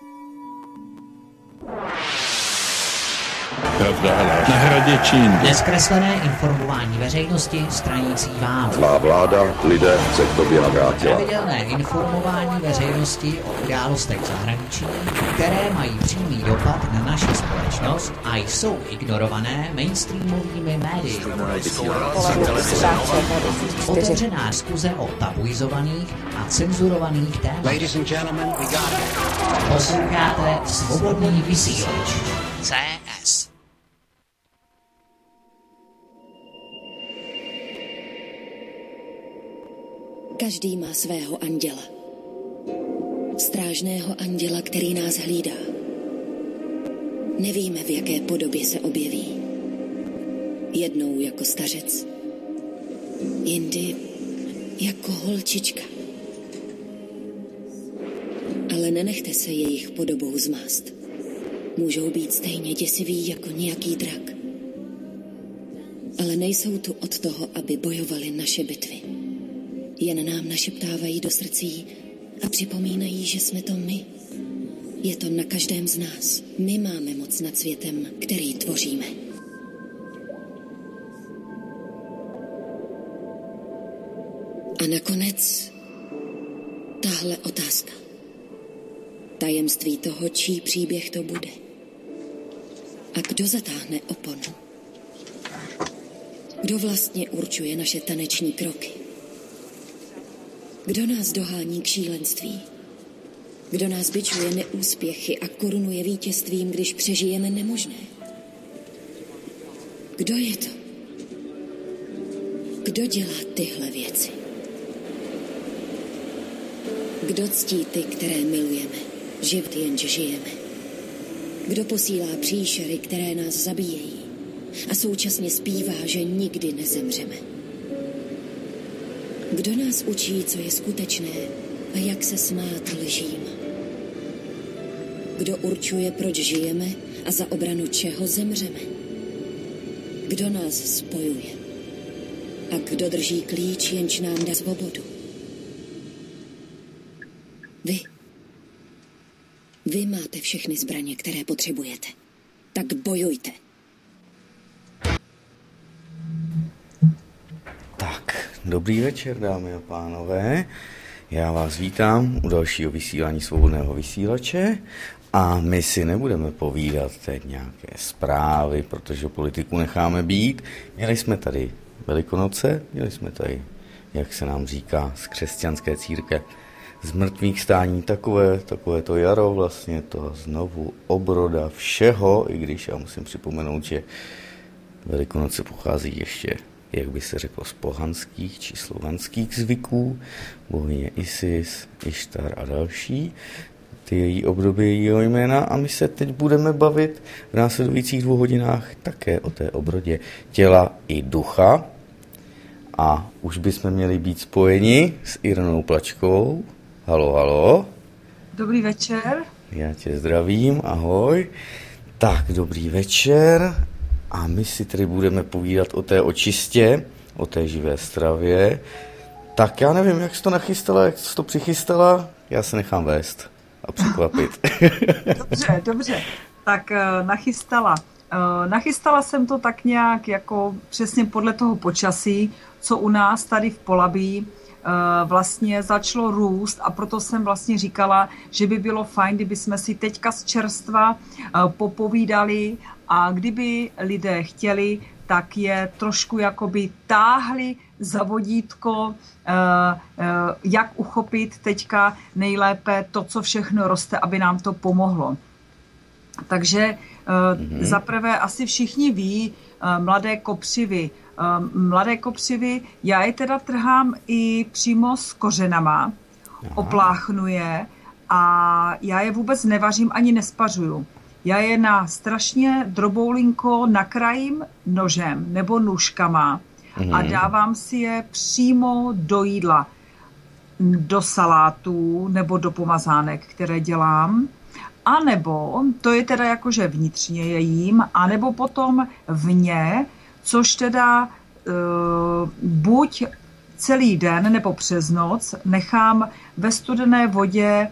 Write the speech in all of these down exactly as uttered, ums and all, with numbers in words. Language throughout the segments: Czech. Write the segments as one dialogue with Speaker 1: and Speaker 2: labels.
Speaker 1: Na hradě Čín.
Speaker 2: Nezkreslené informování veřejnosti stranící vám.
Speaker 3: Má vláda lidé se k tobě navrátila.
Speaker 2: Pravidelné informování veřejnosti o událostech v zahraničí, které mají přímý dopad na naši společnost a jsou ignorované mainstreamovými médii. Otevřená diskuze o tabuizovaných a cenzurovaných tématech. Posloucháte Svobodný vysílač. C S.
Speaker 4: Každý má svého anděla. Strážného anděla, který nás hlídá. Nevíme, v jaké podobě se objeví. Jednou jako stařec, jindy jako holčička. Ale nenechte se jejich podobou zmást. Můžou být stejně děsiví jako nějaký drak. Ale nejsou tu od toho, aby bojovali naše bitvy. Jen nám našeptávají do srdcí a připomínají, že jsme to my. Je to na každém z nás. My máme moc nad světem, který tvoříme. A nakonec tahle otázka. Tajemství toho, čí příběh to bude. A kdo zatáhne oponu? Kdo vlastně určuje naše taneční kroky? Kdo nás dohání k šílenství? Kdo nás bičuje neúspěchy a korunuje vítězstvím, když přežijeme nemožné? Kdo je to? Kdo dělá tyhle věci? Kdo ctí ty, které milujeme, život jenže žijeme? Kdo posílá příšery, které nás zabíjejí a současně zpívá, že nikdy nezemřeme? Kdo nás učí, co je skutečné a jak se smát lžím? Kdo určuje, proč žijeme a za obranu čeho zemřeme? Kdo nás spojuje? A kdo drží klíč, jenž nám dá svobodu? Vy. Vy máte všechny zbraně, které potřebujete. Tak bojujte.
Speaker 5: Tak, dobrý večer, dámy a pánové. Já vás vítám u dalšího vysílání Svobodného vysílače a my si nebudeme povídat teď nějaké zprávy, protože politiku necháme být. Měli jsme tady Velikonoce, měli jsme tady, jak se nám říká, z křesťanské církve, z mrtvých stání, takové, takové to jaro, vlastně to znovu obroda všeho, i když já musím připomenout, že Velikonoce pochází ještě, jak by se řeklo, z pohanských či slovanských zvyků, bohyně Isis, Ištar a další, ty její období, jejího jména, a my se teď budeme bavit v následujících dvou hodinách také o té obrodě těla i ducha. A už bychom měli být spojeni s Irenou Plačkovou. Halo, halo.
Speaker 6: Dobrý večer.
Speaker 5: Já tě zdravím, ahoj. Tak, dobrý večer. A my si tedy budeme povídat o té očistě, o té živé stravě. Tak já nevím, jak jsi to nachystala, jak jsi to přichystala. Já se nechám vést a překvapit.
Speaker 6: Dobře, dobře. Tak nachystala. Nachystala jsem to tak nějak jako přesně podle toho počasí, co u nás tady v Polabí vlastně začalo růst, a proto jsem vlastně říkala, že by bylo fajn, kdyby jsme si teďka z čerstva popovídali a kdyby lidé chtěli, tak je trošku jakoby táhli za vodítko, jak uchopit teďka nejlépe to, co všechno roste, aby nám to pomohlo. Takže mm-hmm. zaprvé asi všichni ví mladé kopřivy. Mladé kopřivy, já je teda trhám i přímo s kořenama, Aha. opláchnu je a já je vůbec nevařím ani nespařuju. Já je na strašně droboulinko nakrájím nožem nebo nůžkama mm. a dávám si je přímo do jídla, do salátů nebo do pomazánek, které dělám. A nebo, to je teda jakože vnitřně je jím, a nebo potom vně, což teda e, buď celý den nebo přes noc nechám ve studené vodě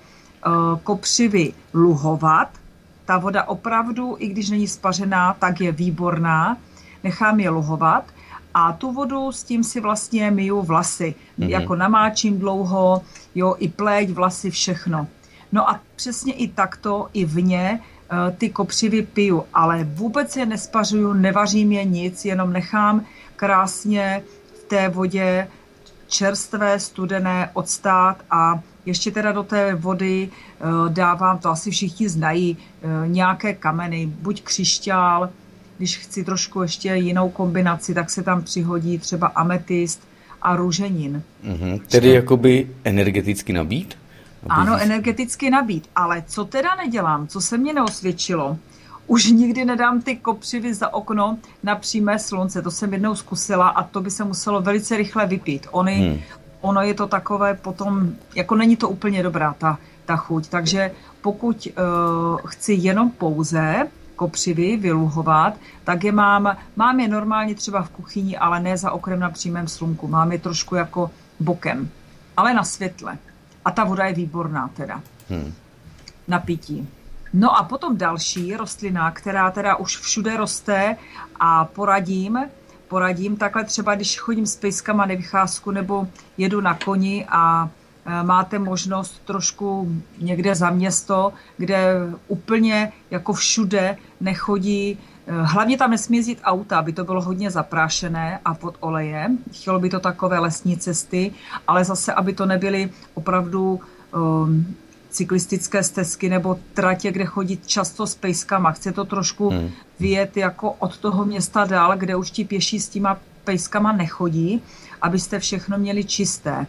Speaker 6: kopřivy luhovat. Ta voda opravdu, i když není spařená, tak je výborná. Nechám je luhovat a tu vodu s tím si vlastně myju vlasy. Mm-hmm. Jako namáčím dlouho, jo, i pleť, vlasy, všechno. No a přesně i takto, i vně ty kopřivy piju, ale vůbec je nespařuju, nevařím je nic, jenom nechám krásně v té vodě čerstvé, studené odstát a ještě teda do té vody dávám, to asi všichni znají, nějaké kameny, buď křišťál, když chci trošku ještě jinou kombinaci, tak se tam přihodí třeba ametist a růženin.
Speaker 5: Mm-hmm. Tedy Či... jakoby energeticky nabít?
Speaker 6: Ano, energeticky nabít, ale co teda nedělám, co se mně neosvědčilo, už nikdy nedám ty kopřivy za okno na přímé slunce, to jsem jednou zkusila a to by se muselo velice rychle vypít. Ony, hmm. Ono je to takové potom, jako není to úplně dobrá ta, ta chuť, takže pokud uh, chci jenom pouze kopřivy vyluhovat, tak je mám, mám je normálně třeba v kuchyni, ale ne za oknem na přímém slunku, mám je trošku jako bokem, ale na světle. A ta voda je výborná teda hmm. na pití. No a potom další rostlina, která teda už všude roste a poradím, poradím takhle třeba, když chodím s pejskama na vycházku nebo jedu na koni a máte možnost trošku někde za město, kde úplně jako všude nechodí, hlavně tam nesmí jezdit auta, aby to bylo hodně zaprášené a pod olejem. Chtělo by to takové lesní cesty, ale zase, aby to nebyly opravdu um, cyklistické stezky nebo tratě, kde chodí často s pejskama. Chce to trošku hmm. vyjet jako od toho města dál, kde už ti pěší s těma pejskama nechodí, abyste všechno měli čisté.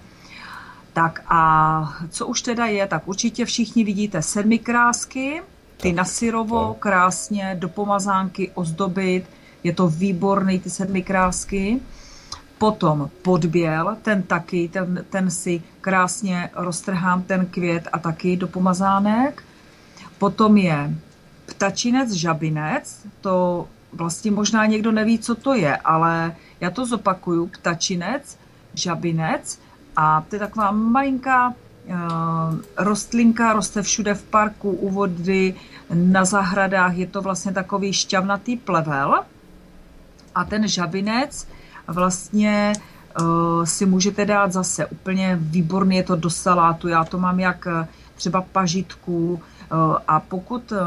Speaker 6: Tak a co už teda je, tak určitě všichni vidíte sedmikrásky, ty na syrovo, krásně do pomazánky ozdobit, je to výborný ty sedmikrásky. Potom podběl, ten taky, ten, ten si krásně roztrhám ten květ a taky do pomazánek. Potom je ptačinec, žabinec, to vlastně možná někdo neví, co to je, ale já to zopakuju, ptačinec, žabinec a to je taková malinká uh, rostlinka, roste všude v parku, u vody, na zahradách, je to vlastně takový šťavnatý plevel a ten žabinec vlastně uh, si můžete dát zase úplně výborný, je to do salátu, já to mám jak třeba pažitku uh, a pokud uh,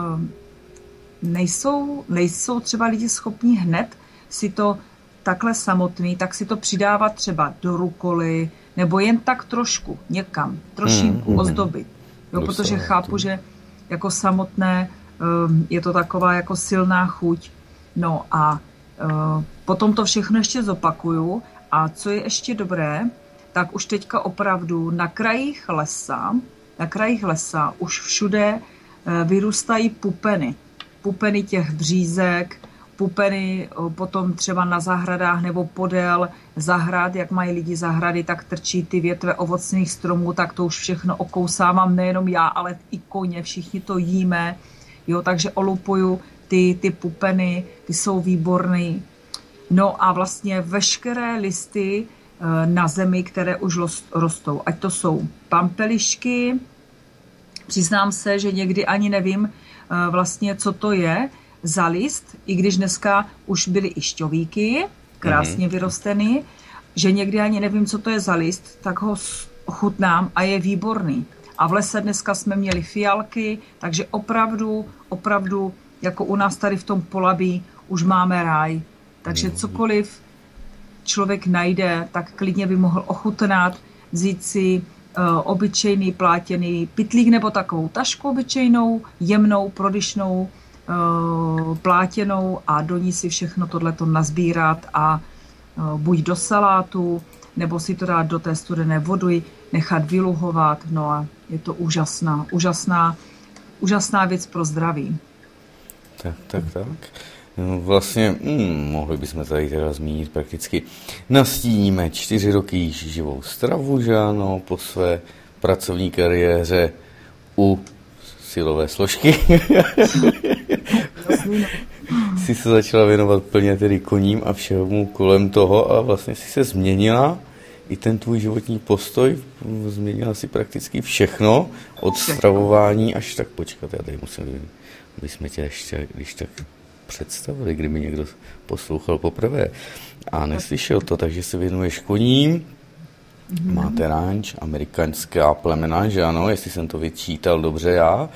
Speaker 6: nejsou, nejsou třeba lidi schopní hned si to takhle samotný, tak si to přidávat třeba do rukoly nebo jen tak trošku někam, trošinku hmm, ozdobit. Jo, protože salátu. Chápu, že jako samotné um, je to taková jako silná chuť. No a uh, potom to všechno ještě zopakuju a co je ještě dobré, tak už teďka opravdu na krajích lesa, na krajích lesa už všude vyrůstají pupeny. Pupeny těch břízek, pupeny potom třeba na zahradách nebo podél zahrad, jak mají lidi zahrady, tak trčí ty větve ovocných stromů, tak to už všechno okousávám, nejenom já, ale i koně, všichni to jíme, jo, takže olupuju ty, ty pupeny, ty jsou výborný. No a vlastně veškeré listy na zemi, které už rostou, ať to jsou pampelišky, přiznám se, že někdy ani nevím vlastně, co to je za list, i když dneska už byly i šťovíky, krásně vyrostený, že někdy ani nevím, co to je za list, tak ho chutnám a je výborný. A v lese dneska jsme měli fialky, takže opravdu, opravdu, jako u nás tady v tom Polabí, už máme ráj. Takže cokoliv člověk najde, tak klidně by mohl ochutnat, vzít si uh, obyčejný plátěný pytlík nebo takovou tašku obyčejnou, jemnou, prodyšnou, uh, plátěnou a do ní si všechno tohleto nazbírat a uh, buď do salátu, nebo si to dát do té studené vody, nechat vyluhovat. No a je to úžasná, úžasná, úžasná věc pro zdraví.
Speaker 5: Tak, tak, tak. No vlastně, hmm, mohli bychom tady teda zmínit prakticky. Nastíníme čtyři roky již živou stravu, že ano, po své pracovní kariéře u silové složky. Jsi se začala věnovat plně tedy koním a všemu kolem toho a vlastně si se změnila i ten tvůj životní postoj změnil asi prakticky všechno, od stravování až tak, počkat, já tady musím, aby jsme tě ještě, když tak představili, kdyby někdo poslouchal poprvé a neslyšel to, takže se věnuješ koním, mm-hmm. máte ranč, amerikánská plemena, že ano, jestli jsem to vyčítal dobře já.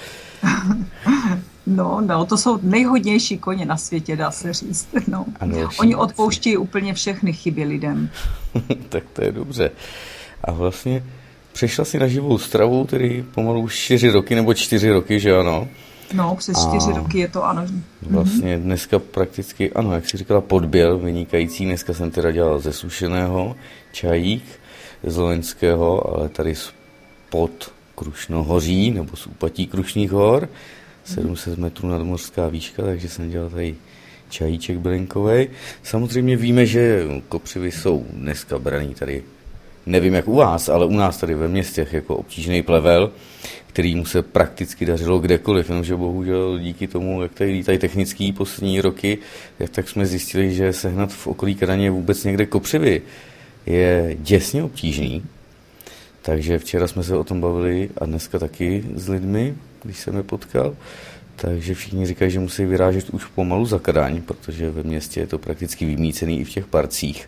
Speaker 6: No, no, to jsou nejhodnější koně na světě, dá se říct. No. Oni odpouštějí úplně všechny chyby lidem.
Speaker 5: Tak to je dobře. A vlastně přešla si na živou stravu, tedy pomalu už čtyři roky, nebo čtyři roky, že ano?
Speaker 6: No, přes čtyři roky je to, ano.
Speaker 5: Vlastně dneska prakticky, ano, jak jsi říkala, podběl vynikající. Dneska jsem teda dělal ze sušeného čajík, z loňského, ale tady spod Krušnohoří, nebo z úpatí Krušných hor, sedm set metrů nadmořská výška, takže jsem dělal tady čajíček bylinkovej. Samozřejmě víme, že kopřivy jsou dneska braný tady, nevím jak u vás, ale u nás tady ve městech jako obtížný plevel, který mu se prakticky dařilo kdekoliv, jenomže bohužel díky tomu, jak tady lítají technický poslední roky, tak jsme zjistili, že sehnat v okolí Kadaně vůbec někde kopřivy je děsně obtížný. Takže včera jsme se o tom bavili a dneska taky s lidmi, když jsem je potkal. Takže všichni říkají, že musí vyrážet už pomalu za Kadaň, protože ve městě je to prakticky vymícený i v těch parcích.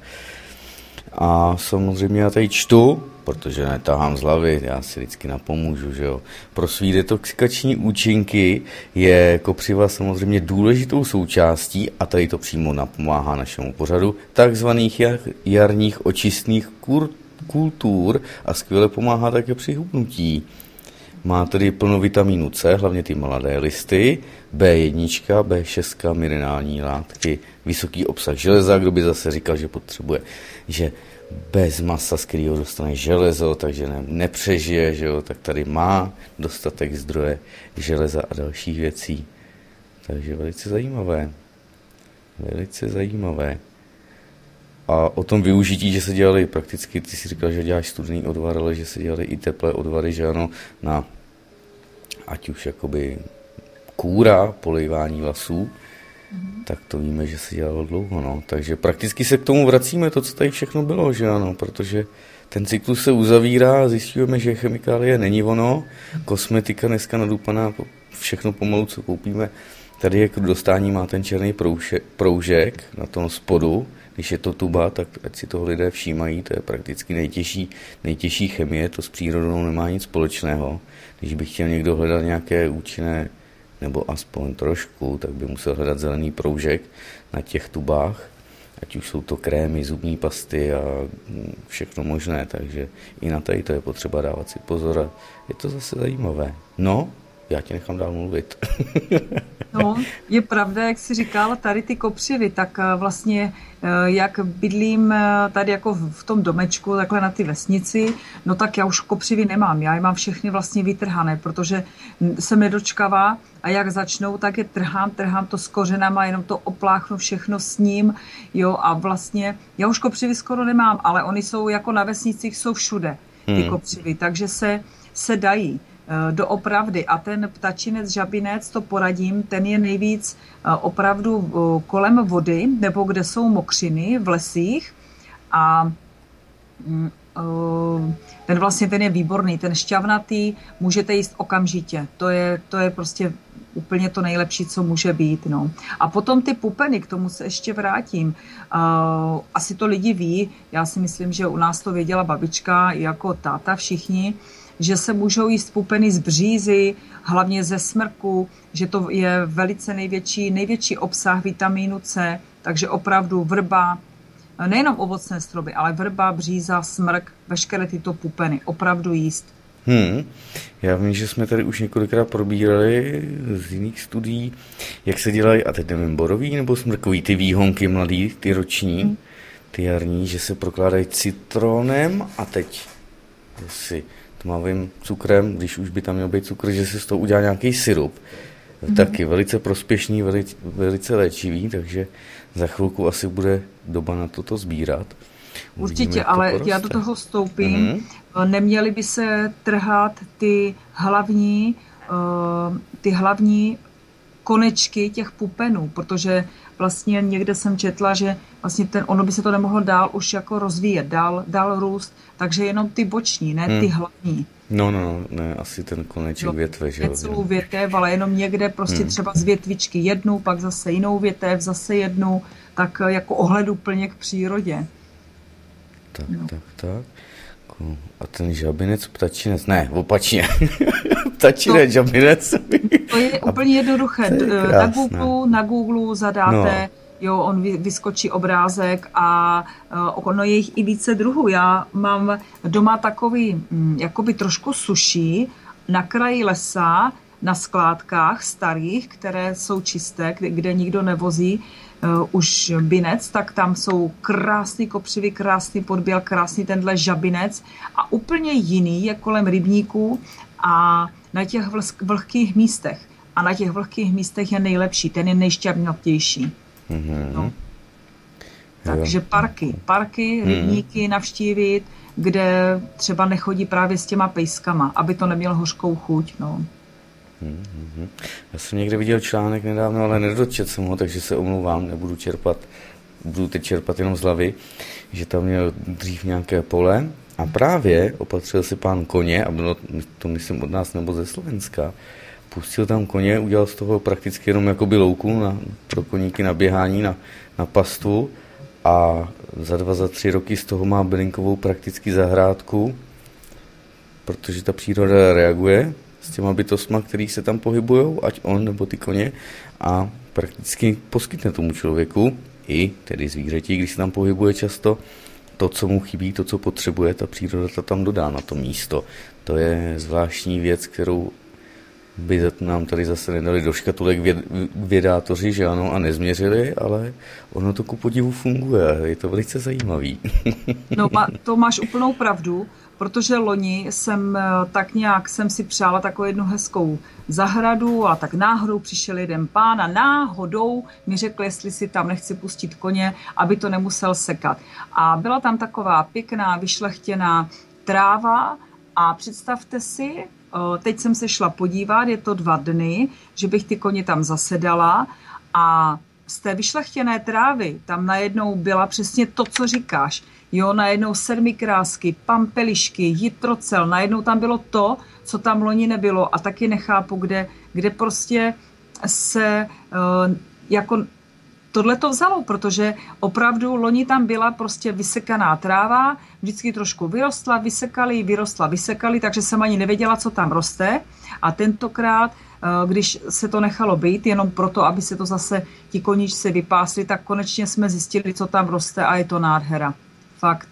Speaker 5: A samozřejmě já tady čtu, protože netahám z hlavy, já si vždycky napomůžu, že jo. Pro svý detoxikační účinky je kopřiva samozřejmě důležitou součástí, a tady to přímo napomáhá našemu pořadu, takzvaných jarních očistných kultur a skvěle pomáhá také při hubnutí. Má tedy plno vitamínu C, hlavně ty mladé listy, bé jedna, bé šest, minerální látky, vysoký obsah železa, kdo by zase říkal, že potřebuje, že bez masa, z kterého dostane železo, takže ne, nepřežije, že jo, tak tady má dostatek zdroje železa a dalších věcí. Takže velice zajímavé. Velice zajímavé. A o tom využití, že se dělali prakticky, ty si říkal, že děláš studený odvar, ale že se dělali i teplé odvary, že ano, na ať už jakoby kůra, polejvání vlasů, mm. tak to víme, že se dělalo dlouho, no. Takže prakticky se k tomu vracíme, to, co tady všechno bylo, že ano, protože ten cyklus se uzavírá a zjistíme, že chemikálie není ono, kosmetika dneska nadupaná, všechno pomalu, co koupíme, tady jak dostání má ten černý proužek, proužek na tom spodu. Když je to tuba, tak ať si toho lidé všímají, to je prakticky nejtěžší, nejtěžší chemie, to s přírodou nemá nic společného. Když by chtěl někdo hledat nějaké účinné, nebo aspoň trošku, tak by musel hledat zelený proužek na těch tubách, ať už jsou to krémy, zubní pasty a všechno možné, takže i na tady to je potřeba dávat si pozor a je to zase zajímavé. No, já tě nechám dál mluvit.
Speaker 6: No, je pravda, jak jsi říkal, tady ty kopřivy, tak vlastně jak bydlím tady jako v tom domečku, takhle na ty vesnici, no tak já už kopřivy nemám, já je mám všechny vlastně vytrhané, protože jsem nedočkavá a jak začnou, tak je trhám, trhám to s kořenama, jenom to opláchnu všechno s ním, jo, a vlastně já už kopřivy skoro nemám, ale oni jsou jako na vesnicích, jsou všude ty hmm. kopřivy, takže se, se dají doopravdy. A ten ptačinec, žabinec, to poradím, ten je nejvíc opravdu kolem vody, nebo kde jsou mokřiny v lesích a ten vlastně ten je výborný, ten šťavnatý můžete jíst okamžitě. To je, to je prostě úplně to nejlepší, co může být. No. A potom ty pupeny, k tomu se ještě vrátím. Asi to lidi ví, já si myslím, že u nás to věděla babička, jako táta, všichni, že se můžou jíst pupeny z břízy, hlavně ze smrku, že to je velice největší, největší obsah vitamínu C, takže opravdu vrba, nejenom ovocné stromy, ale vrba, bříza, smrk, veškeré tyto pupeny, opravdu jíst.
Speaker 5: Hmm. Já vím, že jsme tady už několikrát probírali z jiných studií, jak se dělají, a teď nevím, borový nebo smrkový, ty výhonky mladý, ty roční, hmm. ty jarní, že se prokládají citronem a teď si tmavým cukrem, když už by tam měl být cukr, že se z toho udělá nějaký syrup. Mm-hmm. Taky velice prospěšný, velice, velice léčivý, takže za chvilku asi bude doba na toto sbírat.
Speaker 6: Určitě, uvidíme, ale já do toho vstoupím. Mm-hmm. Neměly by se trhat ty hlavní, ty hlavní konečky těch pupenů, protože vlastně někde jsem četla, že vlastně ten, ono by se to nemohlo dál už jako rozvíjet, dál, dál růst, takže jenom ty boční, ne ty hmm. hlavní.
Speaker 5: No, no, no, ne, asi ten koneček no, větve, že jo.
Speaker 6: Celou větev, ale jenom někde prostě hmm. třeba z větvičky jednu, pak zase jinou větev, zase jednu, tak jako ohleduplně k přírodě.
Speaker 5: Tak, no. tak, tak. A ten žabinec, ptačinec, ne, opačně. Ptačinec, to, žabinec.
Speaker 6: To je úplně jednoduché. Je na Google, na Google zadáte, no. jo, on vyskočí obrázek a ono je jich i více druhů. Já mám doma takový, jakoby trošku suší na kraji lesa, na skládkách starých, které jsou čisté, kde, kde nikdo nevozí uh, už binec, tak tam jsou krásný kopřivy, krásný podběl, krásný tenhle žabinec a úplně jiný je kolem rybníků a na těch vlh- vlhkých místech. A na těch vlhkých místech je nejlepší, ten je nejšťavnatější. Mm-hmm. No. Takže parky, parky, rybníky navštívit, kde třeba nechodí právě s těma pejskama, aby to neměl hořkou chuť, no.
Speaker 5: Hmm. Já jsem někde viděl článek nedávno, ale nedočetl jsem ho, takže se omlouvám, nebudu čerpat, budu teď čerpat jenom z hlavy, že tam měl dřív nějaké pole a právě opatřil si pán koně, a bylo to myslím od nás nebo ze Slovenska, pustil tam koně, udělal z toho prakticky jenom jakoby louku na, pro koníky na běhání, na, na pastvu a za dva, za tři roky z toho má bylinkovou prakticky zahrádku, protože ta příroda reaguje s těma bytostma, který se tam pohybujou, ať on nebo ty koně, a prakticky poskytne tomu člověku, i tedy zvířeti, když se tam pohybuje často, to, co mu chybí, to, co potřebuje, ta příroda to tam dodá na to místo. To je zvláštní věc, kterou by nám tady zase nedali do škatulek věd, vědátoři, že ano, a nezměřili, ale ono to ku podivu funguje. Je to velice zajímavý.
Speaker 6: No, to máš úplnou pravdu, protože loni jsem tak nějak jsem si přála takovou jednu hezkou zahradu a tak náhodou přišel jeden pán a náhodou mi řekl, jestli si tam nechci pustit koně, aby to nemusel sekat. A byla tam taková pěkná, vyšlechtěná tráva a představte si, teď jsem se šla podívat, je to dva dny, že bych ty koně tam zasedala a z té vyšlechtěné trávy tam najednou byla přesně to, co říkáš. Jo, najednou sedmikrásky, pampelišky, jitrocel, najednou tam bylo to, co tam loni nebylo a taky nechápu, kde, kde prostě se uh, jako tohle to vzalo, protože opravdu loni tam byla prostě vysekaná tráva, vždycky trošku vyrostla, vysekali, vyrostla, vysekali, takže jsem ani nevěděla, co tam roste. A tentokrát, když se to nechalo být, jenom proto, aby se to zase ti koníčci vypásli, tak konečně jsme zjistili, co tam roste a je to nádhera. Fakt.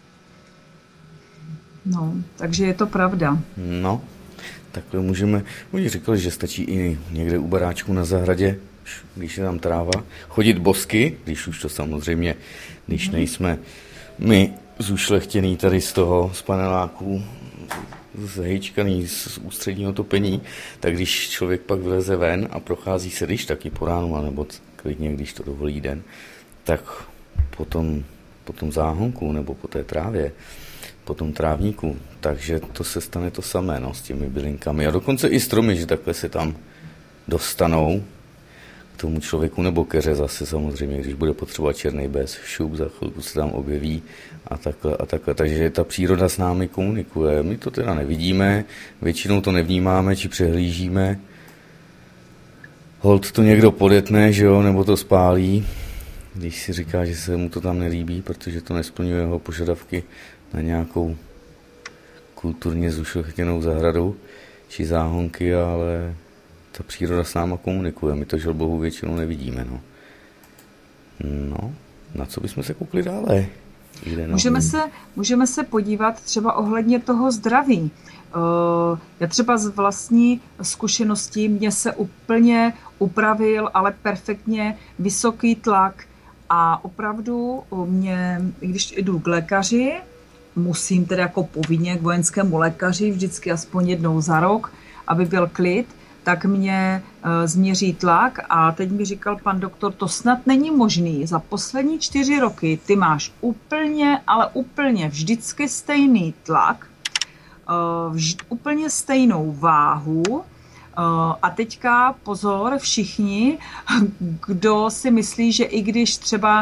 Speaker 6: No, takže je to pravda.
Speaker 5: No, takhle můžeme, oni říkali, že stačí i někde u baráčku na zahradě, když je tam tráva, chodit bosky, když už to samozřejmě, když nejsme my zušlechtěný tady z toho, z paneláků, zhejčkaný z ústředního topení, tak když člověk pak vyleze ven a prochází se, když taky po ránu, anebo klidně, když to dovolí den, tak potom po tom záhonku nebo po té trávě, po tom trávníku, takže to se stane to samé, no, s těmi bylinkami. A dokonce i stromy, že takhle se tam dostanou k tomu člověku, nebo keře zase samozřejmě, když bude potřebovat černý bez, šup, za chvilku se tam objeví a takhle a takhle. Takže ta příroda s námi komunikuje. My to teda nevidíme, většinou to nevnímáme, či přehlížíme. Holt to někdo podetne, že jo, nebo to spálí, když si říká, že se mu to tam nelíbí, protože to nesplňuje jeho požadavky na nějakou kulturně zušlechtěnou zahradu či záhonky, ale ta příroda s náma komunikuje. My to, žel bohu, většinou nevidíme. No, no na co bychom se koukli dále?
Speaker 6: Můžeme se, můžeme se podívat třeba ohledně toho zdraví. Uh, já třeba z vlastní zkušeností mě se úplně upravil, ale perfektně vysoký tlak a opravdu mě, když jdu k lékaři, musím tedy jako povinně k vojenskému lékaři vždycky aspoň jednou za rok, aby byl klid, tak mě uh, změří tlak a teď mi říkal pan doktor, to snad není možný, za poslední čtyři roky ty máš úplně, ale úplně vždycky stejný tlak, uh, vž- úplně stejnou váhu uh, a teďka pozor všichni, kdo si myslí, že i když třeba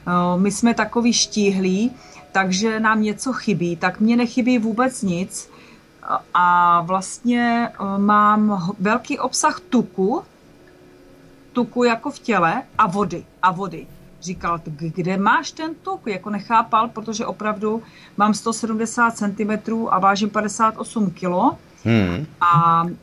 Speaker 6: my jsme takový štíhlí, takže nám něco chybí, tak mně nechybí vůbec nic a vlastně mám velký obsah tuku, tuku jako v těle a vody, a vody. Říkal, kde máš ten tuk? Jako nechápal, protože opravdu mám sto sedmdesát centimetrů a vážím padesát osm kilo. Hmm. A uh,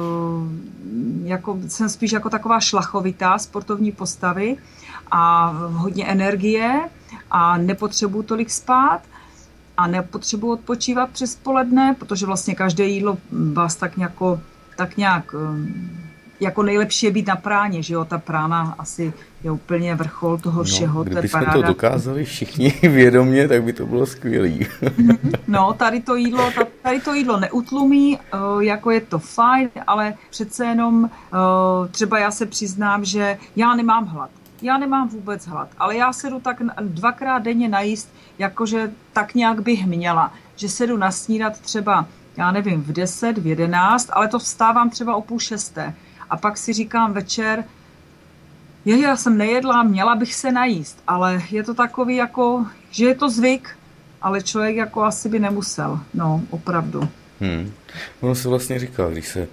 Speaker 6: jako, jsem spíš jako taková šlachovitá sportovní postavy a hodně energie a nepotřebuji tolik spát a nepotřebuji odpočívat přes poledne, protože vlastně každé jídlo vás tak nějak, tak nějak jako nejlepší je být na práně, že jo, ta prána asi je úplně vrchol toho všeho.
Speaker 5: No, kdybychom to dokázali všichni vědomě, tak by to bylo skvělý.
Speaker 6: No, tady to jídlo, tady to jídlo neutlumí, jako je to fajn, ale přece jenom třeba já se přiznám, že já nemám hlad. Já nemám vůbec hlad, ale já se jdu tak dvakrát denně najíst, jakože tak nějak bych měla. Že se jdu nasnídat třeba, já nevím, v deset, v jedenáct, ale to vstávám třeba o půl šesté. A pak si říkám večer, je, já jsem nejedla, měla bych se najíst, ale je to takový jako, že je to zvyk, ale člověk jako asi by nemusel, no, opravdu.
Speaker 5: Hmm. Ono se vlastně říká, když se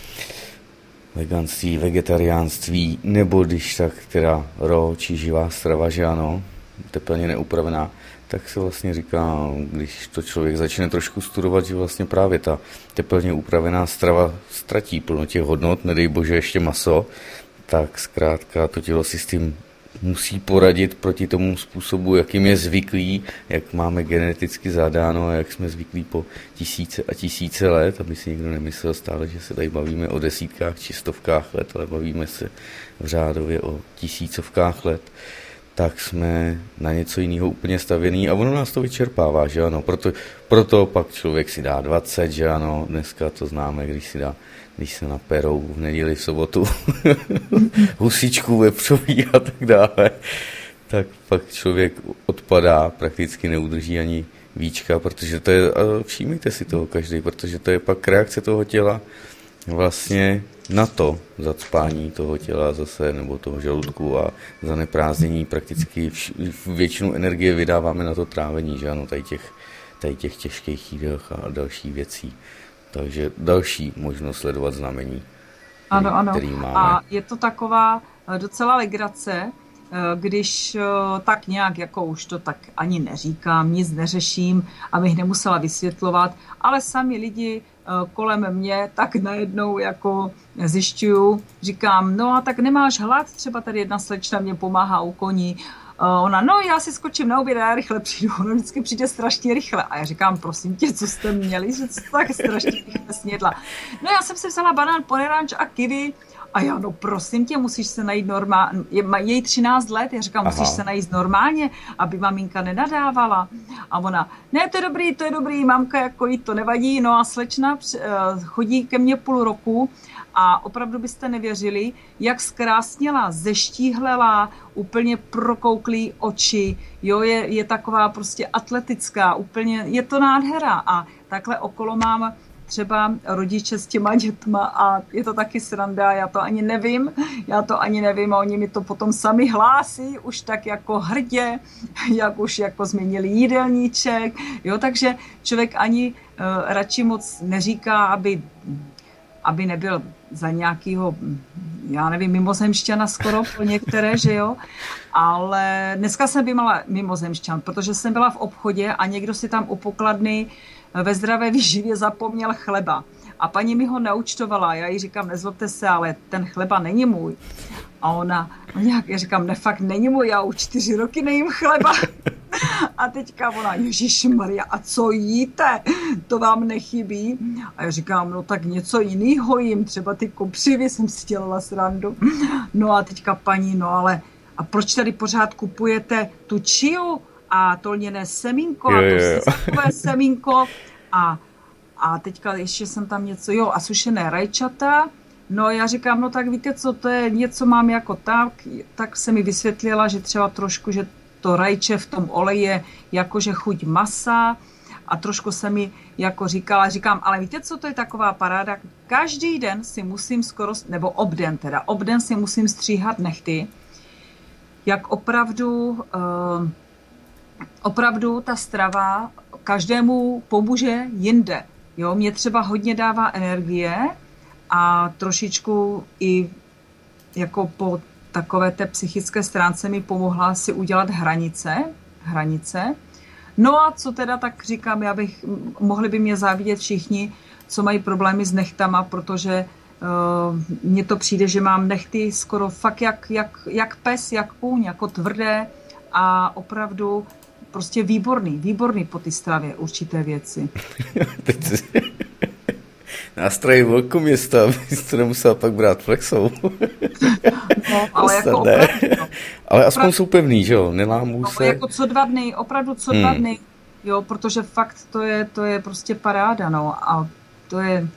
Speaker 5: veganství, vegetariánství, nebo když tak teda raw či živá strava, že ano, teplně neupravená, tak se vlastně říká, když to člověk začne trošku studovat, že vlastně právě ta teplně upravená strava ztratí plno těch hodnot, nedej bože ještě maso, tak zkrátka to tělo si s tím musí poradit proti tomu způsobu, jakým je zvyklý, jak máme geneticky zadáno a jak jsme zvyklí po tisíce a tisíce let, aby si někdo nemyslel stále, že se tady bavíme o desítkách či stovkách let, ale bavíme se v řádově o tisícovkách let, tak jsme na něco jiného úplně stavěný a ono nás to vyčerpává, že ano, proto, proto pak člověk si dá dvacet, že ano, dneska to známe, když si dá, když se naperou v neděli, v sobotu husičku, vepřový a tak dále, tak pak člověk odpadá, prakticky neudrží ani víčka, protože to je, a všímejte si toho každý, protože to je pak reakce toho těla vlastně na to zacpání toho těla zase, nebo toho žaludku a zaneprázdnění prakticky většinu energie vydáváme na to trávení, že ano, tady těch, tady těch těžkých jídel a dalších věcí. Takže další možnost sledovat znamení,
Speaker 6: ano, ano.
Speaker 5: který máme.
Speaker 6: A je to taková docela legrace, když tak nějak, jako už to tak ani neříkám, nic neřeším, abych nemusela vysvětlovat, ale sami lidi kolem mě tak najednou jako zjišťuju, říkám, no a tak nemáš hlad, třeba tady jedna slečna mě pomáhá u koní, ona, no já si skočím na oběd a já rychle přijdu, ona vždycky přijde strašně rychle a já říkám, prosím tě, co jste měli, že jste tak strašně rychle snědla. No já jsem si vzala banán, pomeranč a kiwi a já, no prosím tě, musíš se najít normálně, je, je jí třináct let, já říkám, musíš Aha. se najít normálně, aby maminka nenadávala. A ona, ne, to je dobrý, to je dobrý, mamka, jako jí to nevadí, no a slečna chodí ke mně půl roku a opravdu byste nevěřili, jak zkrásněla, zeštíhlela, úplně prokouklý oči, jo, je, je taková prostě atletická, úplně, je to nádhera a takhle okolo mám třeba rodiče s těma dětma a je to taky sranda, já to ani nevím, já to ani nevím a oni mi to potom sami hlásí, už tak jako hrdě, jak už jako změnili jídelníček, jo, takže člověk ani uh, radši moc neříká, aby, aby nebyl za nějakýho, já nevím, mimozemšťana skoro po některé, že jo, ale dneska jsem byla mimozemšťan, protože jsem byla v obchodě a někdo si tam u pokladny ve zdravé výživě zapomněl chleba. A paní mi ho naúčtovala. Já jí říkám, nezlobte se, ale ten chleba není můj. A ona, no nějak, já říkám, ne, fakt není můj, já už čtyři roky nejím chleba. A teďka ona, ježišmarja, a co jíte? To vám nechybí? A já říkám, no tak něco jiného jím, třeba ty kopřivy, jsem si dělala srandu. No a teďka paní, no ale a proč tady pořád kupujete tu čiu? A to lněné semínko a to siskové semínko a, a teďka ještě jsem tam něco, jo, a sušené rajčata. No já říkám, no tak víte co, to je něco mám jako tak, tak se mi vysvětlila, že třeba trošku, že to rajče v tom oleji je jakože chuť masa a trošku se mi jako říkala, říkám, ale víte co, to je taková paráda, každý den si musím skoro, nebo obden teda, obden si musím stříhat nechty. jak opravdu, opravdu ta strava každému pomůže jinde. Jo, mě třeba hodně dává energie a trošičku i jako po takové té psychické stránce mi pomohla si udělat hranice, hranice. No a co teda tak říkám, já bych, mohli by mě závidět všichni, co mají problémy s nechtama, protože uh, mně to přijde, že mám nechty skoro fakt jak, jak, jak pes, jak kůň, jako tvrdé a opravdu prostě výborný, výborný po ty stravě určité věci.
Speaker 5: Nástroj velkoměsta, abys to nemusela pak brát flexou.
Speaker 6: No, ale jako opravdu, no.
Speaker 5: Ale aspoň opravdu, jsou pevný, že jo? Nelámou
Speaker 6: no,
Speaker 5: se.
Speaker 6: Jako co dva dny, opravdu co hmm. dva dny, jo, protože fakt to je, to je prostě paráda, no. A to je,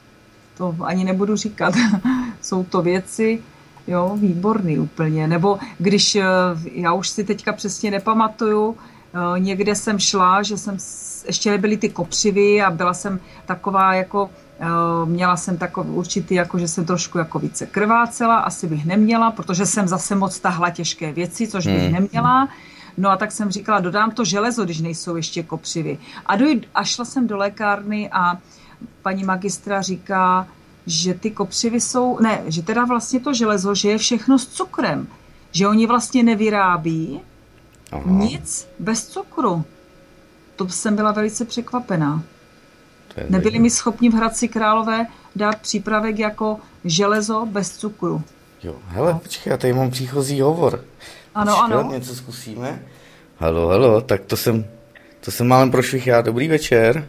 Speaker 6: to ani nebudu říkat, jsou to věci, jo, výborný úplně. Nebo když, já už si teďka přesně nepamatuju, někde jsem šla, že jsem, ještě nebyly ty kopřivy a byla jsem taková jako, měla jsem takový určitý, jako že jsem trošku jako více krvácela, asi bych neměla, protože jsem zase moc tahla těžké věci, což bych neměla. No a tak jsem říkala, dodám to železo, když nejsou ještě kopřivy. A, dojď, a šla jsem do lékárny a paní magistra říká, že ty kopřivy jsou, ne, že teda vlastně to železo, že je všechno s cukrem. Že oni vlastně nevyrábí Aha. nic bez cukru. To jsem byla velice překvapená. Nebyli mi schopni v Hradci Králové dát přípravek jako železo bez cukru.
Speaker 5: Jo, hele, počkej, já tady mám příchozí hovor.
Speaker 6: Ano,
Speaker 5: počkej,
Speaker 6: ano.
Speaker 5: Něco zkusíme. Halo, halo, tak to jsem, to jsem málem prošvih já. Dobrý večer.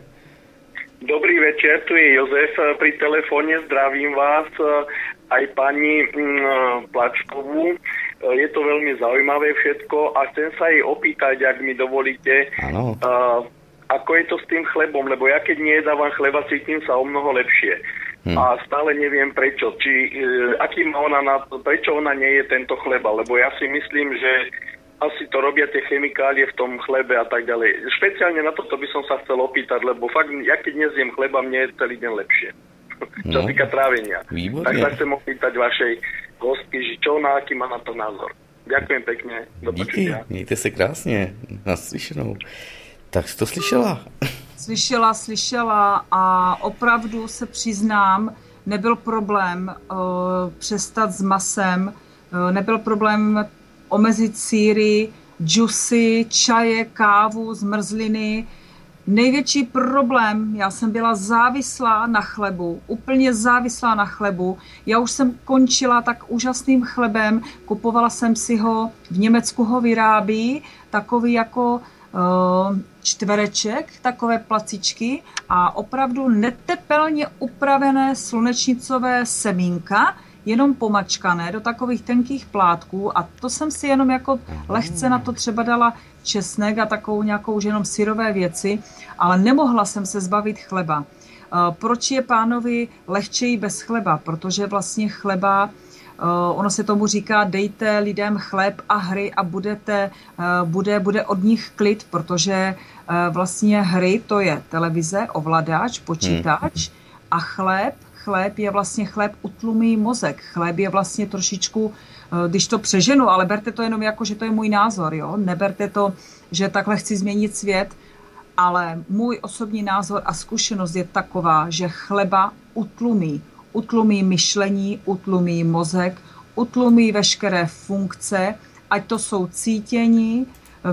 Speaker 7: Dobrý večer, tu je Jozef pri telefóne, zdravím vás, aj pani Plačkovú. Je to veľmi zaujímavé všetko a chcem sa jej opýtať, ak mi dovolíte, uh, ako je to s tým chlebom, lebo ja keď nejedávam chleba, cítim sa o mnoho lepšie. Hmm. A stále neviem prečo, či, uh, aký má ona na to, prečo ona nie je tento chleba, lebo ja si myslím, že asi to robia tie chemikálie v tom chlebe a tak ďalej. Špeciálne na toto by som sa chcel opýtať, lebo fakt, ja keď nezjem chleba, mne je celý deň lepšie. Čo sa týka trávenia.
Speaker 5: Výborné.
Speaker 7: Tak sa chcem opýtať vašej hostky, že čo ona, aký má na to názor. Ďakujem pekne. Do počutia.
Speaker 5: Díky, mějte se krásně. Naslyšenou. Tak jsi to slyšela?
Speaker 6: Slyšela, slyšela a opravdu se přiznám, nebyl problém uh, přestat s masem, uh, nebyl problém omezit sýry, džusy, čaje, kávu, zmrzliny. Největší problém, já jsem byla závislá na chlebu, úplně závislá na chlebu. Já už jsem končila tak úžasným chlebem, kupovala jsem si ho, v Německu ho vyrábí, takový jako uh, čtvereček, takové placičky a opravdu netepelně upravené slunečnicové semínka, jenom pomačkané do takových tenkých plátků a to jsem si jenom jako lehce na to třeba dala česnek a takovou nějakou jenom syrové věci, ale nemohla jsem se zbavit chleba. Proč je pánovi lehčeji bez chleba? Protože vlastně chleba, ono se tomu říká, dejte lidem chléb a hry a budete, bude, bude od nich klid, protože vlastně hry to je televize, ovladač, počítač a chléb, chléb je vlastně chléb utlumí mozek. Chléb je vlastně trošičku, když to přeženu, ale berte to jenom jako, že to je můj názor, jo? Neberte to, že takhle chci změnit svět, ale můj osobní názor a zkušenost je taková, že chleba utlumí. Utlumí myšlení, utlumí mozek, utlumí veškeré funkce, ať to jsou cítění,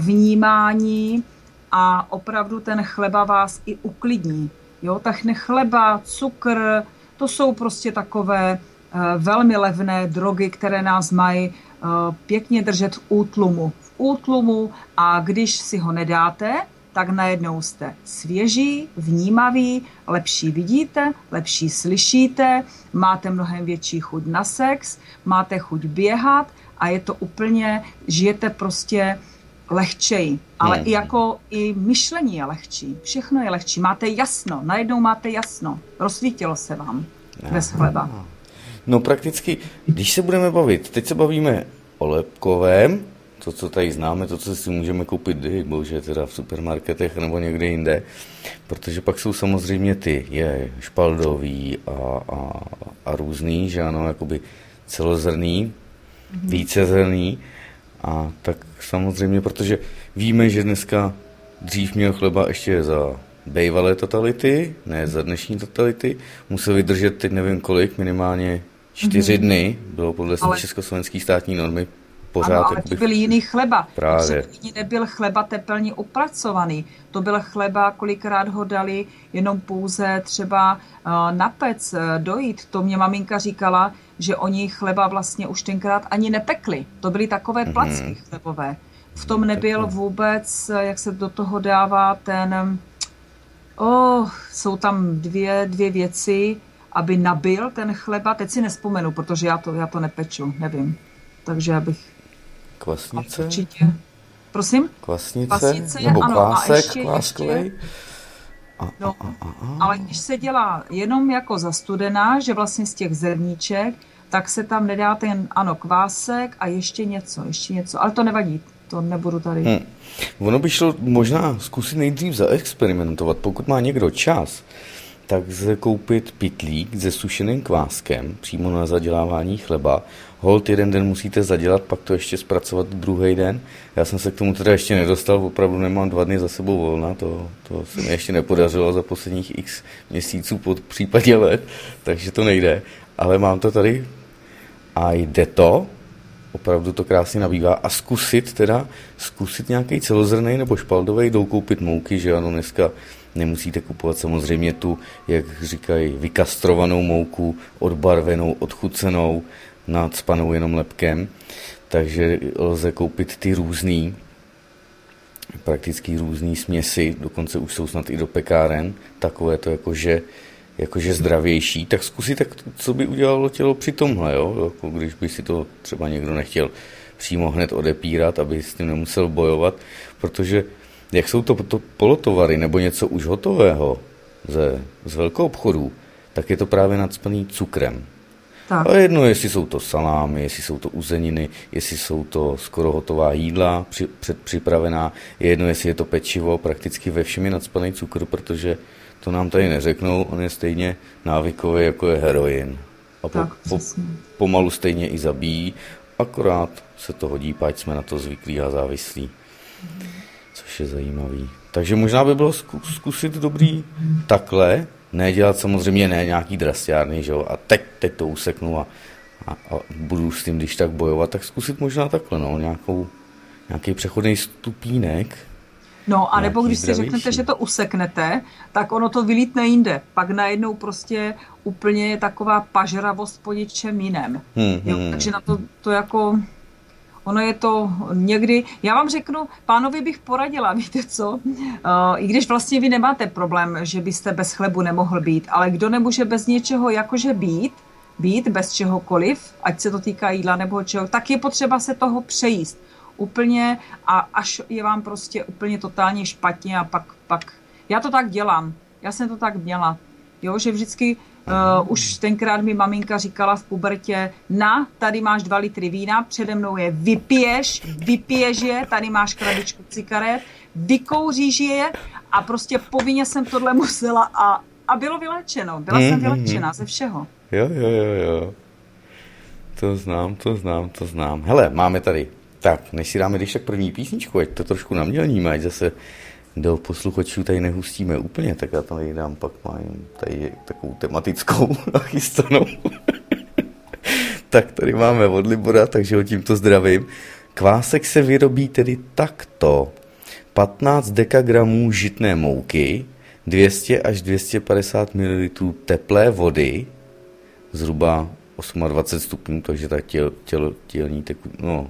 Speaker 6: vnímání a opravdu ten chleba vás i uklidní. Jo? Tak chleba, cukr, to jsou prostě takové uh, velmi levné drogy, které nás mají uh, pěkně držet v útlumu. V útlumu a když si ho nedáte, tak najednou jste svěží, vnímaví, lepší vidíte, lepší slyšíte, máte mnohem větší chuť na sex, máte chuť běhat a je to úplně, žijete prostě lehčeji. Ale hmm. i jako i myšlení je lehčí. Všechno je lehčí. Máte jasno. Najednou máte jasno. Rozsvítilo se vám bez chleba.
Speaker 5: No prakticky, když se budeme bavit, teď se bavíme o lepkovém, to, co tady známe, to, co si můžeme koupit, bože, teda v supermarketech nebo někde jinde, protože pak jsou samozřejmě ty, je špaldový a, a, a různý, že ano, jakoby celozrný, mm-hmm. vícezrný. A tak samozřejmě, protože víme, že dneska dřív měl chleba ještě za bývalé totality, ne za dnešní totality, musel vydržet teď nevím kolik, minimálně čtyři mm-hmm. dny, bylo podle ale... československé státní normy pořád.
Speaker 6: Ano, ale to byl jiný chleba.
Speaker 5: Právě.
Speaker 6: To nebyl chleba teplně upracovaný. To byl chleba, kolikrát ho dali jenom pouze třeba uh, na pec, uh, dojít. To mě maminka říkala, že oni chleba vlastně už tenkrát ani nepekli. To byly takové mm-hmm. placky chlebové. V tom nebyl vůbec, jak se do toho dává ten... Oh, jsou tam dvě, dvě věci, aby nabil ten chleba. Teď si nespomenu, protože já to, já to nepeču, nevím. Takže abych...
Speaker 5: Kvasnice?
Speaker 6: Určitě. Prosím?
Speaker 5: Kvasnice?
Speaker 6: Kvasnice
Speaker 5: Nebo
Speaker 6: ano,
Speaker 5: kvásek,
Speaker 6: a ještě,
Speaker 5: kváskovej?
Speaker 6: Ještě, no, a, a, a. Ale když se dělá jenom jako zastudená, že vlastně z těch zrníček, tak se tam nedá ten, ano, kvásek a ještě něco, ještě něco. Ale to nevadí, to nebudu tady.
Speaker 5: Hmm. Ono by šlo možná zkusit nejdřív zaexperimentovat, pokud má někdo čas, tak se koupit pytlík se sušeným kváskem přímo na zadělávání chleba. Holt jeden den musíte zadělat, pak to ještě zpracovat druhý den. Já jsem se k tomu teda ještě nedostal, opravdu nemám dva dny za sebou volna, to, to se mi ještě nepodařilo za posledních x měsíců, pod případě let, takže to nejde. Ale mám to tady a jde to, opravdu to krásně nabývá a zkusit teda, zkusit nějaký celozrnný nebo špaldový, jdou koupit mouky, že ano, dneska nemusíte kupovat samozřejmě tu, jak říkají, vykastrovanou mouku, odbarvenou, odchucenou, nacpanou jenom lepkem, takže lze koupit ty různý, prakticky různý směsi, dokonce už jsou snad i do pekáren, takové to jakože, jakože zdravější, tak zkusit, tak, co by udělalo tělo při tomhle, jo? Jako když by si to třeba někdo nechtěl přímo hned odepírat, aby s tím nemusel bojovat, protože jak jsou to, to polotovary nebo něco už hotového ze, z velkou obchodů, tak je to právě nacpaný cukrem. Tak. A jedno, jestli jsou to salámy, jestli jsou to uzeniny, jestli jsou to skoro hotová jídla při, předpřipravená, je jedno, jestli je to pečivo, prakticky ve všem je nacpaný cukr, protože to nám tady neřeknou, on je stejně návykový, jako je heroin. A po, po, pomalu stejně i zabíjí, akorát se to hodí, páč jsme na to zvyklí a závislí. Mm. Což je zajímavý. Takže možná by bylo zkusit dobrý takhle, ne dělat samozřejmě ne nějaký drastiárny, že jo, a teď, teď to useknu a, a, a budu s tím když tak bojovat, tak zkusit možná takhle, no, nějakou, nějaký přechodný stupínek.
Speaker 6: No, a nebo když si řeknete, že to useknete, tak ono to vylítne jinde. Pak najednou prostě úplně je taková pažravost po něčem jiném. Hmm, jo, hmm. Takže na to, to jako... Ono je to někdy, já vám řeknu, pánovi bych poradila, víte co, uh, i když vlastně vy nemáte problém, že byste bez chlebu nemohl být, ale kdo nemůže bez něčeho jakože být, být bez čehokoliv, ať se to týká jídla nebo čeho, tak je potřeba se toho přejíst úplně a až je vám prostě úplně totálně špatně a pak, pak, já to tak dělám, já jsem to tak měla, jo, že vždycky Uh, už tenkrát mi maminka říkala v pubertě, na, tady máš dva litry vína, přede mnou je vypiješ, vypiješ je, tady máš krabičku cigaret, vykouříš je a prostě povinně jsem tohle musela a, a bylo vyléčeno, byla mm, jsem vyléčena mm, ze všeho.
Speaker 5: Jo, jo, jo, jo. To znám, to znám, to znám. Hele, máme tady, tak, než si dáme když tak první písničku, ať to trošku namělníme, ať zase do posluchačů tady nehustíme úplně, tak já tam tady dám, pak mám tady takovou tematickou nachystanou. Tak tady máme od Libora, takže ho tímto zdravím. Kvásek se vyrobí tedy takto. patnáct dekagramů žitné mouky, dvě stě až dvě stě padesát mililitrů teplé vody, zhruba dvacet osm stupňů, takže ta těl, těl, tělní teku, no,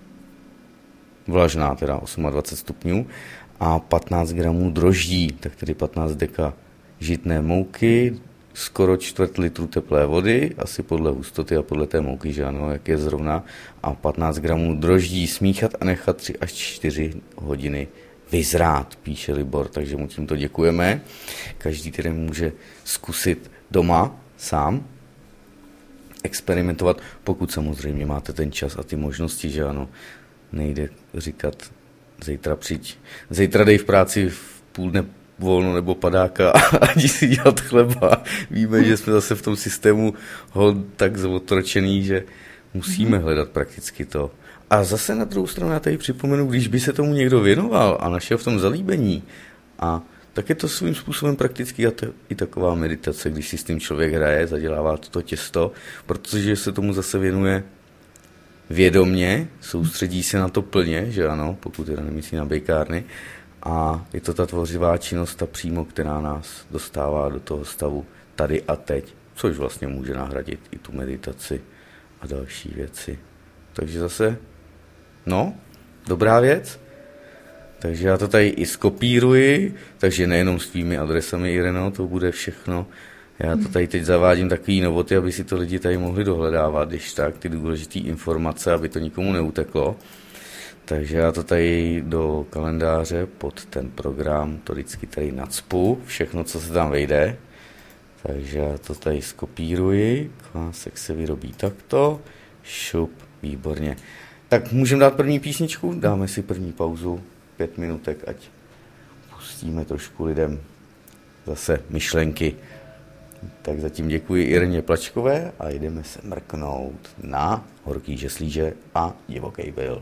Speaker 5: vlažná teda dvacet osm stupňů, a patnáct gramů droždí, tak tedy patnáct deka žitné mouky, skoro čtvrt litru teplé vody, asi podle hustoty a podle té mouky, že ano, jak je zrovna, a patnáct gramů droždí smíchat a nechat tři až čtyři hodiny vyzrát, píše Libor, takže mu tímto děkujeme. Každý tedy může zkusit doma sám experimentovat, pokud samozřejmě máte ten čas a ty možnosti, že ano, nejde říkat zítra přijď, zítra dej v práci v půl dne volno nebo padáka a jdi si dělat chleba. Víme, že jsme zase v tom systému ho tak zotročený, že musíme hledat prakticky to. A zase na druhou stranu já tady připomenu, když by se tomu někdo věnoval a našel v tom zalíbení, a tak je to svým způsobem prakticky i taková meditace, když si s tím člověk hraje, zadělává toto těsto, protože se tomu zase věnuje vědomně, soustředí se na to plně, že ano, pokud teda nemyslí na bejkárny, a je to ta tvořivá činnost, ta přímo, která nás dostává do toho stavu tady a teď, což vlastně může nahradit i tu meditaci a další věci. Takže zase, no, dobrá věc. Takže já to tady i skopíruji, takže nejenom s tvými adresami, Ireno, to bude všechno. Já to tady teď zavádím takový novoty, aby si to lidi tady mohli dohledávat, když tak, ty důležité informace, aby to nikomu neuteklo. Takže já to tady do kalendáře pod ten program to vždycky tady nacpu, všechno, co se tam vejde. Takže já to tady skopíruji, klásek se vyrobí takto, šup, výborně. Tak můžeme dát první písničku, dáme si první pauzu, pět minutek, ať pustíme trošku lidem zase myšlenky. Tak zatím děkuji Ireně Plačkové a jdeme se mrknout na Horký žeslíže a Divoký byl.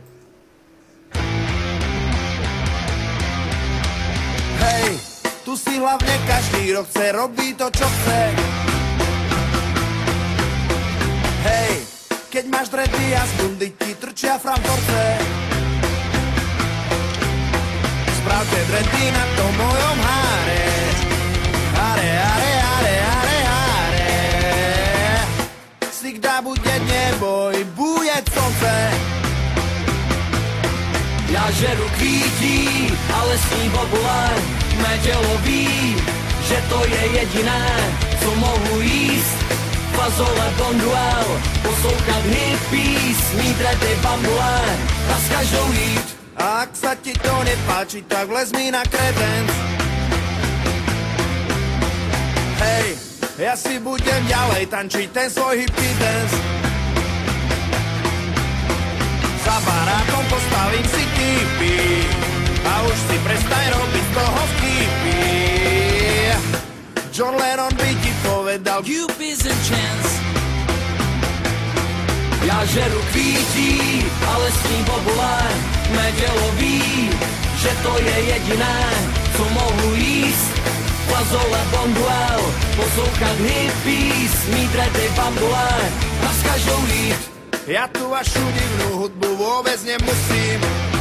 Speaker 8: Hej, tu si hlavne každý rok chce, robí to, čo chce. Hej, keď máš dredy a z bundy ti trčia framporce. Spravte dredy na tom mojom háre. Háre, háre, háre, háre, háre. Всегда bude neboj, bude slnce.
Speaker 9: Já žeru kvítí, ale sní bobule, mé tělo ví, že to je jediné, co mohu jíst. Fazole bonduel, poslouchat hippies, mít redy bambule, a s každou jít.
Speaker 8: A ak sa ti to nepáči, tak vlez mi na kredenc. Hej, ja si budem ďalej tančiť ten svoj hippie dance. Za barákom postavím si tipy a už si prestaň robiť z toho vtipy. John Lennon by ti povedal
Speaker 9: Cupid's and chance. Já žeru kvítí, ale sní bobule, mé tělo ví, že to je jediné, co mohu jíst. Fazole bonduel, poslouchat hippies, mít redy bambule, a s každou jít.
Speaker 8: Ja tu vašu divnú hudbu vôbec nemusím.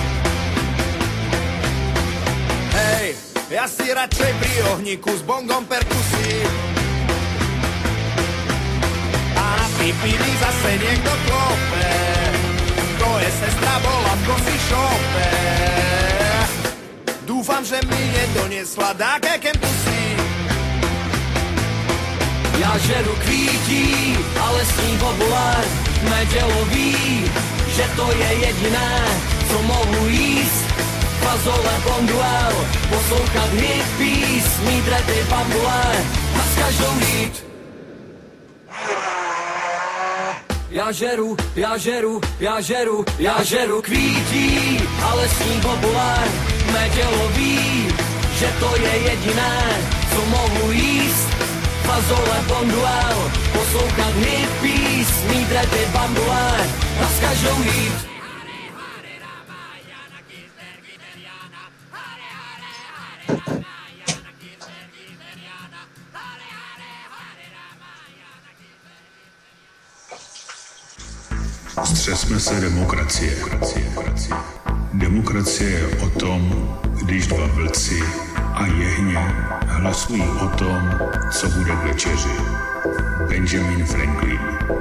Speaker 8: Hej, ja si radšej pri ohníku s bongom perkusím. A na pipiny zase niekto klope. To je sestra bola v coffee shope. Dúfam, že mi nedoniesla dáke kempusy.
Speaker 9: Já žeru kvítí, ale sní bobule, mé tělo ví, že to je jediné, co mohu jíst. Fazole bonduel, poslouchat hippies, mít redy bambule, a s každou jít. Já žeru, já žeru, já žeru, já žeru kvítí, ale sní bobule, mé tělo ví, že to je jediné, co mohu jíst. Fazole bonduel, poslouchat hippies, mít redy bambule, a s každou jít.
Speaker 1: Střesme se demokracie. Demokracie je o tom, když dva vlci a jehně hlasují o tom, co bude k večeři. Benjamin Franklin.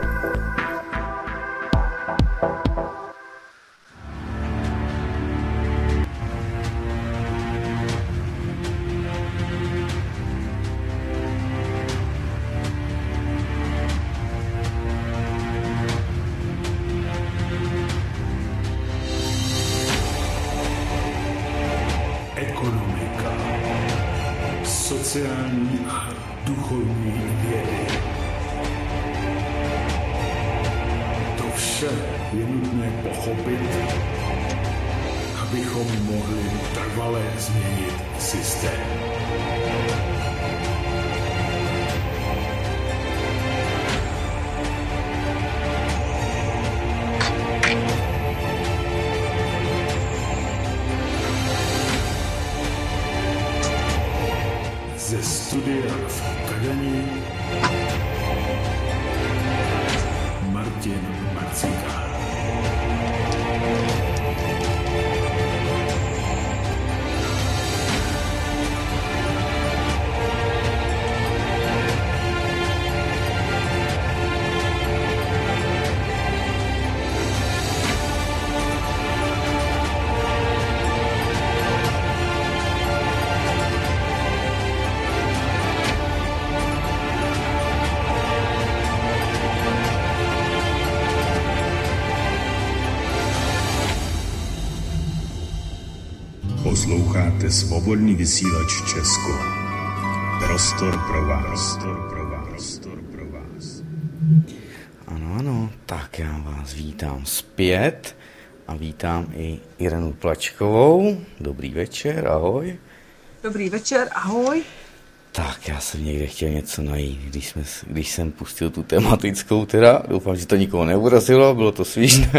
Speaker 10: Ekonomika, sociální a duchovní vědy. To vše je nutné pochopit, abychom mohli trvale změnit systém. Ze studia v Kadani Martin Marcíka.
Speaker 1: Posloucháte Svobodný vysílač Česko. Prostor pro vás. Prostor pro vás. Prostor pro vás.
Speaker 5: Ano, ano, tak já vás vítám zpět a vítám i Irenu Plačkovou. Dobrý večer, ahoj.
Speaker 6: Dobrý večer, ahoj.
Speaker 5: Tak, já jsem někde chtěl něco najít, když, jsme, když jsem pustil tu tematickou teda, doufám, že to nikoho neurazilo, bylo to svížné.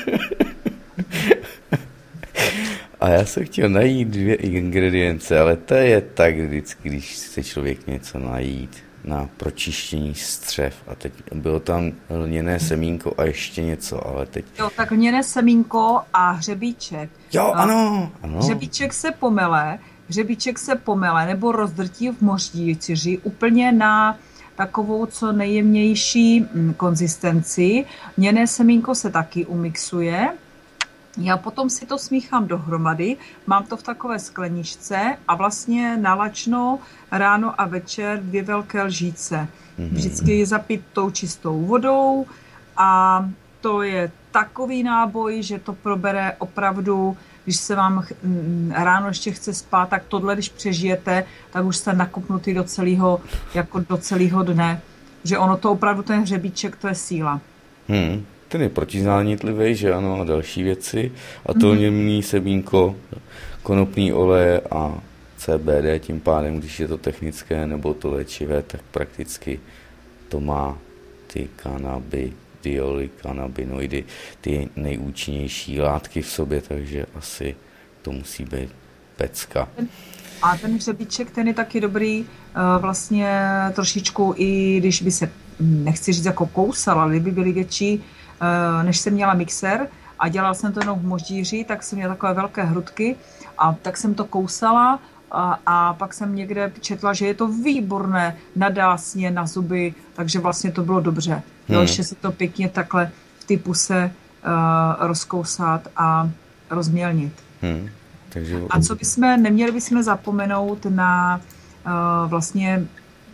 Speaker 5: A já jsem chtěl najít dvě ingredience, ale to je tak vždycky, když chce člověk něco najít na pročištění střev. A teď bylo tam lněné semínko a ještě něco, ale teď...
Speaker 6: Jo, tak lněné semínko a hřebíček.
Speaker 5: Jo, ano, ano.
Speaker 6: Hřebíček se pomele, hřebíček se pomele nebo rozdrtí v mořdíciři úplně na takovou co nejjemnější konzistenci. Lněné semínko se taky umixuje. Já potom si to smíchám dohromady, mám to v takové skleničce a vlastně nalačno ráno a večer dvě velké lžíce. Vždycky je zapít tou čistou vodou a to je takový náboj, že to probere opravdu, když se vám ráno ještě chce spát, tak tohle, když přežijete, tak už jste nakopnutý do celého, jako do celého dne. Že ono to opravdu, ten hřebíček, to je síla.
Speaker 5: Hmm. Ten je protizánětlivý, že ano, a další věci. A to lněné semínko, konopný oleje a C B D, tím pádem, když je to technické nebo to léčivé, tak prakticky to má ty kanabidioly, kanabinoidy, ty nejúčinnější látky v sobě, takže asi to musí být pecka.
Speaker 6: A ten hřebíček, ten je taky dobrý vlastně trošičku, i když by se, nechci říct jako kousal, ale kdyby byly větší, než jsem měla mixer a dělala jsem to jenom v moždíři, tak jsem měla takové velké hrudky a tak jsem to kousala a, a pak jsem někde četla, že je to výborné na dásně, na zuby, takže vlastně to bylo dobře. Hmm. Jo, ještě si to pěkně takhle v ty puse uh, rozkousat a rozmělnit.
Speaker 5: Hmm. Takže...
Speaker 6: A co bychom, neměli bychom zapomenout na uh, vlastně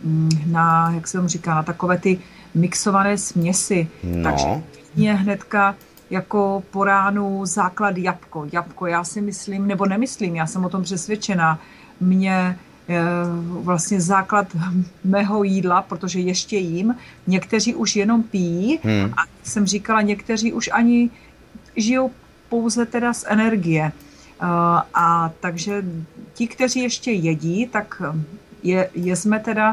Speaker 6: na, jak se tomu říká, na takové ty mixované směsi.
Speaker 5: No. Takže
Speaker 6: mě hnedka jako po ránu základ jabko. Jabko, já si myslím, nebo nemyslím, já jsem o tom přesvědčená, mě e, vlastně základ mého jídla, protože ještě jím, někteří už jenom pijí hmm. a jsem říkala, někteří už ani žijou pouze teda z energie. E, a takže ti, kteří ještě jedí, tak je, jezme teda,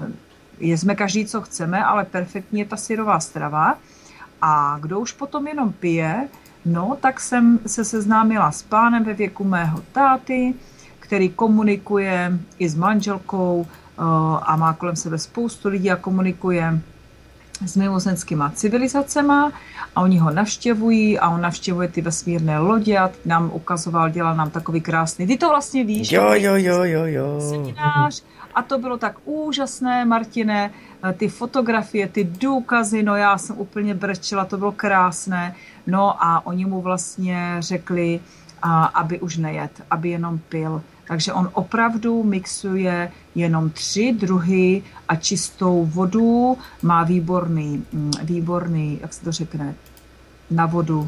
Speaker 6: jezme každý, co chceme, ale perfektně je ta syrová strava. A kdo už potom jenom pije, no tak jsem se seznámila s pánem ve věku mého táty, který komunikuje i s manželkou a má kolem sebe spoustu lidí a komunikuje s mimozenskýma civilizacema a oni ho navštěvují a on navštěvuje ty vesmírné lodě a nám ukazoval, dělal nám takový krásný, ty to vlastně víš,
Speaker 5: jo, jo, jo, jo, jo.
Speaker 6: seminář a to bylo tak úžasné, Martine, ty fotografie, ty důkazy, no já jsem úplně brečela, to bylo krásné, no a oni mu vlastně řekli, a, aby už nejet, aby jenom pil. Takže on opravdu mixuje jenom tři druhy a čistou vodu, má výborný, výborný, jak se to řekne, na vodu.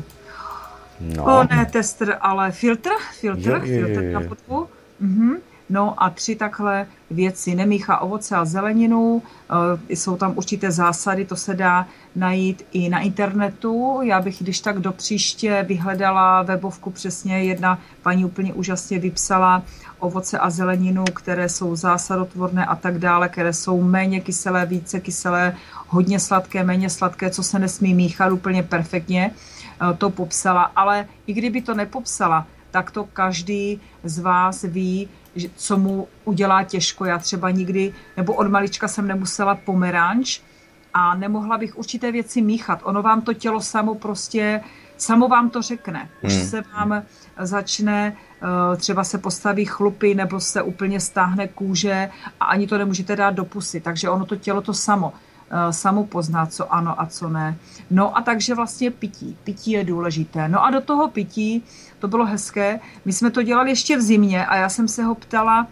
Speaker 6: No. O ne, tester, ale filtr, filtr, je, je, filtr je, je. na vodu. Mhm. No a tři takhle věci, nemíchá ovoce a zeleninu, e, jsou tam určité zásady, to se dá najít i na internetu. Já bych když tak do příště vyhledala webovku přesně, jedna paní úplně úžasně vypsala ovoce a zeleninu, které jsou zásadotvorné a tak dále, které jsou méně kyselé, více kyselé, hodně sladké, méně sladké, co se nesmí míchat, úplně perfektně e, to popsala, ale i kdyby to nepopsala, tak to každý z vás ví, co mu udělá těžko. Já třeba nikdy, nebo od malička jsem nemusela pomeranč a nemohla bych určité věci míchat. Ono vám to tělo samo prostě, samo vám to řekne. Už hmm. se vám začne, třeba se postaví chlupy nebo se úplně stáhne kůže a ani to nemůžete dát do pusy. Takže ono to tělo to samo. Samo pozná, co ano a co ne. No a takže vlastně pití. Pití je důležité. No a do toho pití, to bylo hezké, my jsme to dělali ještě v zimě a já jsem se ho ptala,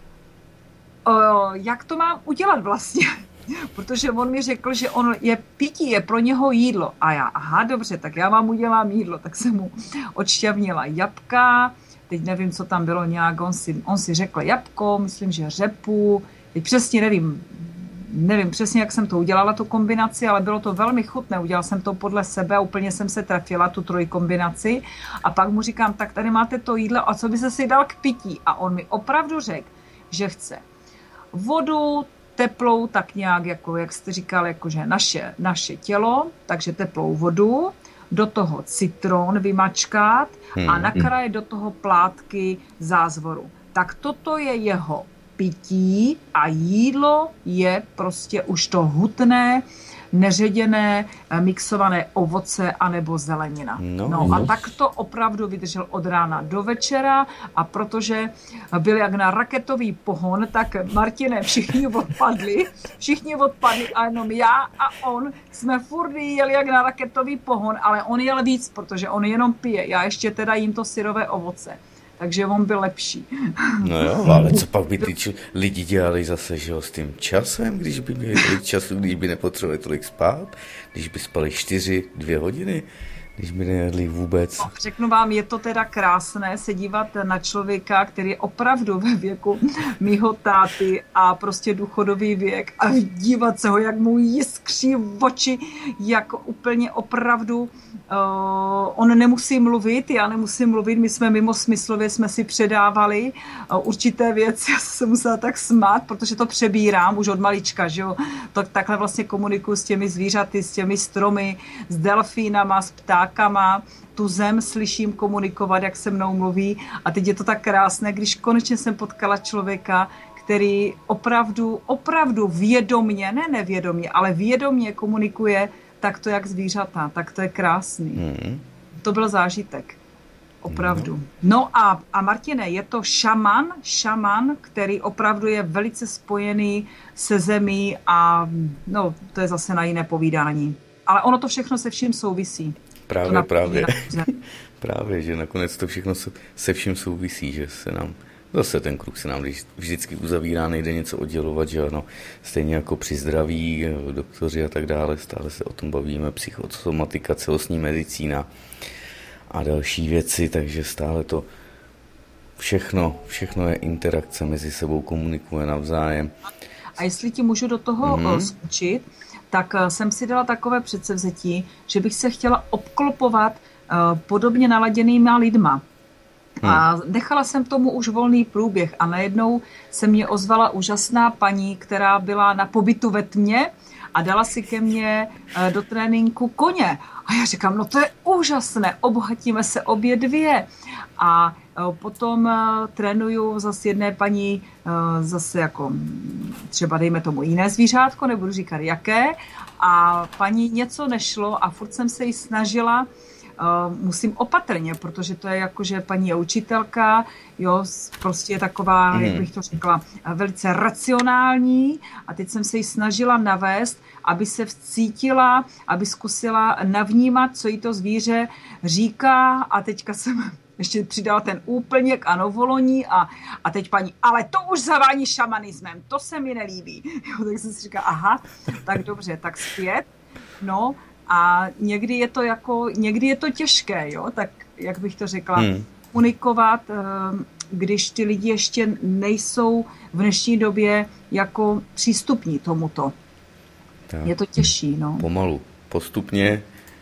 Speaker 6: jak to mám udělat vlastně. Protože on mi řekl, že on je pití, je pro něho jídlo. A já, aha, dobře, tak já vám udělám jídlo. Tak jsem mu odšťavnila jabka, teď nevím, co tam bylo nějak, on si, on si řekl jabko, myslím, že řepu, teď přesně nevím, nevím přesně, jak jsem to udělala, tu kombinaci, ale bylo to velmi chutné. Udělala jsem to podle sebe a úplně jsem se trefila, tu trojkombinaci. A pak mu říkám, tak tady máte to jídlo a co by se si dal k pití? A on mi opravdu řekl, že chce vodu, teplou, tak nějak, jako, jak jste říkal, jakože naše, naše tělo, takže teplou vodu, do toho citron vymačkat hmm. a nakrájet do toho plátky zázvoru. Tak toto je jeho pití a jídlo je prostě už to hutné, neředěné, mixované ovoce anebo zelenina. No, no a tak to opravdu vydržel od rána do večera a protože byl jak na raketový pohon, tak Martine, všichni odpadli, všichni odpadli a jenom já a on jsme furt jeli jak na raketový pohon, ale on jel víc, protože on jenom pije. Já ještě teda jím to syrové ovoce. Takže on byl lepší.
Speaker 5: No jo, ale co pak by ty č- lidi dělali zase, že jo, s tím časem, když by měli tolik času, když by nepotřebovali tolik spát, když by spali čtyři, dvě hodiny, když by nejedli vůbec.
Speaker 6: No, řeknu vám, je to teda krásné se dívat na člověka, který je opravdu ve věku mýho táty a prostě důchodový věk a dívat se ho, jak mu jiskří v oči, jak úplně opravdu uh, on nemusí mluvit, já nemusím mluvit, my jsme mimo smyslově, jsme si předávali uh, určité věci, já jsem se musela tak smát, protože to přebírám už od malička, že jo, tak, takhle vlastně komunikuju s těmi zvířaty, s těmi stromy, s delfínama, s ptákama, tu zem slyším komunikovat, jak se mnou mluví a teď je to tak krásné, když konečně jsem potkala člověka, který opravdu, opravdu vědomně, ne nevědomně, ale vědomně komunikuje takto jak zvířata, tak to je krásný. Mm. To byl zážitek. Opravdu. No a, a Martine, je to šaman, šaman, který opravdu je velice spojený se zemí a no, to je zase na jiné povídání. Ale ono to všechno se vším souvisí.
Speaker 5: Právě, právě. Právě, že nakonec to všechno se vším souvisí, že se nám, zase ten kruh se nám vždycky uzavírá, nejde něco oddělovat, že ano, stejně jako při zdraví, doktoři a tak dále, stále se o tom bavíme, psychosomatika, celostní medicína a další věci, takže stále to všechno, všechno je interakce mezi sebou, komunikuje navzájem.
Speaker 6: A jestli ti můžu do toho mm-hmm. skočit, tak jsem si dala takové předsevzetí, že bych se chtěla obklopovat uh, podobně naladěnýma lidma. Hmm. A nechala jsem tomu už volný průběh a najednou se mě ozvala úžasná paní, která byla na pobytu ve tmě a dala si ke mně uh, do tréninku koně. A já říkám, no to je úžasné, obohatíme se obě dvě. A uh, potom uh, trénuju zase jedné paní, uh, zase jako třeba dejme tomu jiné zvířátko, nebudu říkat jaké. A paní něco nešlo a furt jsem se jí snažila, uh, musím opatrně, protože to je jako, že paní je učitelka, jo, prostě je taková, mm. jak bych to řekla, velice racionální a teď jsem se jí snažila navést, aby se vcítila, aby zkusila navnímat, co jí to zvíře říká a teďka jsem ještě přidala ten úplněk a novoloní a, a teď paní, ale to už zavání šamanismem, to se mi nelíbí. Jo, tak jsem si říkala, aha, tak dobře, tak zpět, no a někdy je to jako, někdy je to těžké, jo, tak jak bych to řekla, hmm. komunikovat, když ty lidi ještě nejsou v dnešní době jako přístupní tomuto. Tak. Je to těžší, no.
Speaker 5: Pomalu, postupně,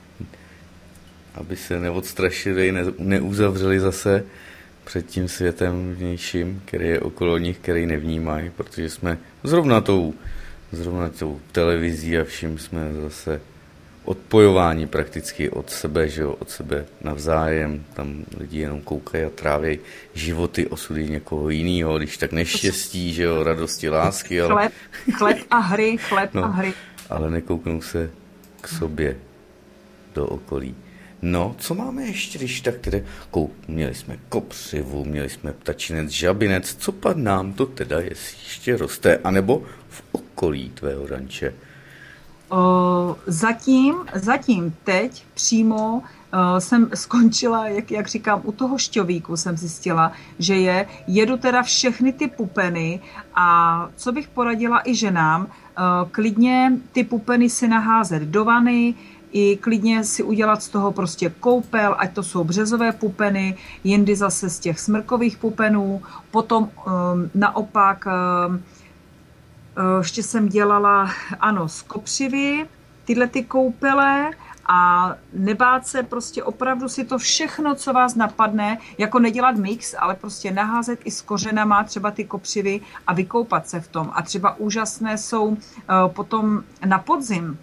Speaker 5: aby se neodstrašili, ne, neuzavřeli zase před tím světem vnějším, který je okolo nich, který nevnímají, protože jsme zrovna tou, zrovna tou televizí a vším jsme zase odpojování prakticky od sebe, že jo, od sebe navzájem, tam lidi jenom koukají a tráví životy, osudy někoho jiného, když tak neštěstí, že jo, radosti, lásky, ale...
Speaker 6: Chleb, chleb a hry, chleb
Speaker 5: no,
Speaker 6: a hry.
Speaker 5: Ale nekouknou se k sobě do okolí. No, co máme ještě, když tak tedy... Kou, měli jsme kopřivu, měli jsme ptačinec, žabinec, co pak nám to teda jestli ještě roste, anebo v okolí tvého ranče?
Speaker 6: O, zatím, zatím teď přímo o, jsem skončila, jak, jak říkám, u toho šťovíku jsem zjistila, že je, jedu teda všechny ty pupeny a co bych poradila i ženám, o, klidně ty pupeny si naházet do vany, i klidně si udělat z toho prostě koupel, ať to jsou březové pupeny, jindy zase z těch smrkových pupenů, potom um, naopak um, ještě jsem dělala, ano, z kopřivy, tyhle ty koupele a nebát se prostě opravdu si to všechno, co vás napadne, jako nedělat mix, ale prostě naházet i s kořenama třeba ty kopřivy a vykoupat se v tom. A třeba úžasné jsou uh, potom na podzim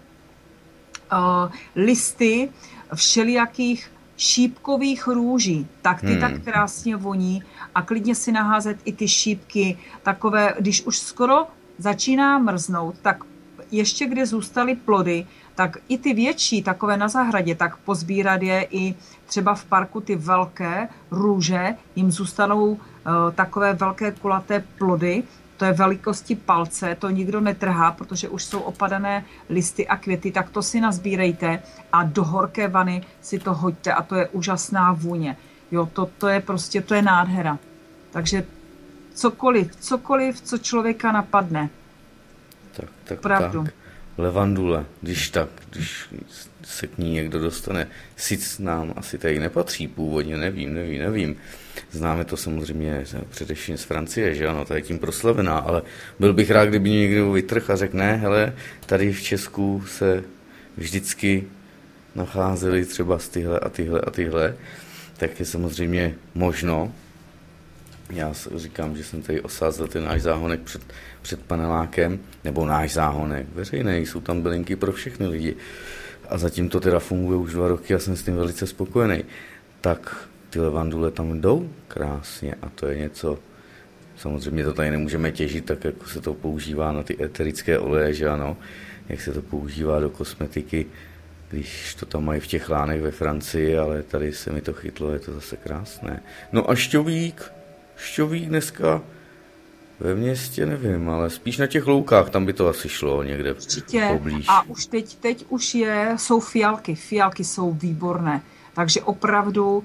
Speaker 6: Uh, listy všelijakých šípkových růží, tak ty hmm. tak krásně voní a klidně si naházet i ty šípky takové, když už skoro začíná mrznout, tak ještě kde zůstaly plody, tak i ty větší, takové na zahradě, tak pozbírat je i třeba v parku ty velké růže, jim zůstanou uh, takové velké kulaté plody, to je velikosti palce, to nikdo netrhá, protože už jsou opadané listy a květy, tak to si nazbírejte a do horké vany si to hoďte a to je úžasná vůně. Jo, to, to je prostě, to je nádhera. Takže cokoliv, cokoliv, co člověka napadne.
Speaker 5: Tak, tak,
Speaker 6: Pravdu.
Speaker 5: tak. Levandule, když tak, když se k ní někdo dostane, sice nám asi tady nepatří původně, nevím, nevím, nevím. Známe to samozřejmě především z Francie, že ano, tady tím proslavená, ale byl bych rád, kdyby mě někdo vytrhl a řekl, ne, hele, tady v Česku se vždycky nacházely třeba z tyhle a tyhle a tyhle, tak je samozřejmě možno. Já říkám, že jsem tady osázel ten náš záhonek před, před panelákem, nebo náš záhonek, veřejný, jsou tam bylinky pro všechny lidi. A zatím to teda funguje už dva roky a jsem s tím velice spokojený. Tak ty levandule tam jdou krásně a to je něco, samozřejmě to tady nemůžeme těžit tak, jako se to používá na ty eterické oleje, že ano, jak se to používá do kosmetiky, když to tam mají v těch lánech ve Francii, ale tady se mi to chytlo, je to zase krásné. No a šťovík, šťovík dneska ve městě nevím, ale spíš na těch loukách, tam by to asi šlo někde poblíž.
Speaker 6: A už teď, teď už je, jsou fialky, fialky jsou výborné, takže opravdu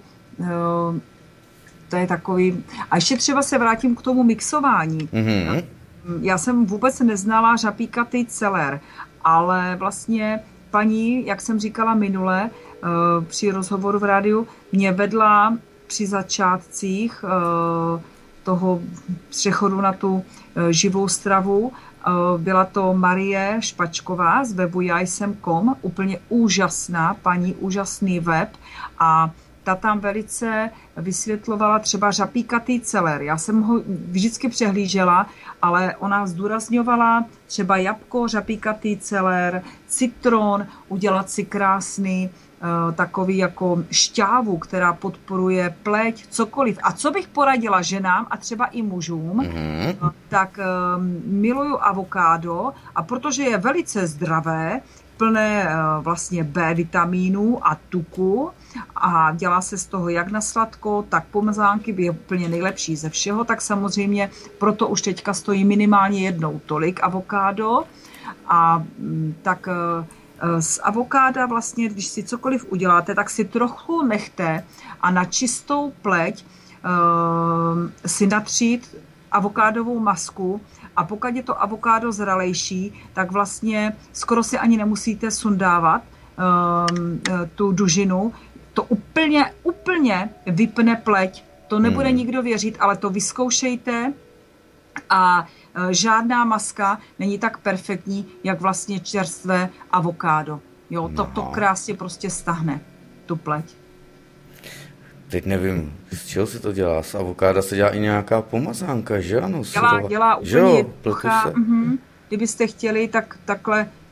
Speaker 6: to je takový... A ještě třeba se vrátím k tomu mixování. Mm-hmm. Já jsem vůbec neznala řapíkatý celer, ale vlastně paní, jak jsem říkala minule při rozhovoru v rádiu, mě vedla při začátcích toho přechodu na tu živou stravu. Byla to Marie Špačková z webu já jsem tečka com, úplně úžasná paní, úžasný web a ta tam velice vysvětlovala třeba řapíkatý celer. Já jsem ho vždycky přehlížela, ale ona zdůrazňovala třeba jabko, řapíkatý celer, citron, udělat si krásný uh, takový jako šťávu, která podporuje pleť, cokoliv. A co bych poradila ženám a třeba i mužům, mm-hmm. uh, tak uh, miluju avokádo a protože je velice zdravé, plné uh, vlastně B vitamínů a tuku a dělá se z toho jak na sladko, tak pomazánky, je úplně nejlepší ze všeho, tak samozřejmě proto už teďka stojí minimálně jednou tolik avokádo a tak z avokáda vlastně, když si cokoliv uděláte, tak si trochu nechte a na čistou pleť uh, si natřít avokádovou masku a pokud je to avokádo zralejší, tak vlastně skoro si ani nemusíte sundávat um, tu dužinu. To úplně, úplně vypne pleť. To nebude hmm. nikdo věřit, ale to vyzkoušejte a uh, žádná maska není tak perfektní, jak vlastně čerstvé avokádo. Jo, to, to krásně prostě stahne tu pleť.
Speaker 5: Teď nevím, z čeho se to dělá. Z avokáda se dělá i nějaká pomazánka, že ano?
Speaker 6: Dělá, dělá úplně jednoduchá. Mm-hmm. Kdybyste chtěli, tak takhle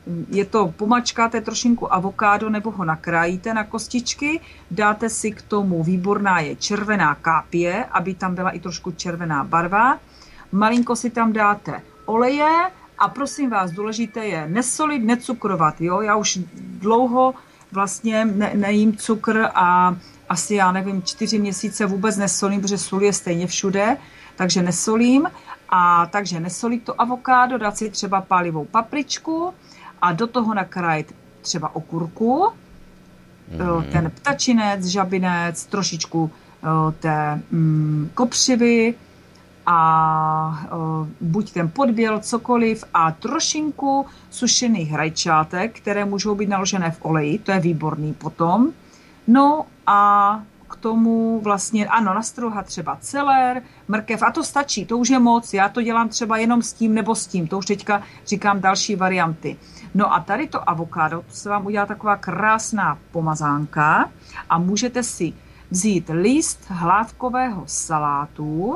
Speaker 6: je to, pomačkáte trošinku avokádo nebo ho nakrájíte na kostičky, dáte si k tomu, výborná je červená kápě, aby tam byla i trošku červená barva. Malinko si tam dáte oleje a prosím vás, důležité je nesolit, necukrovat. Jo? Já už dlouho vlastně ne, nejím cukr a asi, já nevím, čtyři měsíce vůbec nesolím, protože sůl je stejně všude, takže nesolím. A takže nesolit to avokádo, dát si třeba pálivou papričku a do toho nakrájet třeba okurku, mm. ten ptačinec, žabinec, trošičku té mm, kopřivy a buď ten podběl, cokoliv a trošinku sušených rajčátek, které můžou být naložené v oleji, to je výborný potom. No a k tomu vlastně, ano, nastrouhat třeba celer, mrkev a to stačí, to už je moc, já to dělám třeba jenom s tím nebo s tím, to už teďka říkám další varianty. No a tady to avokádo, to se vám udělá taková krásná pomazánka a můžete si vzít list hlávkového salátu,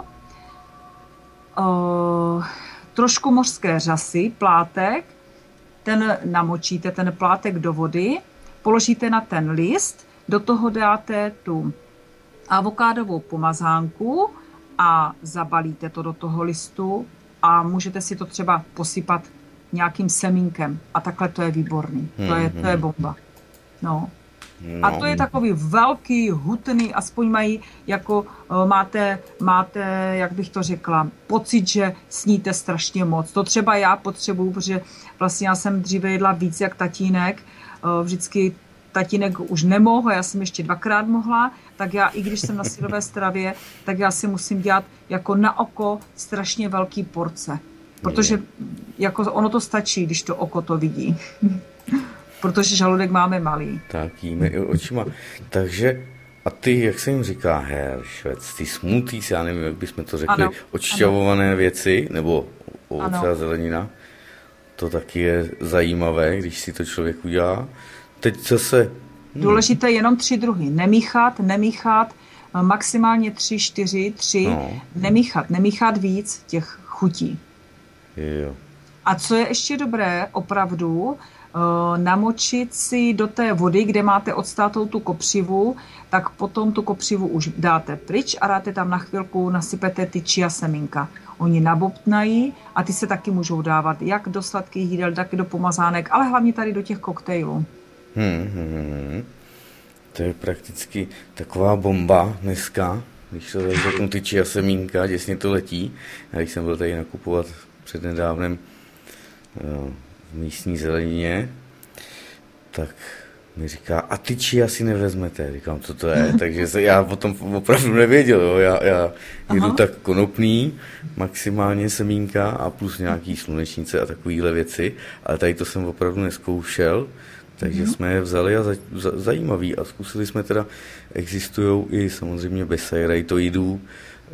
Speaker 6: Uh, trošku mořské řasy, plátek, ten namočíte, ten plátek do vody, položíte na ten list, do toho dáte tu avokádovou pomazánku a zabalíte to do toho listu a můžete si to třeba posypat nějakým semínkem a takhle to je výborný, to je, to je bomba. No. No. A to je takový velký, hutný, aspoň mají, jako máte, máte, jak bych to řekla, pocit, že sníte strašně moc. To třeba já potřebuju, protože vlastně já jsem dříve jedla víc jak tatínek, vždycky tatínek už nemohl, já jsem ještě dvakrát mohla, tak já, i když jsem na silové stravě, tak já si musím dělat jako na oko strašně velký porce. Protože jako ono to stačí, když to oko to vidí. Protože žaludek máme malý.
Speaker 5: Tak jíme i očima. Takže, a ty, jak se jim říká, heršvec, ty smoothies, já nevím, jak bychom to řekli, ano, odšťavované ano. věci, nebo ovoce a zelenina, to taky je zajímavé, když si to člověk udělá. Teď zase... Hmm.
Speaker 6: Důležité jenom tři druhy. Nemíchat, nemíchat, maximálně tři, čtyři, tři, no. nemíchat, nemíchat víc těch chutí.
Speaker 5: Jo.
Speaker 6: A co je ještě dobré, opravdu, namočit si do té vody, kde máte odstátou tu kopřivu, tak potom tu kopřivu už dáte pryč a dáte tam na chvilku, nasypete ty chia semínka. Oni nabobtnají a ty se taky můžou dávat jak do sladkých jídel, tak i do pomazánek, ale hlavně tady do těch koktejlů.
Speaker 5: Hmm, hmm, hmm. To je prakticky taková bomba dneska, když to tady řeknu ty chia semínka, děsně to letí. Já když jsem byl tady nakupovat přednedávnem v místní zelenině, tak mi říká, a ty chia si nevezmete. Říkám, co to je? Takže se, já potom opravdu nevěděl. Jo. Já, já jedu tak konopný, maximálně semínka a plus nějaký slunečnice a takovýhle věci, ale tady to jsem opravdu neskoušel, takže mm. jsme je vzali a za, za, zajímavý a zkusili jsme teda, existují i samozřejmě bez sajrajtoidů uh,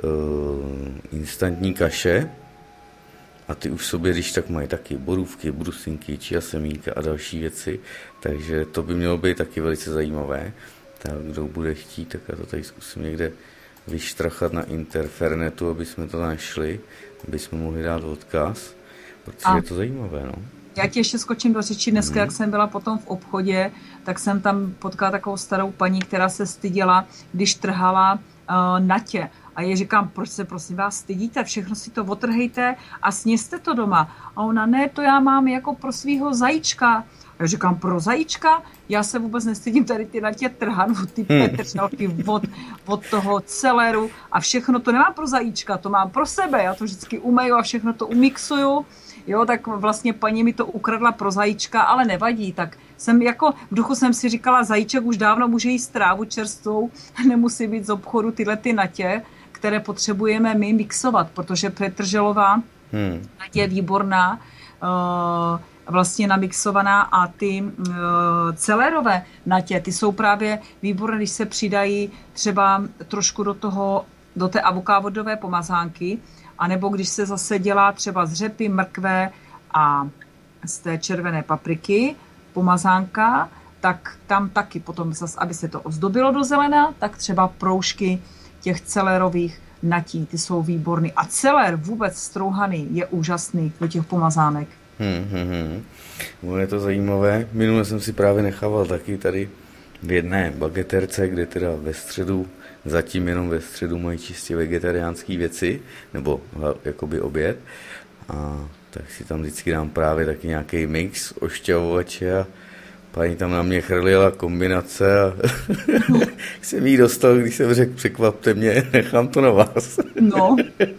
Speaker 5: instantní kaše, a ty už sobě, když tak mají taky borůvky, brusinky, chia semínka a další věci, takže to by mělo být taky velice zajímavé. Tak kdo bude chtít, tak já to tady zkusím někde vyštrachat na interfernetu, aby jsme to našli, aby jsme mohli dát odkaz, protože a je to zajímavé, no.
Speaker 6: Já ti ještě skočím do řeči. Dneska, hmm. jak jsem byla potom v obchodě, tak jsem tam potkala takovou starou paní, která se styděla, když trhala uh, natě. A je říkám, proč se prosím vás stydíte, všechno si to otrhejte a sněste to doma. A ona, ne, to já mám jako pro svýho zajíčka. Já říkám, pro zajíčka? Já se vůbec nestydím tady ty natě trhat, ty hmm. petržalky od, od toho celeru a všechno to nemám pro zajíčka, to mám pro sebe. Já to vždycky umeju a všechno to umixuju. Jo, tak vlastně paní mi to ukradla pro zajíčka, ale nevadí, tak jsem jako v duchu jsem si říkala, zajíček už dávno může jíst trávu čerstvou, nemusí být z obchodu tyhle ty natě, které potřebujeme my mixovat, protože petrželová hmm. natě je výborná, uh, vlastně namixovaná a ty uh, celerové natě, ty jsou právě výborné, když se přidají třeba trošku do toho, do té avokádové pomazánky, anebo když se zase dělá třeba z řepy, mrkve a z té červené papriky pomazánka, tak tam taky potom zase, aby se to ozdobilo do zelena, tak třeba proužky těch celerových natí, ty jsou výborný. A celer vůbec strouhaný je úžasný do těch pomazánek.
Speaker 5: Hmm, hmm, hmm. Ono je to zajímavé. Minule jsem si právě nechával taky tady v jedné bageterce, kde teda ve středu, zatím jenom ve středu mají čistě vegetariánské věci, nebo jakoby oběd. A tak si tam vždycky dám právě taky nějaký mix ošťavovače a paní tam na mě chrlila kombinace a jsem jí dostal, když jsem řekl, překvapte mě, nechám to na vás.
Speaker 6: No.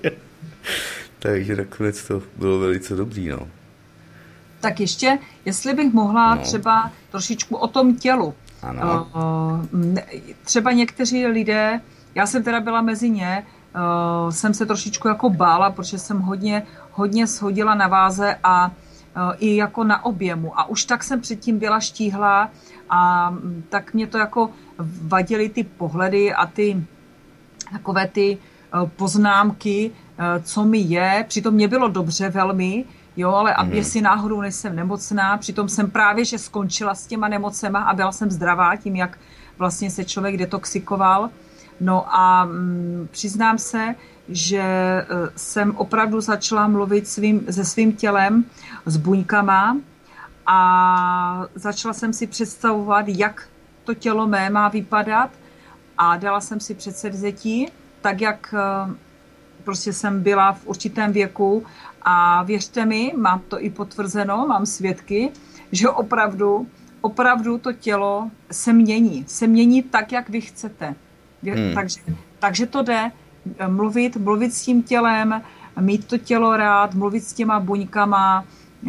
Speaker 5: Takže nakonec to bylo velice dobrý, no.
Speaker 6: Tak ještě, jestli bych mohla
Speaker 5: no.
Speaker 6: třeba trošičku o tom tělu.
Speaker 5: Ano.
Speaker 6: Uh, třeba někteří lidé, já jsem teda byla mezi ně, uh, jsem se trošičku jako bála, protože jsem hodně, hodně shodila na váze a uh, i jako na objemu. A už tak jsem předtím byla štíhlá a um, tak mě to jako vadily ty pohledy a ty takové ty uh, poznámky, uh, co mi je. Přitom mě bylo dobře velmi, jo, ale aby mm. si náhodou nejsem nemocná, přitom jsem právě, že skončila s těma nemocema a byla jsem zdravá tím, jak vlastně se člověk detoxikoval. No a mm, přiznám se, že uh, jsem opravdu začala mluvit svým, se svým tělem, s buňkama a začala jsem si představovat, jak to tělo mé má vypadat a dala jsem si předsevzetí, tak jak uh, prostě jsem byla v určitém věku a věřte mi, mám to i potvrzeno, mám svědky, že opravdu, opravdu to tělo se mění. Se mění tak, jak vy chcete. Hmm. Takže, takže to jde mluvit, mluvit s tím tělem, mít to tělo rád, mluvit s těma buňkama.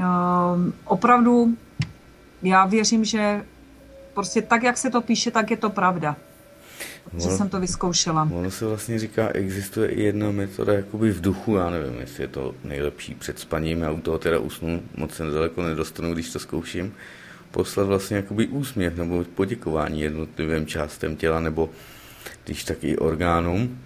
Speaker 6: Opravdu já věřím, že prostě tak, jak se to píše, tak je to pravda. Že jsem to vyzkoušela.
Speaker 5: Ono se vlastně říká, existuje i jedna metoda jakoby v duchu, já nevím, jestli je to nejlepší před spaním, já u toho teda usnu, moc se daleko nedostanu, když to zkouším, poslat vlastně jakoby úsměv nebo poděkování jednotlivým částem těla, nebo když tak i orgánům,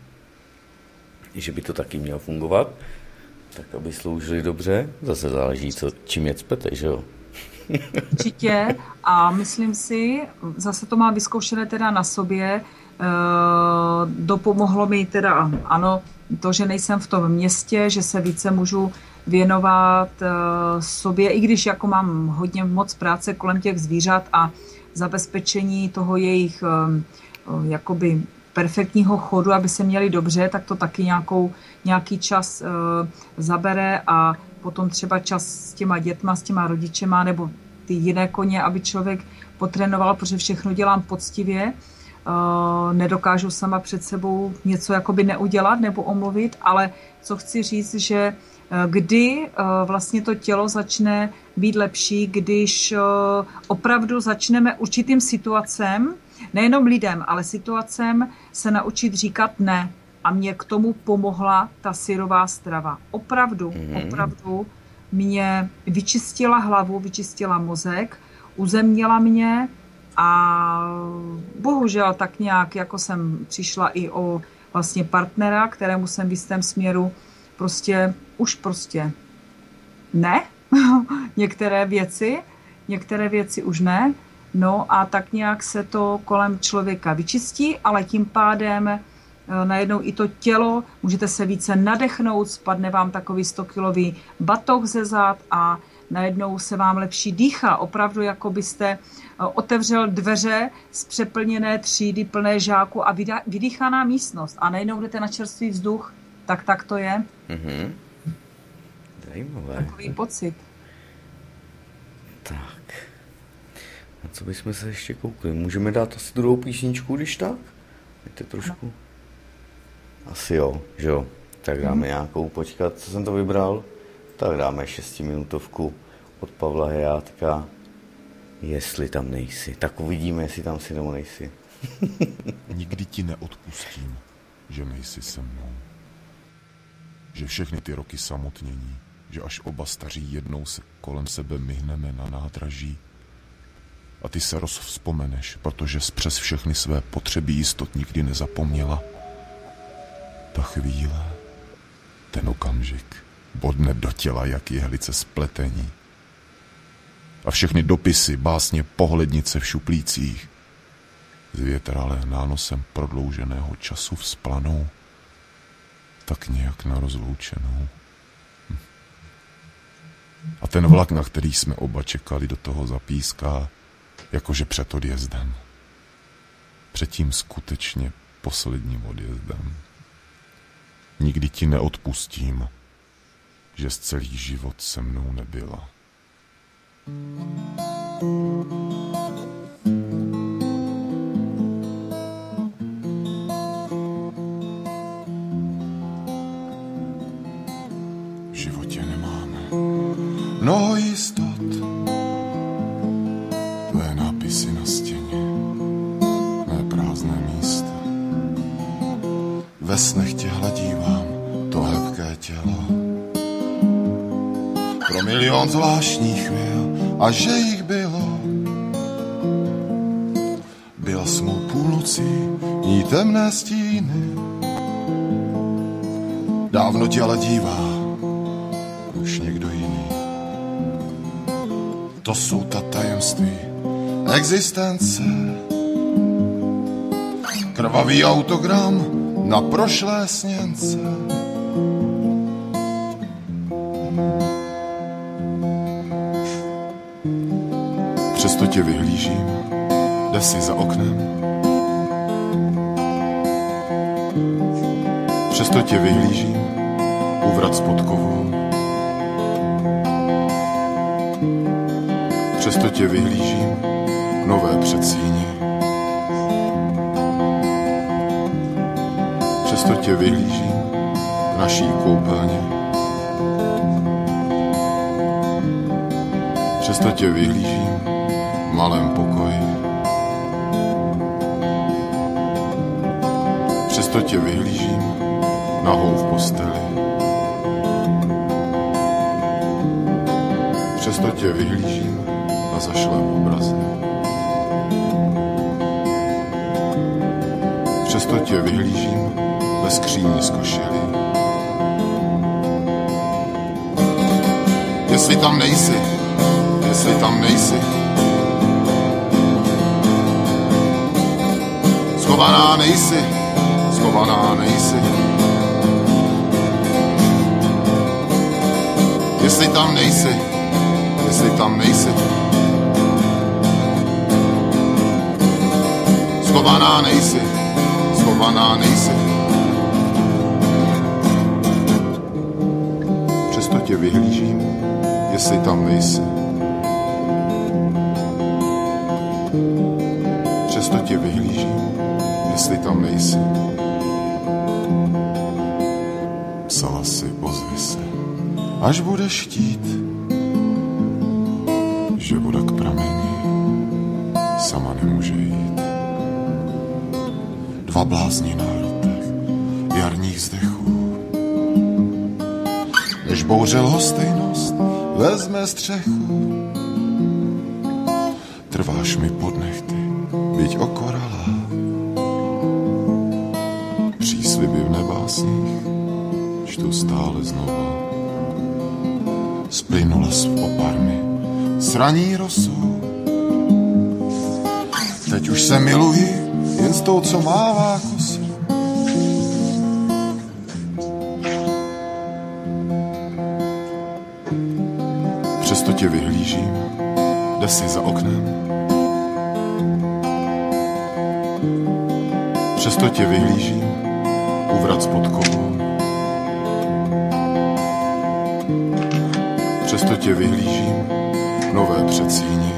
Speaker 5: že by to taky mělo fungovat, tak aby sloužili dobře, zase záleží, co, čím je cpete, že jo?
Speaker 6: Určitě a myslím si, zase to mám vyzkoušené teda na sobě, dopomohlo mi teda, ano, to, že nejsem v tom městě, že se více můžu věnovat sobě, i když jako mám hodně moc práce kolem těch zvířat a zabezpečení toho jejich jakoby perfektního chodu, aby se měli dobře, tak to taky nějakou, nějaký čas zabere a potom třeba čas s těma dětma, s těma rodičema nebo ty jiné koně, aby člověk potrénoval, protože všechno dělám poctivě. Uh, nedokážu sama před sebou něco jakoby neudělat nebo omluvit, ale co chci říct, že uh, kdy uh, vlastně to tělo začne být lepší, když uh, opravdu začneme určitým situacem, nejenom lidem, ale situacem se naučit říkat ne. A mě k tomu pomohla ta syrová strava. Opravdu, mm. opravdu mě vyčistila hlavu, vyčistila mozek, uzemnila mě a bohužel tak nějak, jako jsem přišla i o vlastně partnera, kterému jsem v jistém směru prostě, už prostě ne, některé věci, některé věci už ne, no a tak nějak se to kolem člověka vyčistí, ale tím pádem najednou i to tělo, můžete se více nadechnout, spadne vám takový stokilový batoh ze zad a najednou se vám lepší dýchá. Opravdu, jako byste otevřel dveře z přeplněné třídy plné žáků a vydýchaná místnost a najednou jdete na čerstvý vzduch, tak tak to je.
Speaker 5: Mm-hmm. Zajímavé.
Speaker 6: Takový pocit.
Speaker 5: Tak. A co bychom se ještě koukli? Můžeme dát asi druhou písničku, když tak? Víte trošku? No. Asi jo, že jo. Tak dáme mm. nějakou, počkat, co jsem to vybral? Tak dáme šestiminutovku od Pavla Hejátka. Jestli tam nejsi. Tak uvidíme, jestli tam si nebo nejsi.
Speaker 10: Nikdy ti neodpustím, že nejsi se mnou. Že všechny ty roky samotnění, že až oba staří jednou se kolem sebe myhneme na nádraží a ty se rozvzpomeneš, protože jsi přes všechny své potřeby jistot nikdy nezapomněla. Ta chvíle, ten okamžik, bodne do těla jak jehlice spletení. A všechny dopisy, básně, pohlednice v šuplících zvětralé nánosem prodlouženého času vzplanou, tak nějak na rozloučenou. Hm. A ten vlak, na který jsme oba čekali, do toho zapíská, jakože před odjezdem. Před tím skutečně posledním odjezdem. Nikdy ti neodpustím, že z celý život se mnou nebyla. V životě nemáme mnoho jistot, tvé nápisy na stěně, mé prázdné místa. Ve snech tě hladívám, to hebké tělo, pro milion zvláštních chvil, a že jich bylo. Byla s mou půlnocí, ní temné stíny. Dávno tě ale dívá už někdo jiný. To jsou ta tajemství existence. Krvavý autogram na prošlé sněnce. Přesto tě vyhlížím, jde si za oknem. Přesto tě vyhlížím, úvrat s podkovou. Přesto tě vyhlížím, nové předsíni. Přesto tě vyhlížím, k naší koupelně. Přesto tě vyhlížím, v malém pokoji. Přesto tě vyhlížím, nahou v posteli. Přesto tě vyhlížím na zašlém obraze. Přesto tě vyhlížím ve skříni z košilí. Jestli tam nejsi, jestli tam nejsi, schovaná nejsi, schovaná nejsi. Jestli tam nejsi, jestli tam nejsi, schovaná nejsi, schovaná nejsi. Přesto tě vyhlížím, jestli tam nejsi. Přesto tě vyhlížím, jestli tam nejsi. Psala si, ozvi se, až budeš chtít, že voda k prameni sama nemůže jít. Dva blázni na hrotech jarních vzdechů, než bouře lhostejnost vezme střechu. Trváš mi pod nechty, byť okoralá, přísliby v nebásních čtu stále znova. Splynula s oparmi sraní rosou, teď už se miluji jen s tou, co mává kosu. Přesto tě vyhlížím, jde si za oknem. Přesto tě vyhlížím, úvrat s podkovou. Přesto tě vyhlížím, nové předsíni.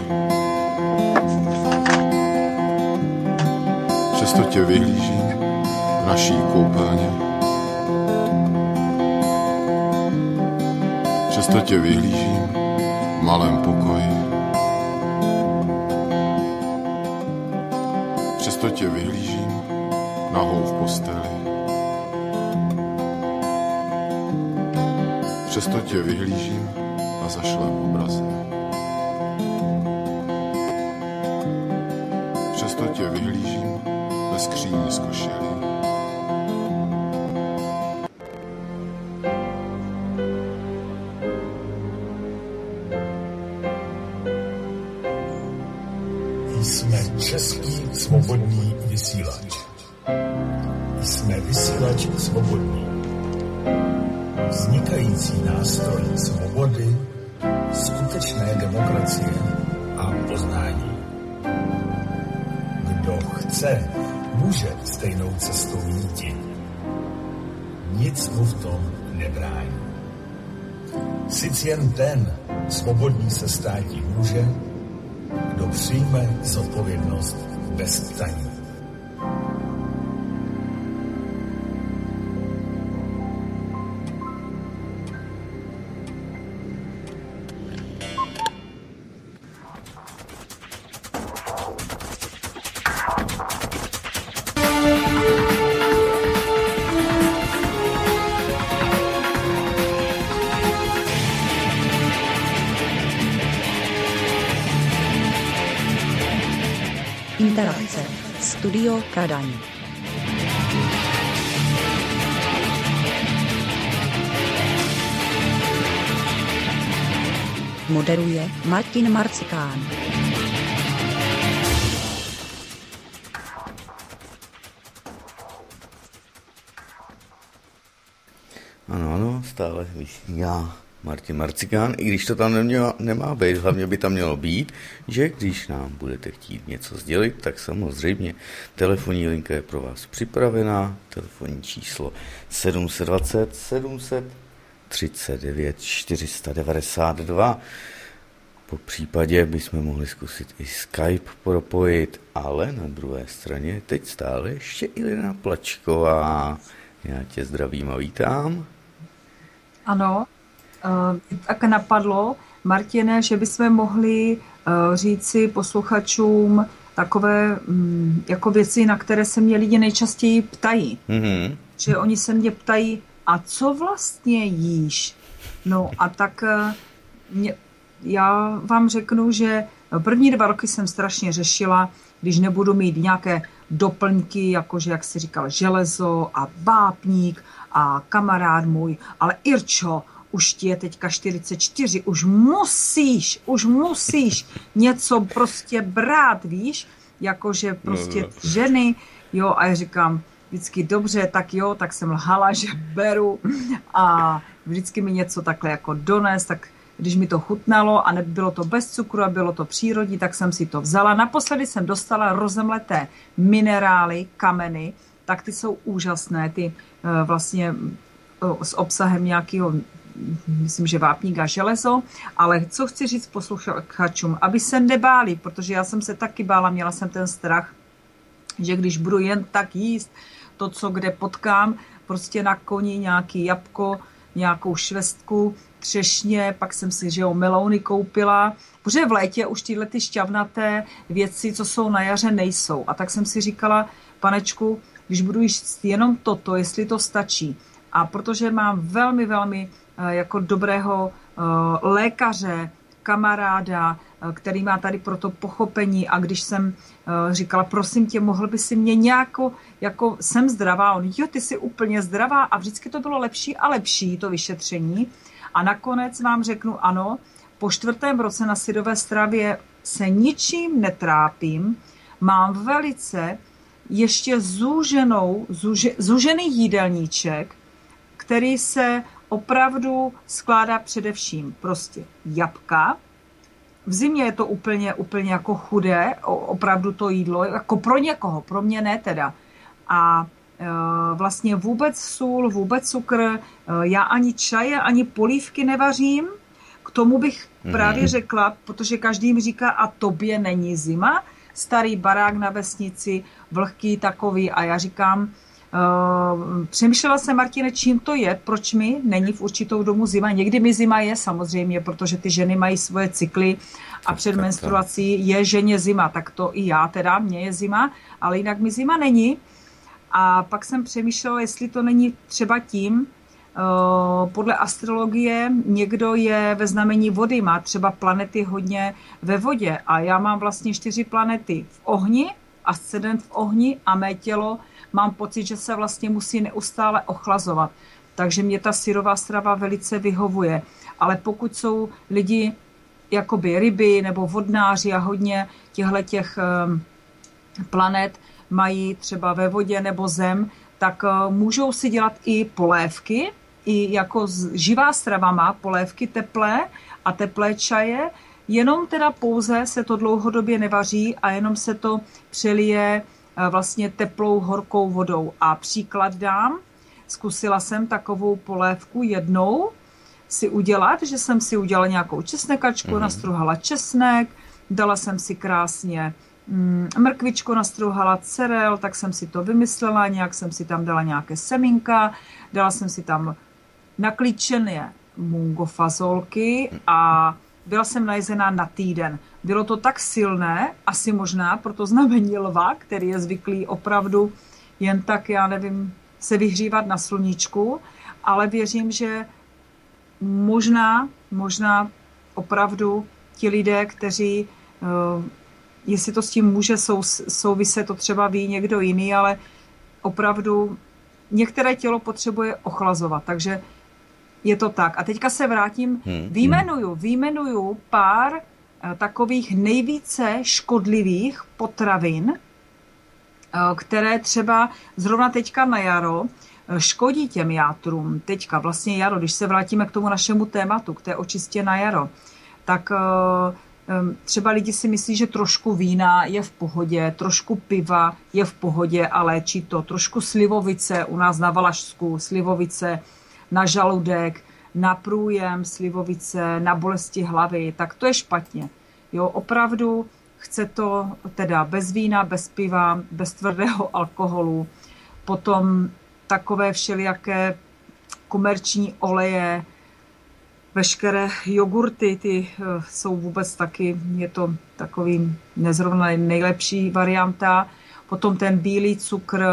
Speaker 10: Přesto tě vyhlížím, v naší koupelně. Přesto tě vyhlížím, v malém pokoji. Přesto tě vyhlížím, nahou v posteli. Přesto tě vyhlížím na zašlém obraze. Přesto tě vyhlížím ve skříni z košilí.
Speaker 11: Jsme český svobodný vysílač. Jsme vysílač svobodný. Vznikající nástroj svobody přímé demokracie a poznání. Kdo chce, může stejnou cestou jít. Nic mu v tom nebrání. Sice jen ten svobodný se státi může, kdo přijme zodpovědnost bez ptaní.
Speaker 12: Interakce. Studio Kadaň. Moderuje Martin Marcikán.
Speaker 5: Ano, ano, stále vysílá Martin Marcikán, i když to tam neměla, nemá být, hlavně by tam mělo být, že když nám budete chtít něco sdělit, tak samozřejmě telefonní linka je pro vás připravená, telefonní číslo sedm set dvacet sedm set třicet devět čtyři sta devadesát dva. Po případě bychom mohli zkusit i Skype propojit, ale na druhé straně teď stále ještě Ilina Plačková. Já tě zdravím a vítám.
Speaker 6: Ano, tak napadlo, Martine, že bychom mohli říci posluchačům takové jako věci, na které se mě lidi nejčastěji ptají. Mm-hmm. Že oni se mě ptají, a co vlastně jíš? No a tak mě, já vám řeknu, že první dva roky jsem strašně řešila, když nebudu mít nějaké doplňky, jakože, jak jsi říkal, železo a vápník a kamarád můj, ale Irčo, už ti je teďka čtyřicet čtyři, už musíš, už musíš něco prostě brát, víš, jakože prostě ženy, jo, a já říkám vždycky dobře, tak jo, tak jsem lhala, že beru a vždycky mi něco takhle jako dones, tak když mi to chutnalo a nebylo to bez cukru a bylo to přírodní, tak jsem si to vzala. Naposledy jsem dostala rozemleté minerály, kameny, tak ty jsou úžasné, ty vlastně s obsahem nějakého, myslím, že vápník a železo, ale co chci říct posluchačům, aby se nebáli, protože já jsem se taky bála, měla jsem ten strach, že když budu jen tak jíst to, co kde potkám, prostě na koni nějaký jabko, nějakou švestku, třešně, pak jsem si, že jo, melouny koupila, protože v létě už tyhle ty šťavnaté věci, co jsou na jaře, nejsou. A tak jsem si říkala, panečku, když budu jíst jenom toto, jestli to stačí. A protože mám velmi, velmi jako dobrého lékaře, kamaráda, který má tady pro to pochopení, a když jsem říkala, prosím tě, mohl by si mě nějako, jako jsem zdravá, on, jo, ty jsi úplně zdravá, a vždycky to bylo lepší a lepší, to vyšetření. A nakonec vám řeknu ano, po čtvrtém roce na sidové stravě se ničím netrápím, mám velice ještě zúženou, zúže, zúžený jídelníček, který se opravdu skládá především prostě jabka. V zimě je to úplně, úplně jako chudé, opravdu to jídlo, jako pro někoho, pro mě ne teda. A e, vlastně vůbec sůl, vůbec cukr, e, já ani čaje, ani polívky nevařím. K tomu bych mm-hmm. právě řekla, protože každý mi říká, a tobě není zima, starý barák na vesnici, vlhký takový, a já říkám, Uh, přemýšlela jsem, Martine, čím to je, proč mi není v určitou dobu zima. Někdy mi zima je samozřejmě, protože ty ženy mají svoje cykly a před menstruací je ženě zima, tak to i já teda, mně je zima, ale jinak mi zima není. A pak jsem přemýšlela, jestli to není třeba tím, uh, podle astrologie někdo je ve znamení vody, má třeba planety hodně ve vodě, a já mám vlastně čtyři planety v ohni, ascendent v ohni, a mé tělo mám pocit, že se vlastně musí neustále ochlazovat. Takže mě ta syrová strava velice vyhovuje. Ale pokud jsou lidi jakoby ryby nebo vodnáři a hodně těchto těch planet mají třeba ve vodě nebo zem, tak můžou si dělat i polévky. I jako živá strava má polévky teplé a teplé čaje. jenom teda pouze se to dlouhodobě nevaří a jenom se to přelije vlastně teplou, horkou vodou. A příklad dám, zkusila jsem takovou polévku jednou si udělat, že jsem si udělala nějakou česnekačku, mm. nastruhala česnek, dala jsem si krásně mm, mrkvičku, nastruhala cerel, tak jsem si to vymyslela, nějak jsem si tam dala nějaké semínka, dala jsem si tam naklíčené mungofazolky a byla jsem najezená na týden. Bylo to tak silné, asi možná pro to znamení lva, který je zvyklý opravdu jen tak, já nevím, se vyhřívat na sluníčku, ale věřím, že možná, možná opravdu ti lidé, kteří, uh, jestli to s tím může sou, souviset, to třeba ví někdo jiný, ale opravdu některé tělo potřebuje ochlazovat, takže je to tak. A teďka se vrátím, hmm. výjmenuju, výjmenuju pár uh, takových nejvíce škodlivých potravin, uh, které třeba zrovna teďka na jaro škodí těm játrům. Teďka vlastně jaro, když se vrátíme k tomu našemu tématu, k té očistě na jaro, tak třeba lidi si myslí, že trošku vína je v pohodě, trošku piva je v pohodě a léčí to. Trošku slivovice u nás na Valašsku, slivovice na žaludek, na průjem, slivovice, na bolesti hlavy, tak to je špatně. Jo, opravdu chce to teda bez vína, bez piva, bez tvrdého alkoholu, potom takové všelijaké komerční oleje, veškeré jogurty, ty jsou vůbec taky, je to takový nezrovna nejlepší varianta. Potom ten bílý cukr,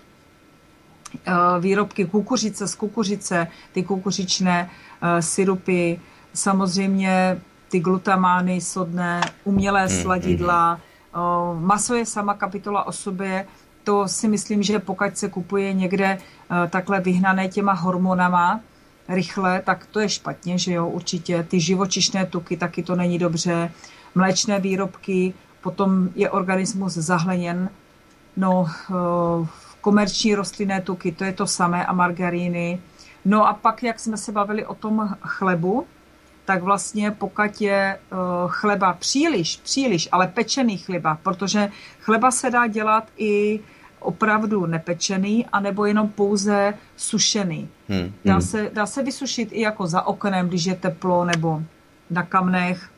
Speaker 6: výrobky kukuřice z kukuřice, ty kukuřičné syrupy, samozřejmě ty glutamány sodné, umělé sladidla. Maso je sama kapitola o sobě. To si myslím, že pokud se kupuje někde takhle vyhnané těma hormonama rychle, tak to je špatně, že jo, určitě. Ty živočišné tuky, taky to není dobře. Mléčné výrobky, potom je organismus zahleněn. No, komerční rostlinné tuky, to je to samé a margaríny. No a pak, jak jsme se bavili o tom chlebu, tak vlastně pokud je chleba příliš, příliš, ale pečený chleba, protože chleba se dá dělat i opravdu nepečený, anebo jenom pouze sušený. Hmm. Dá, se, dá se vysušit i jako za oknem, když je teplo, nebo na kamnech,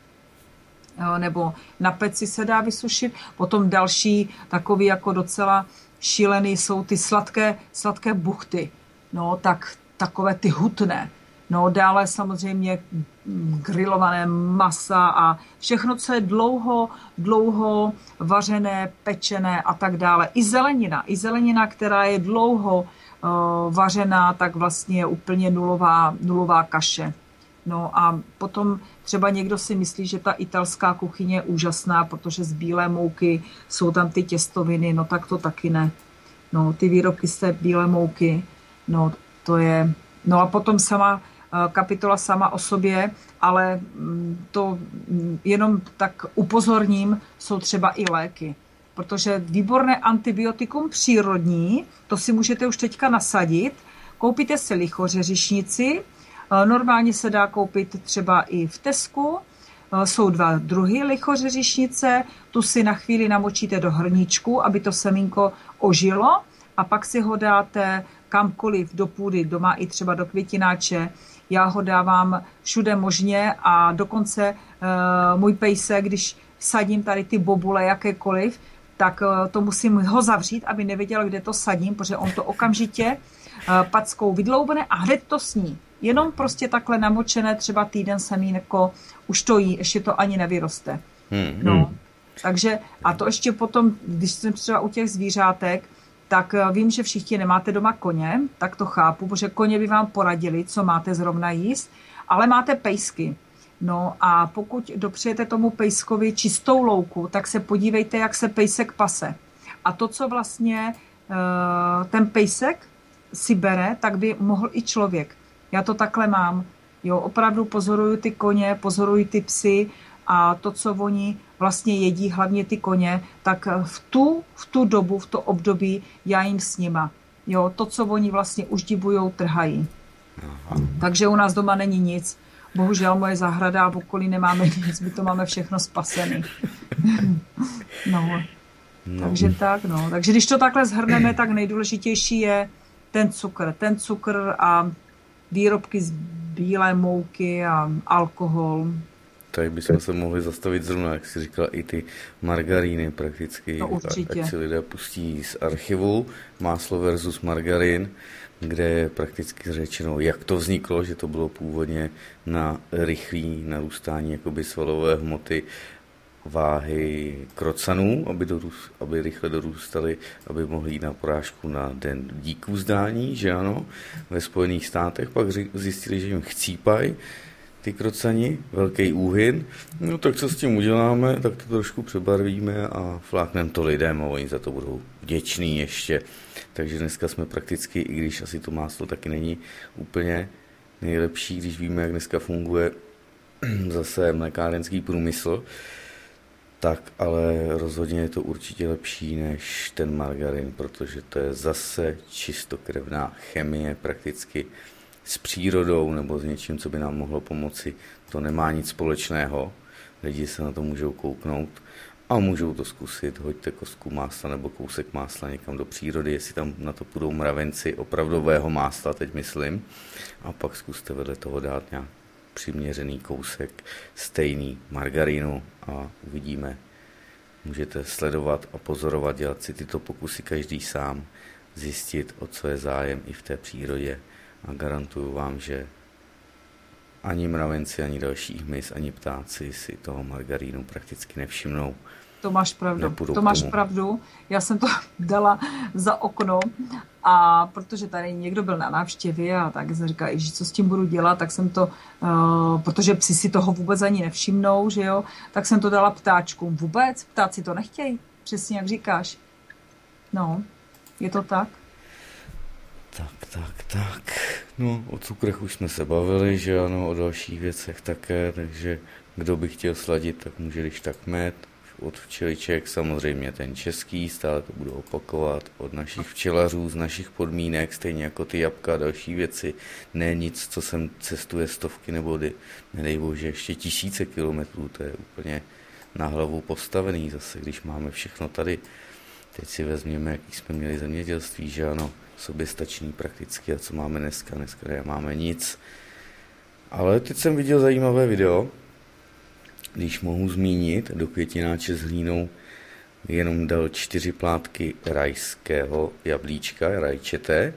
Speaker 6: nebo na peci se dá vysušit. Potom další takový jako docela šílený jsou ty sladké, sladké buchty. No, tak takové ty hutné. No, dále samozřejmě grilované masa a všechno, co je dlouho, dlouho vařené, pečené a tak dále. I zelenina, i zelenina, která je dlouho uh, vařená, tak vlastně je úplně nulová, nulová kaše. No a potom třeba někdo si myslí, že ta italská kuchyně je úžasná, protože z bílé mouky jsou tam ty těstoviny, no tak to taky ne. No, ty výrobky z té bílé mouky, no to je... No a potom sama kapitola sama o sobě, ale to jenom tak upozorním, jsou třeba i léky. Protože výborné antibiotikum přírodní, to si můžete už teďka nasadit. Koupíte si lichořeřišnici, normálně se dá koupit třeba i v Tesku. Jsou dva druhy lichořeřišnice, tu si na chvíli namočíte do hrníčku, aby to semínko ožilo a pak si ho dáte kamkoliv do půdy, doma i třeba do květináče. Já ho dávám všude možně a dokonce uh, můj pejsek, když sadím tady ty bobule jakékoliv, tak uh, to musím ho zavřít, aby nevěděl, kde to sadím, protože on to okamžitě uh, packou vydloubne a hned to sní. Jenom prostě takhle namočené třeba týden semínko už to jí, ještě to ani nevyroste. Hmm. No, takže a to ještě potom, když jsem třeba u těch zvířátek, tak vím, že všichni nemáte doma koně, tak to chápu, protože koně by vám poradili, co máte zrovna jíst, ale máte pejsky. No a pokud dopřejete tomu pejskovi čistou louku, tak se podívejte, jak se pejsek pase. A to, co vlastně ten pejsek si bere, tak by mohl i člověk. Já to takhle mám. Jo, opravdu pozoruju ty koně, pozoruju ty psy a to, co oni vlastně jedí, hlavně ty koně, tak v tu, v tu dobu, v to období já jim s nima. Jo, to, co oni vlastně uždibujou, trhají. Aha. Takže u nás doma není nic. bohužel moje zahrada a v okolí nemáme nic, my to máme všechno spasený. no. no. Takže tak, no. Takže když to takhle shrneme, tak nejdůležitější je ten cukr. Ten cukr a výrobky z bílé mouky a alkohol.
Speaker 5: Tady bychom se mohli zastavit zrovna, jak jsi říkala, i ty margaríny prakticky.
Speaker 6: No určitě.
Speaker 5: Ať si lidé pustí z archivu Máslo versus margarín, kde je prakticky řečeno, jak to vzniklo, že to bylo původně na rychlé narůstání jakoby svalové hmoty váhy krocanů, aby, dorůst, aby rychle dorůstali, aby mohli jít na porážku na den díků vzdání, že ano, ve Spojených státech. Pak zjistili, že jim chcípají ty krocani, velký úhyn. No tak co s tím uděláme, tak to trošku přebarvíme a flákneme to lidem a oni za to budou vděční ještě. Takže dneska jsme prakticky, i když asi to máslo taky není úplně nejlepší, když víme, jak dneska funguje zase mlékárenský průmysl, tak ale rozhodně je to určitě lepší než ten margarin, protože to je zase čistokrevná chemie prakticky s přírodou nebo s něčím, co by nám mohlo pomoci. To nemá nic společného, lidi se na to můžou kouknout a můžou to zkusit. Hoďte kostku másla nebo kousek másla někam do přírody, jestli tam na to půjdou mravenci opravdového másla, teď myslím, a pak zkuste vedle toho dát nějak přiměřený kousek stejný margarínu a uvidíme. Můžete sledovat a pozorovat, dělat si tyto pokusy každý sám, zjistit, o co je zájem i v té přírodě. A garantuju vám, že ani mravenci, ani další hmyz, ani ptáci si toho margarínu prakticky nevšimnou.
Speaker 6: To máš pravdu. To máš pravdu. Já jsem to dala za okno a protože tady někdo byl na návštěvě a tak jsem říkala, že co s tím budu dělat, tak jsem to, uh, protože psi si toho vůbec ani nevšimnou, že jo, tak jsem to dala ptáčkům. Vůbec? Ptáci to nechtějí. Přesně jak říkáš. No, je to tak.
Speaker 5: Tak, tak, tak. No, o cukrech už jsme se bavili, že ano, o dalších věcech také, takže kdo by chtěl sladit, tak může když tak med od včeliček, samozřejmě ten český, stále to budu opakovat, od našich včelařů, z našich podmínek, stejně jako ty jabka a další věci. Ne nic, co sem cestuje stovky nebo nedej bože ještě tisíce kilometrů, to je úplně na hlavu postavený zase, když máme všechno tady. Teď si vezměme, jaký jsme měli zemědělství, že ano, soběstačný prakticky, a co máme dneska, dneska nemáme nic. Ale teď jsem viděl zajímavé video, když mohu zmínit, do květináče s hlínou jenom dal čtyři plátky rajského jablíčka, rajčete,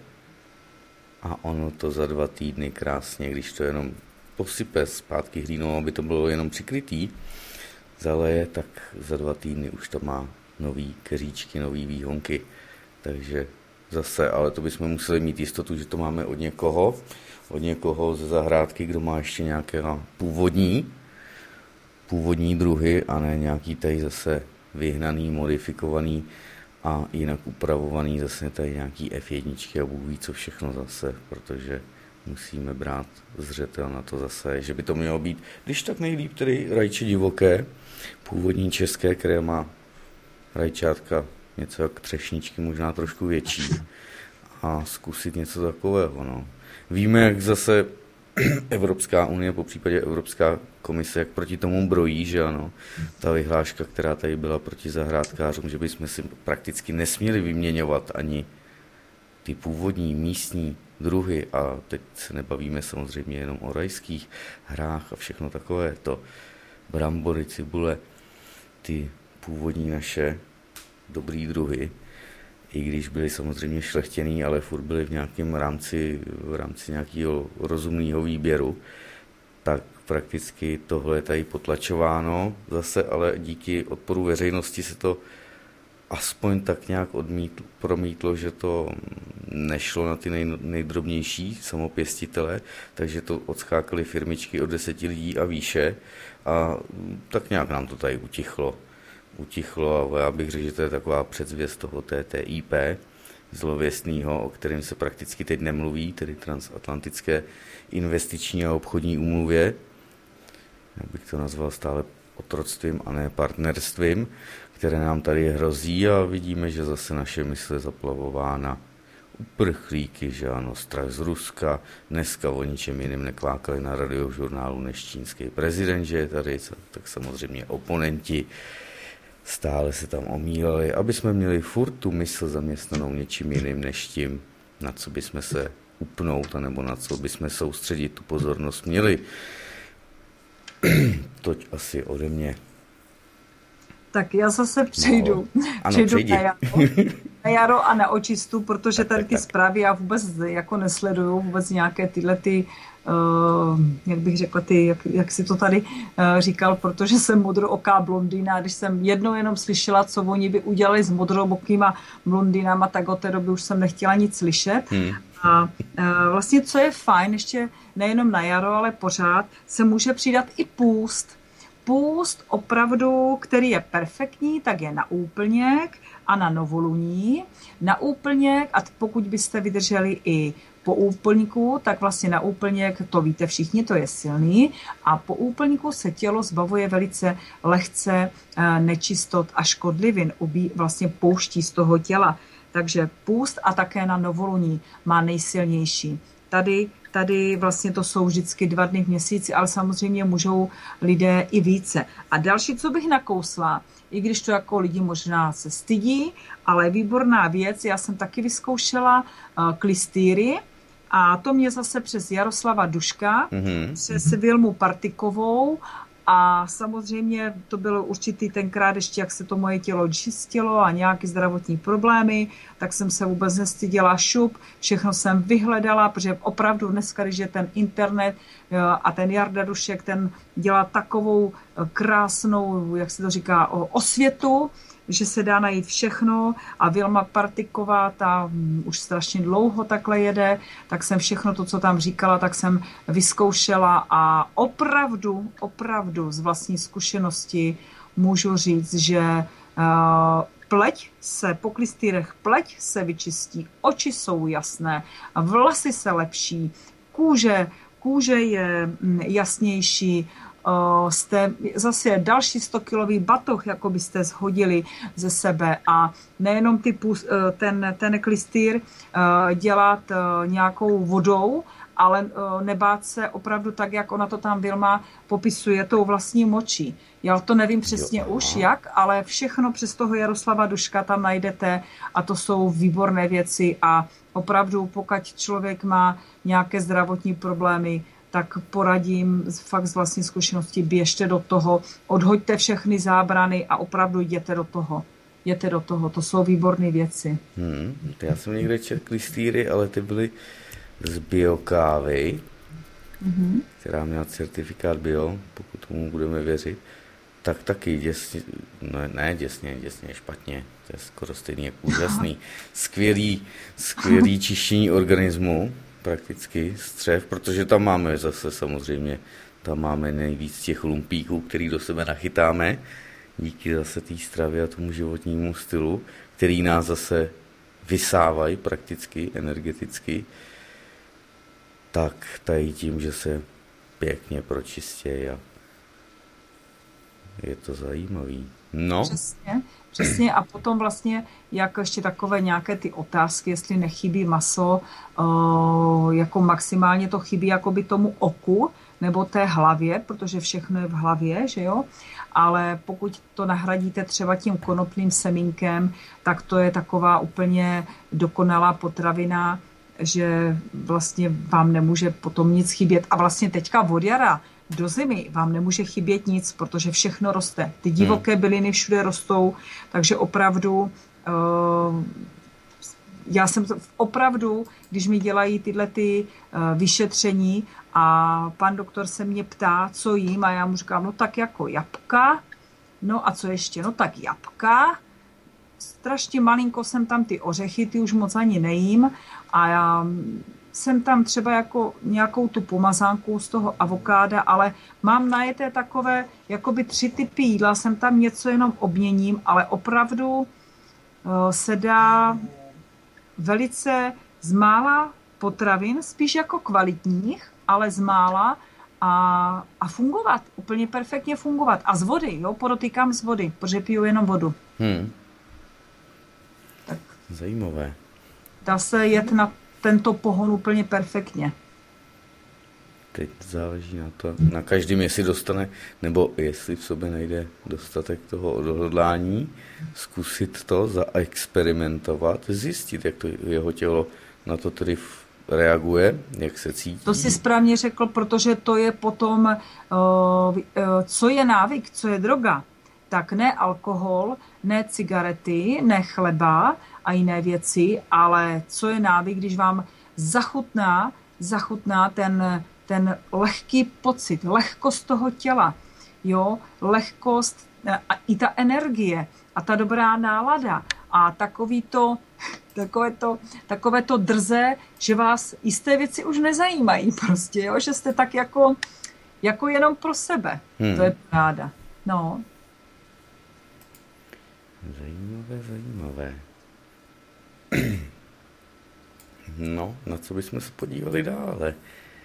Speaker 5: a ono to za dva týdny krásně, když to jenom posype zpátky hlínou, aby to bylo jenom přikrytý, zaleje, tak za dva týdny už to má nový keříčky, nový výhonky. Takže zase, ale to bychom museli mít jistotu, že to máme od někoho, od někoho ze zahrádky, kdo má ještě nějaké původní, původní druhy a ne nějaký tady zase vyhnaný, modifikovaný a jinak upravovaný zase tady nějaký F jedna a Bůh ví co všechno zase, protože musíme brát zřetel na to zase, že by to mělo být, když tak nejlíp tedy rajče divoké, původní české, které má rajčátka něco jak třešničky, možná trošku větší, a zkusit něco takového. No. Víme, jak zase Evropská unie, po případě Evropská komise, jak proti tomu brojí, že ano, ta vyhláška, která tady byla proti zahrádkářům, že bychom si prakticky nesměli vyměňovat ani ty původní místní druhy, a teď se nebavíme samozřejmě jenom o rajských hrách a všechno takové, to brambory, cibule, ty původní naše dobrý druhy, i když byly samozřejmě šlechtěný, ale furt byly v nějakém rámci, v rámci nějakého rozumného výběru, tak prakticky tohle je tady potlačováno. Zase ale díky odporu veřejnosti se to aspoň tak nějak odmítlo, promítlo, že to nešlo na ty nej, nejdrobnější samopěstitele, takže to odskákaly firmičky od deseti lidí a výše a tak nějak nám to tady utichlo. utichlo a já bych řekl, že to je taková předzvěst toho T T I P zlověstného, o kterém se prakticky teď nemluví, tedy transatlantické investiční a obchodní úmluvě. Já bych to nazval stále otroctvím a ne partnerstvím, které nám tady hrozí, a vidíme, že zase naše mysl je zaplavována uprchlíky, že ano, strach z Ruska. Dneska o ničem jiným neklákali na radiožurnálu než čínský prezident, že je tady, tak samozřejmě oponenti stále se tam omílali, aby jsme měli furt tu mysl zaměstnanou něčím jiným než tím, na co bychom se upnout, anebo na co bychom soustředit tu pozornost měli. Toť asi ode mě.
Speaker 6: Tak já zase přejdu,
Speaker 5: no, ano,
Speaker 6: přejdu na, jaro, na jaro a na očistu, protože tady ty zprávy já vůbec jako nesleduju, vůbec nějaké tyhle ty, uh, jak bych řekla, ty, jak, jak si to tady uh, říkal, protože jsem modrooká blondýna a když jsem jednou jenom slyšela, co oni by udělali s modrookýma blondýnama, tak od té doby už jsem nechtěla nic slyšet. Hmm. A uh, vlastně, co je fajn, ještě nejenom na jaro, ale pořád, se může přidat i půst. Půst opravdu, který je perfektní, tak je na úplněk a na novoluní. Na úplněk, a pokud byste vydrželi i po úplňku, tak vlastně na úplněk, to víte všichni, to je silný. A po úplňku se tělo zbavuje velice lehce nečistot a škodlivin, ubí, vlastně pouští z toho těla. Takže půst a také na novoluní má nejsilnější. Tady Tady vlastně to jsou vždycky dva dny v měsíci, ale samozřejmě můžou lidé i více. A další, co bych nakousla, i když to jako lidi možná se stydí, ale výborná věc, já jsem taky vyzkoušela uh, klystýry a to mě zase přes Jaroslava Duška, mm-hmm. přes Vilmu Partikovou a samozřejmě to bylo určitý tenkrát ještě, jak se to moje tělo čistilo a nějaké zdravotní problémy, tak jsem se vůbec nestyděla šup, všechno jsem vyhledala, protože opravdu dneska, když je ten internet a ten Jarda Dušek, ten dělá takovou krásnou, jak se to říká, osvětu, že se dá najít všechno a Vilma Partiková, ta už strašně dlouho takhle jede, tak jsem všechno to, co tam říkala, tak jsem vyzkoušela a opravdu, opravdu z vlastní zkušenosti můžu říct, že uh, pleť se, po klystýrech pleť se vyčistí, oči jsou jasné, vlasy se lepší, kůže, kůže je jasnější, Uh, jste zase další stokilový batoh, jako byste shodili ze sebe a nejenom ty, uh, ten, ten klystýr uh, dělat uh, nějakou vodou, ale uh, nebát se opravdu tak, jak ona to tam Vilma popisuje, tou vlastní močí. Já to nevím přesně jo, už jak, ale všechno přes toho Jaroslava Duška tam najdete a to jsou výborné věci a opravdu pokud člověk má nějaké zdravotní problémy, tak poradím fakt z vlastní zkušenosti, běžte do toho, odhoďte všechny zábrany a opravdu jděte do toho. Jděte do toho, to jsou výborné věci.
Speaker 5: Hmm, já jsem někde četl klystýry, ale ty byly z biokávy, mm-hmm. která měla certifikát bio, pokud tomu budeme věřit, tak taky děsně, ne, ne děsně, děsně špatně, to je skoro stejný jak úžasný. Skvělý, skvělý čištění organismu, prakticky střev, protože tam máme zase samozřejmě, tam máme nejvíc těch lumpíků, který do sebe nachytáme, díky zase té stravě a tomu životnímu stylu, který nás zase vysávají prakticky, energeticky, tak tady tím, že se pěkně pročistějí a je to zajímavý. No.
Speaker 6: Přesně, přesně a potom vlastně, jak ještě takové nějaké ty otázky, jestli nechybí maso, uh, jako maximálně to chybí jakoby tomu oku, nebo té hlavě, protože všechno je v hlavě, že jo, ale pokud to nahradíte třeba tím konopným semínkem, tak to je taková úplně dokonalá potravina, že vlastně vám nemůže potom nic chybět a vlastně teďka od jara do zimy vám nemůže chybět nic, protože všechno roste. Ty divoké byliny všude rostou, takže opravdu uh, já jsem opravdu, když mi dělají tyhle ty uh, vyšetření a pan doktor se mě ptá, co jím a já mu říkám, no tak jako jabka, no a co ještě, no tak jabka, strašně malinko jsem tam ty ořechy, ty už moc ani nejím a já jsem tam třeba jako nějakou tu pomazánku z toho avokáda, ale mám najeté takové jakoby tři typy jídla, jsem tam něco jenom obměním, ale opravdu uh, se dá velice z mála potravin, spíš jako kvalitních, ale z mála a, a fungovat, úplně perfektně fungovat. A z vody, jo, podotýkám z vody, protože piju jenom vodu.
Speaker 5: Hmm. Tak. Zajímavé.
Speaker 6: Dá se jet na tento pohon úplně perfektně.
Speaker 5: Teď záleží na to, na každém, jestli dostane, nebo jestli v sobě najde dostatek toho odhodlání, zkusit to, zaexperimentovat, zjistit, jak to jeho tělo na to tedy reaguje, jak se cítí.
Speaker 6: To si správně řekl, protože to je potom, co je návyk, co je droga. Tak ne alkohol, ne cigarety, ne chleba a jiné věci, ale co je návyk, když vám zachutná, zachutná ten, ten lehký pocit, lehkost toho těla, jo, lehkost a i ta energie a ta dobrá nálada a takový to, takové to, takové to drze, že vás jisté věci už nezajímají prostě, jo, že jste tak jako, jako jenom pro sebe. Hmm. To je ráda. No.
Speaker 5: Zajímavé, zajímavé. No, na co bychom se podívali dále?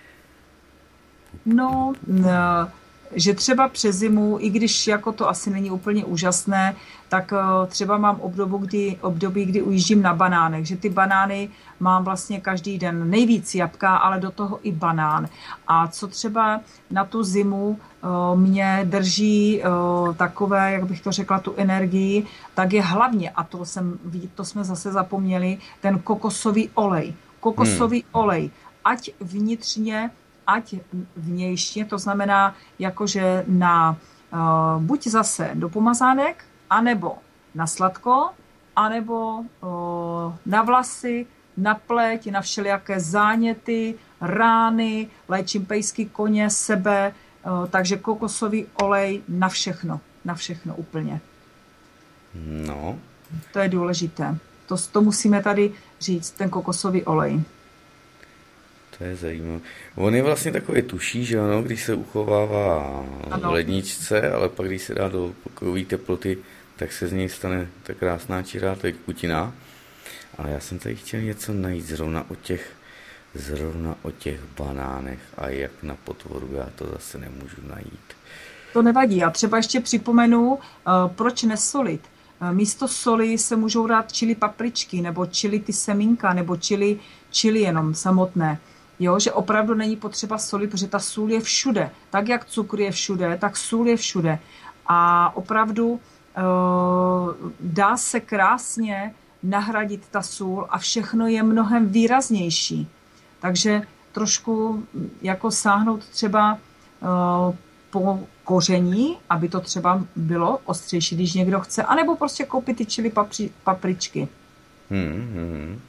Speaker 6: No, no, že třeba přes zimu, i když jako to asi není úplně úžasné, tak třeba mám obdobu, kdy, období, kdy ujíždím na banánech, že ty banány mám vlastně každý den, nejvíc jabka, ale do toho i banán. A co třeba na tu zimu mě drží takové, jak bych to řekla, tu energii, tak je hlavně, a to, jsem, to jsme zase zapomněli, ten kokosový olej. Kokosový hmm. olej, ať vnitřně, ať vnějšně, to znamená jakože na uh, buď zase do pomazánek, anebo na sladko, anebo uh, na vlasy, na pleť, na všelijaké záněty, rány, léčím pejsky, koně, sebe, uh, takže kokosový olej na všechno, na všechno úplně.
Speaker 5: No.
Speaker 6: To je důležité. To, to musíme tady říct, ten kokosový olej.
Speaker 5: To je zajímavé. On je vlastně takový tuší, že ano, když se uchovává v ledničce, ale pak když se dá do pokojové teploty, tak se z něj stane ta krásná čirá tekutina. Ale já jsem tady chtěl něco najít zrovna o těch, zrovna o těch banánech a jak na potvoru, já to zase nemůžu najít.
Speaker 6: To nevadí. Já třeba ještě připomenu, uh, proč nesolit. Uh, místo soli se můžou dát čili papričky, nebo čili ty semínka, nebo čili, čili jenom samotné. Jo, že opravdu není potřeba solit, protože ta sůl je všude. Tak, jak cukr je všude, tak sůl je všude. A opravdu uh, dá se krásně nahradit ta sůl a všechno je mnohem výraznější. Takže trošku jako sáhnout třeba uh, po koření, aby to třeba bylo ostřejší, když někdo chce, anebo prostě koupit ty čili papři, papričky.
Speaker 5: Hmm, hmm.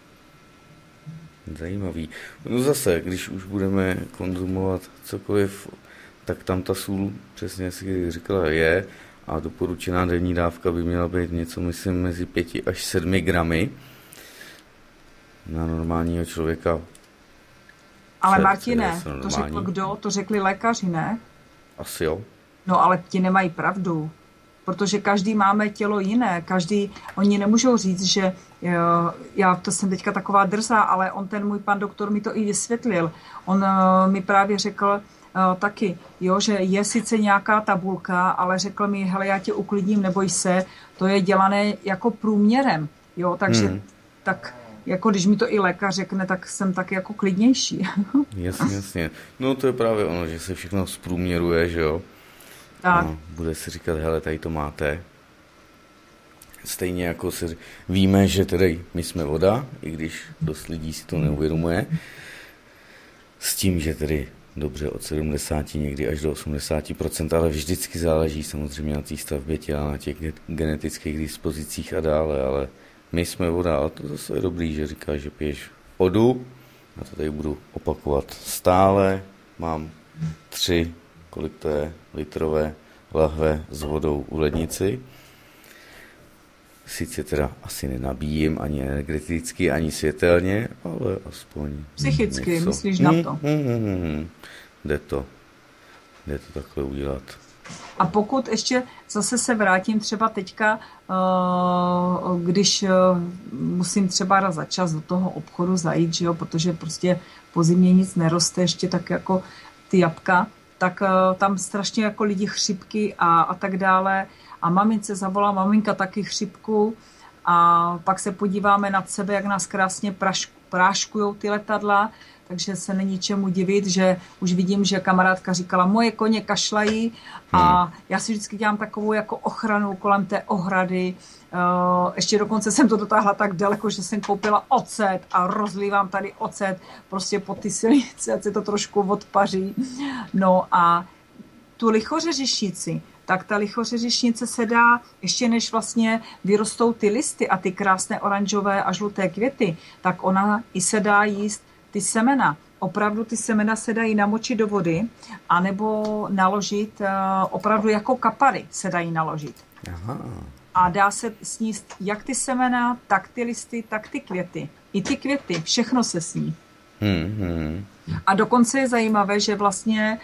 Speaker 5: Zajímavý. No zase, když už budeme konzumovat cokoliv, tak tam ta sůl, přesně si říkala, je a doporučená denní dávka by měla být něco, myslím, mezi pěti až sedmi gramy na normálního člověka.
Speaker 6: Ale Martine, to řekl kdo? To řekli lékaři, ne?
Speaker 5: Asi jo.
Speaker 6: No ale ti nemají pravdu, protože každý máme tělo jiné, každý, oni nemůžou říct, že já to jsem teďka taková drzá, ale on ten můj pan doktor mi to i vysvětlil. On uh, mi právě řekl uh, taky, jo, že je sice nějaká tabulka, ale řekl mi, hele, já tě uklidním, neboj se, to je dělané jako průměrem, jo, takže hmm. tak jako když mi to i lékař řekne, tak jsem tak jako klidnější.
Speaker 5: Jasně, jasně. No to je právě ono, že se všechno zprůměruje, že jo. Tak. A bude si říkat, hele, tady to máte. Stejně jako si víme, že tedy my jsme voda, i když dost lidí si to neuvědomuje, s tím, že tedy dobře od sedmdesáti někdy až do osmdesáti procent, ale vždycky záleží samozřejmě na té stavbě těla, na těch genetických dispozicích a dále, ale my jsme voda a to zase je dobrý, že říká, že piješ vodu, a to tady budu opakovat stále, mám tři, kolik to je, litrové lahve s vodou u lednici. Sice teda asi nenabíjím ani energeticky, ani světelně, ale aspoň
Speaker 6: psychicky,
Speaker 5: něco.
Speaker 6: Myslíš na to?
Speaker 5: Hmm, hmm, hmm, hmm. Jde to. Jde to takhle udělat.
Speaker 6: A pokud ještě zase se vrátím třeba teďka, když musím třeba raz za čas do toho obchodu zajít, že jo, protože prostě po zimě nic neroste, ještě tak jako ty jabka, tak tam strašně jako lidi chřipky a, a tak dále. A mamince zavolá maminka taky chřipku A pak se podíváme nad sebe, jak nás krásně praš, práškujou ty letadla, takže se není čemu divit, že už vidím, že kamarádka říkala, moje koně kašlají a já si vždycky dělám takovou jako ochranu kolem té ohrady. Ještě dokonce jsem to dotáhla tak daleko, že jsem koupila ocet a rozlívám tady ocet prostě po ty silnici, ať se to trošku odpaří. No a tu lichořeřišnici, tak ta lichořeřišnice se dá, ještě než vlastně vyrostou ty listy a ty krásné oranžové a žluté květy, tak ona i se dá jíst ty semena. Opravdu ty semena se dají namočit do vody, anebo naložit, opravdu jako kapary se dají naložit. Aha. A dá se sníst jak ty semena, tak ty listy, tak ty květy. I ty květy, všechno se sní. Hmm, hmm. A dokonce je zajímavé, že vlastně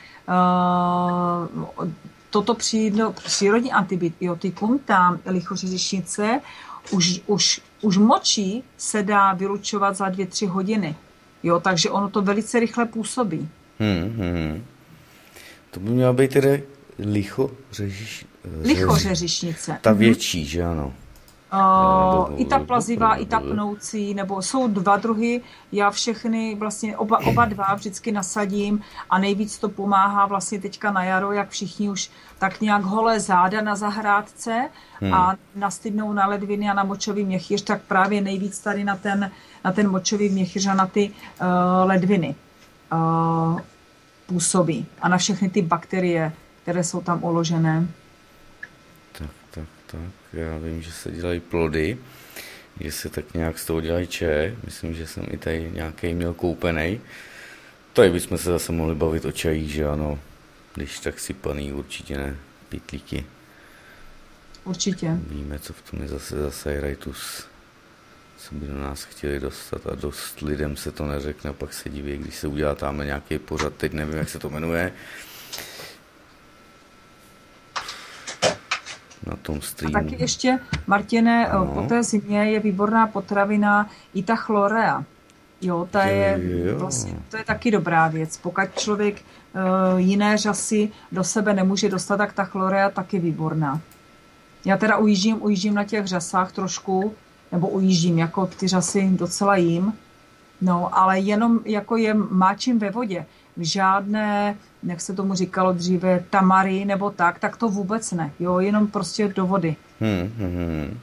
Speaker 6: uh, toto přírodní antibiotikum, ta lichořeřišnice, už, už, už močí se dá vylučovat za dvě, tři hodiny. Jo, takže ono to velice rychle působí. Hmm, hmm.
Speaker 5: To by měla být tedy lichořežiš...
Speaker 6: lichořeřišnice.
Speaker 5: Ta větší, že ano?
Speaker 6: Uh, I ta plazivá, i ta pnoucí, nebo jsou dva druhy, já všechny, vlastně oba, oba dva vždycky nasadím a nejvíc to pomáhá vlastně teďka na jaro, jak všichni už tak nějak holé záda na zahrádce hmm. a nastydnou na ledviny a na močový měchýř, tak právě nejvíc tady na ten, na ten močový měchýř a na ty uh, ledviny uh, působí a na všechny ty bakterie, které jsou tam uložené.
Speaker 5: Tak, tak, tak. Já vím, že se dělají plody, že se tak nějak z toho dělají čaj. Myslím, že jsem i tady nějaký měl koupenej. Tady bychom se zase mohli bavit o čajích, že ano. Když tak sypaný, určitě ne. Pytlíky.
Speaker 6: Určitě.
Speaker 5: Víme, co v tom je zase zase rajtus. Co by do nás chtěli dostat a dost lidem se to neřekne, pak se diví, když se udělá tamhle nějaký pořad, teď nevím, jak se to jmenuje. Na tom streamu.
Speaker 6: A taky ještě, Martine, no. Po té zimě je výborná potravina i ta chlorea. Jo, ta je, jo. Vlastně, to je taky dobrá věc. Pokud člověk uh, jiné řasy do sebe nemůže dostat, tak ta chlorea taky výborná. Já teda ujíždím, ujíždím na těch řasách trošku, nebo ujíždím, jako ty řasy docela jím, no, ale jenom jako je máčím ve vodě. Žádné, jak se tomu říkalo dříve, tamary nebo tak, tak to vůbec ne. Jo, jenom prostě do vody.
Speaker 5: Hmm, hmm.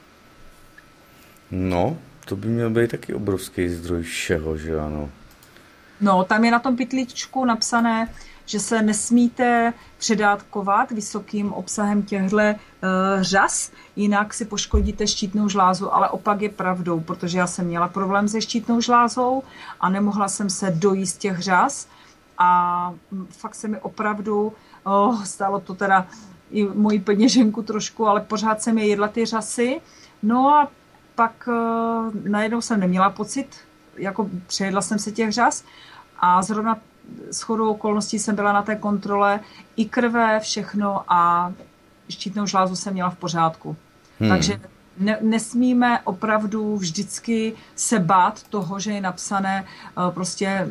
Speaker 5: No, to by měl být taky obrovský zdroj všeho, že ano.
Speaker 6: No, tam je na tom pytlíčku napsané, že se nesmíte předávkovat vysokým obsahem těchto uh, řas, jinak si poškodíte štítnou žlázu, ale opak je pravdou, protože já jsem měla problém se štítnou žlázou a nemohla jsem se dojíst těch řas a fakt se mi opravdu, oh, stálo to teda i moji peněženku trošku, ale pořád jsem je jedla ty řasy, no a pak uh, najednou jsem neměla pocit, jako přejedla jsem se těch řas a zrovna shodou okolností jsem byla na té kontrole i krve, všechno a štítnou žlázu jsem měla v pořádku. Hmm. Takže ne, nesmíme opravdu vždycky se bát toho, že je napsané uh, prostě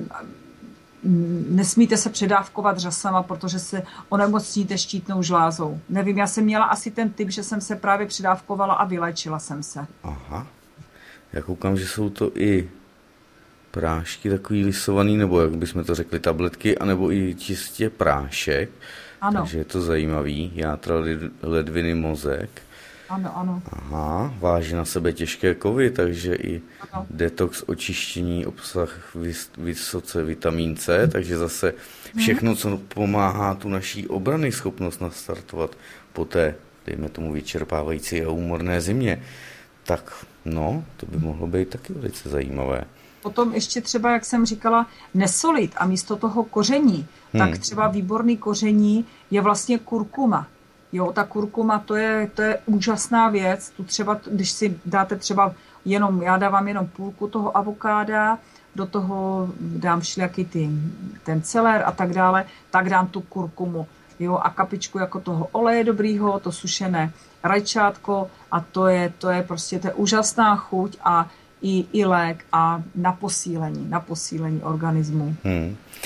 Speaker 6: nesmíte se předávkovat řasama, protože se onemocníte štítnou žlázou. Nevím, já jsem měla asi ten typ, že jsem se právě předávkovala a vylečila jsem se.
Speaker 5: Aha. Já koukám, že jsou to i prášky takový lisovaný, nebo jak bychom to řekli, tabletky, anebo i čistě prášek.
Speaker 6: Ano.
Speaker 5: Takže je to zajímavý. Játra, ledviny, mozek.
Speaker 6: Ano, ano.
Speaker 5: Aha, váží na sebe těžké kovy, takže i ano. Detox, očištění, obsah vys, vysoce vitamín C, takže zase všechno, co pomáhá tu naší obrany schopnost nastartovat po té, dejme tomu, vyčerpávající a úmorné zimě. Tak no, to by mohlo být taky velice zajímavé.
Speaker 6: Potom ještě třeba, jak jsem říkala, nesolit a místo toho koření, hmm. tak třeba výborný koření je vlastně kurkuma. Jo, ta kurkuma, to je, to je úžasná věc. Tu třeba, když si dáte třeba jenom, já dávám jenom půlku toho avokáda, do toho dám všelijaký ty, ten celer a tak dále, tak dám tu kurkumu. Jo, a kapičku jako toho oleje dobrýho, to sušené rajčátko a to je, to je prostě to je úžasná chuť a i, i lék a na posílení, na posílení organismu.
Speaker 5: Hmm.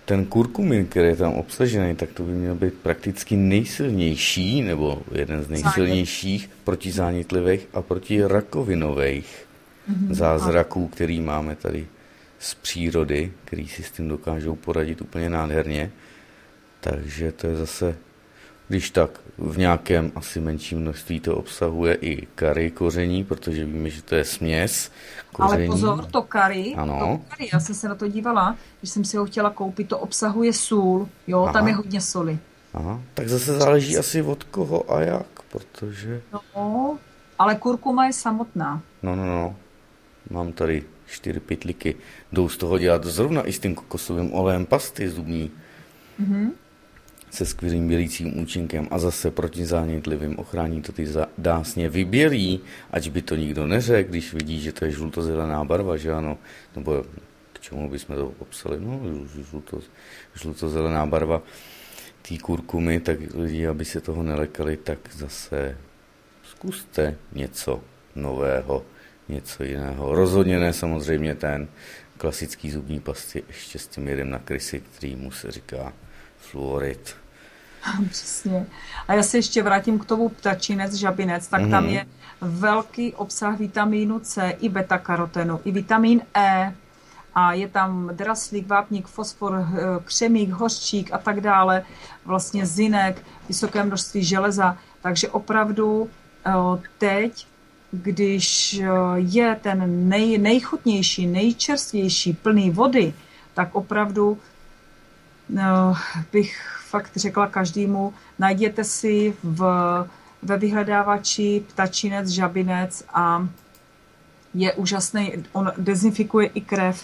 Speaker 5: ten kurkumin, který je tam obsažený, tak to by měl být prakticky nejsilnější, nebo jeden z nejsilnějších protizánětlivých a protirakovinových mm-hmm. zázraků, který máme tady z přírody, který si s tím dokážou poradit úplně nádherně. Takže to je zase, když tak v nějakém asi menším množství to obsahuje i kary koření, protože víme, že to je směs koření.
Speaker 6: Ale pozor, to kary,
Speaker 5: ano.
Speaker 6: to kary, já jsem se na to dívala, když jsem si ho chtěla koupit, to obsahuje sůl, jo, Aha. tam je hodně soli.
Speaker 5: Aha, tak zase záleží asi od koho a jak, protože...
Speaker 6: No, ale kurkuma je samotná.
Speaker 5: No, no, no, mám tady čtyři pytlíky, jdou z toho dělat zrovna i s tím kokosovým olejem pasty zubní. Mhm. Se skvělým bělícím účinkem a zase protizánětlivým ochrání to ty dásně vybělí, ať by to nikdo neřekl, když vidí, že to je žlutozelená barva, že ano, nebo k čemu bychom to popsali, no, žluto, žlutozelená barva té kurkumy, tak lidi, aby se toho nelekali, tak zase zkuste něco nového, něco jiného. Rozhodně ne samozřejmě ten klasický zubní pasty ještě s tím jedem na krysy, kterýmu se říká fluorid.
Speaker 6: Přesně. A já se ještě vrátím k tomu ptačinec, žabinec, tak mm. tam je velký obsah vitamínu C i beta-karotenu, i vitamin E a je tam draslík, vápník, fosfor, křemík, hořčík a tak dále, vlastně zinek, vysoké množství železa, takže opravdu teď, když je ten nej, nejchutnější, nejčerstvější, plný vody, tak opravdu no, bych fakt řekla každému, najděte si v, ve vyhledávači ptačinec, žabinec a je úžasný, on dezinfikuje i krev.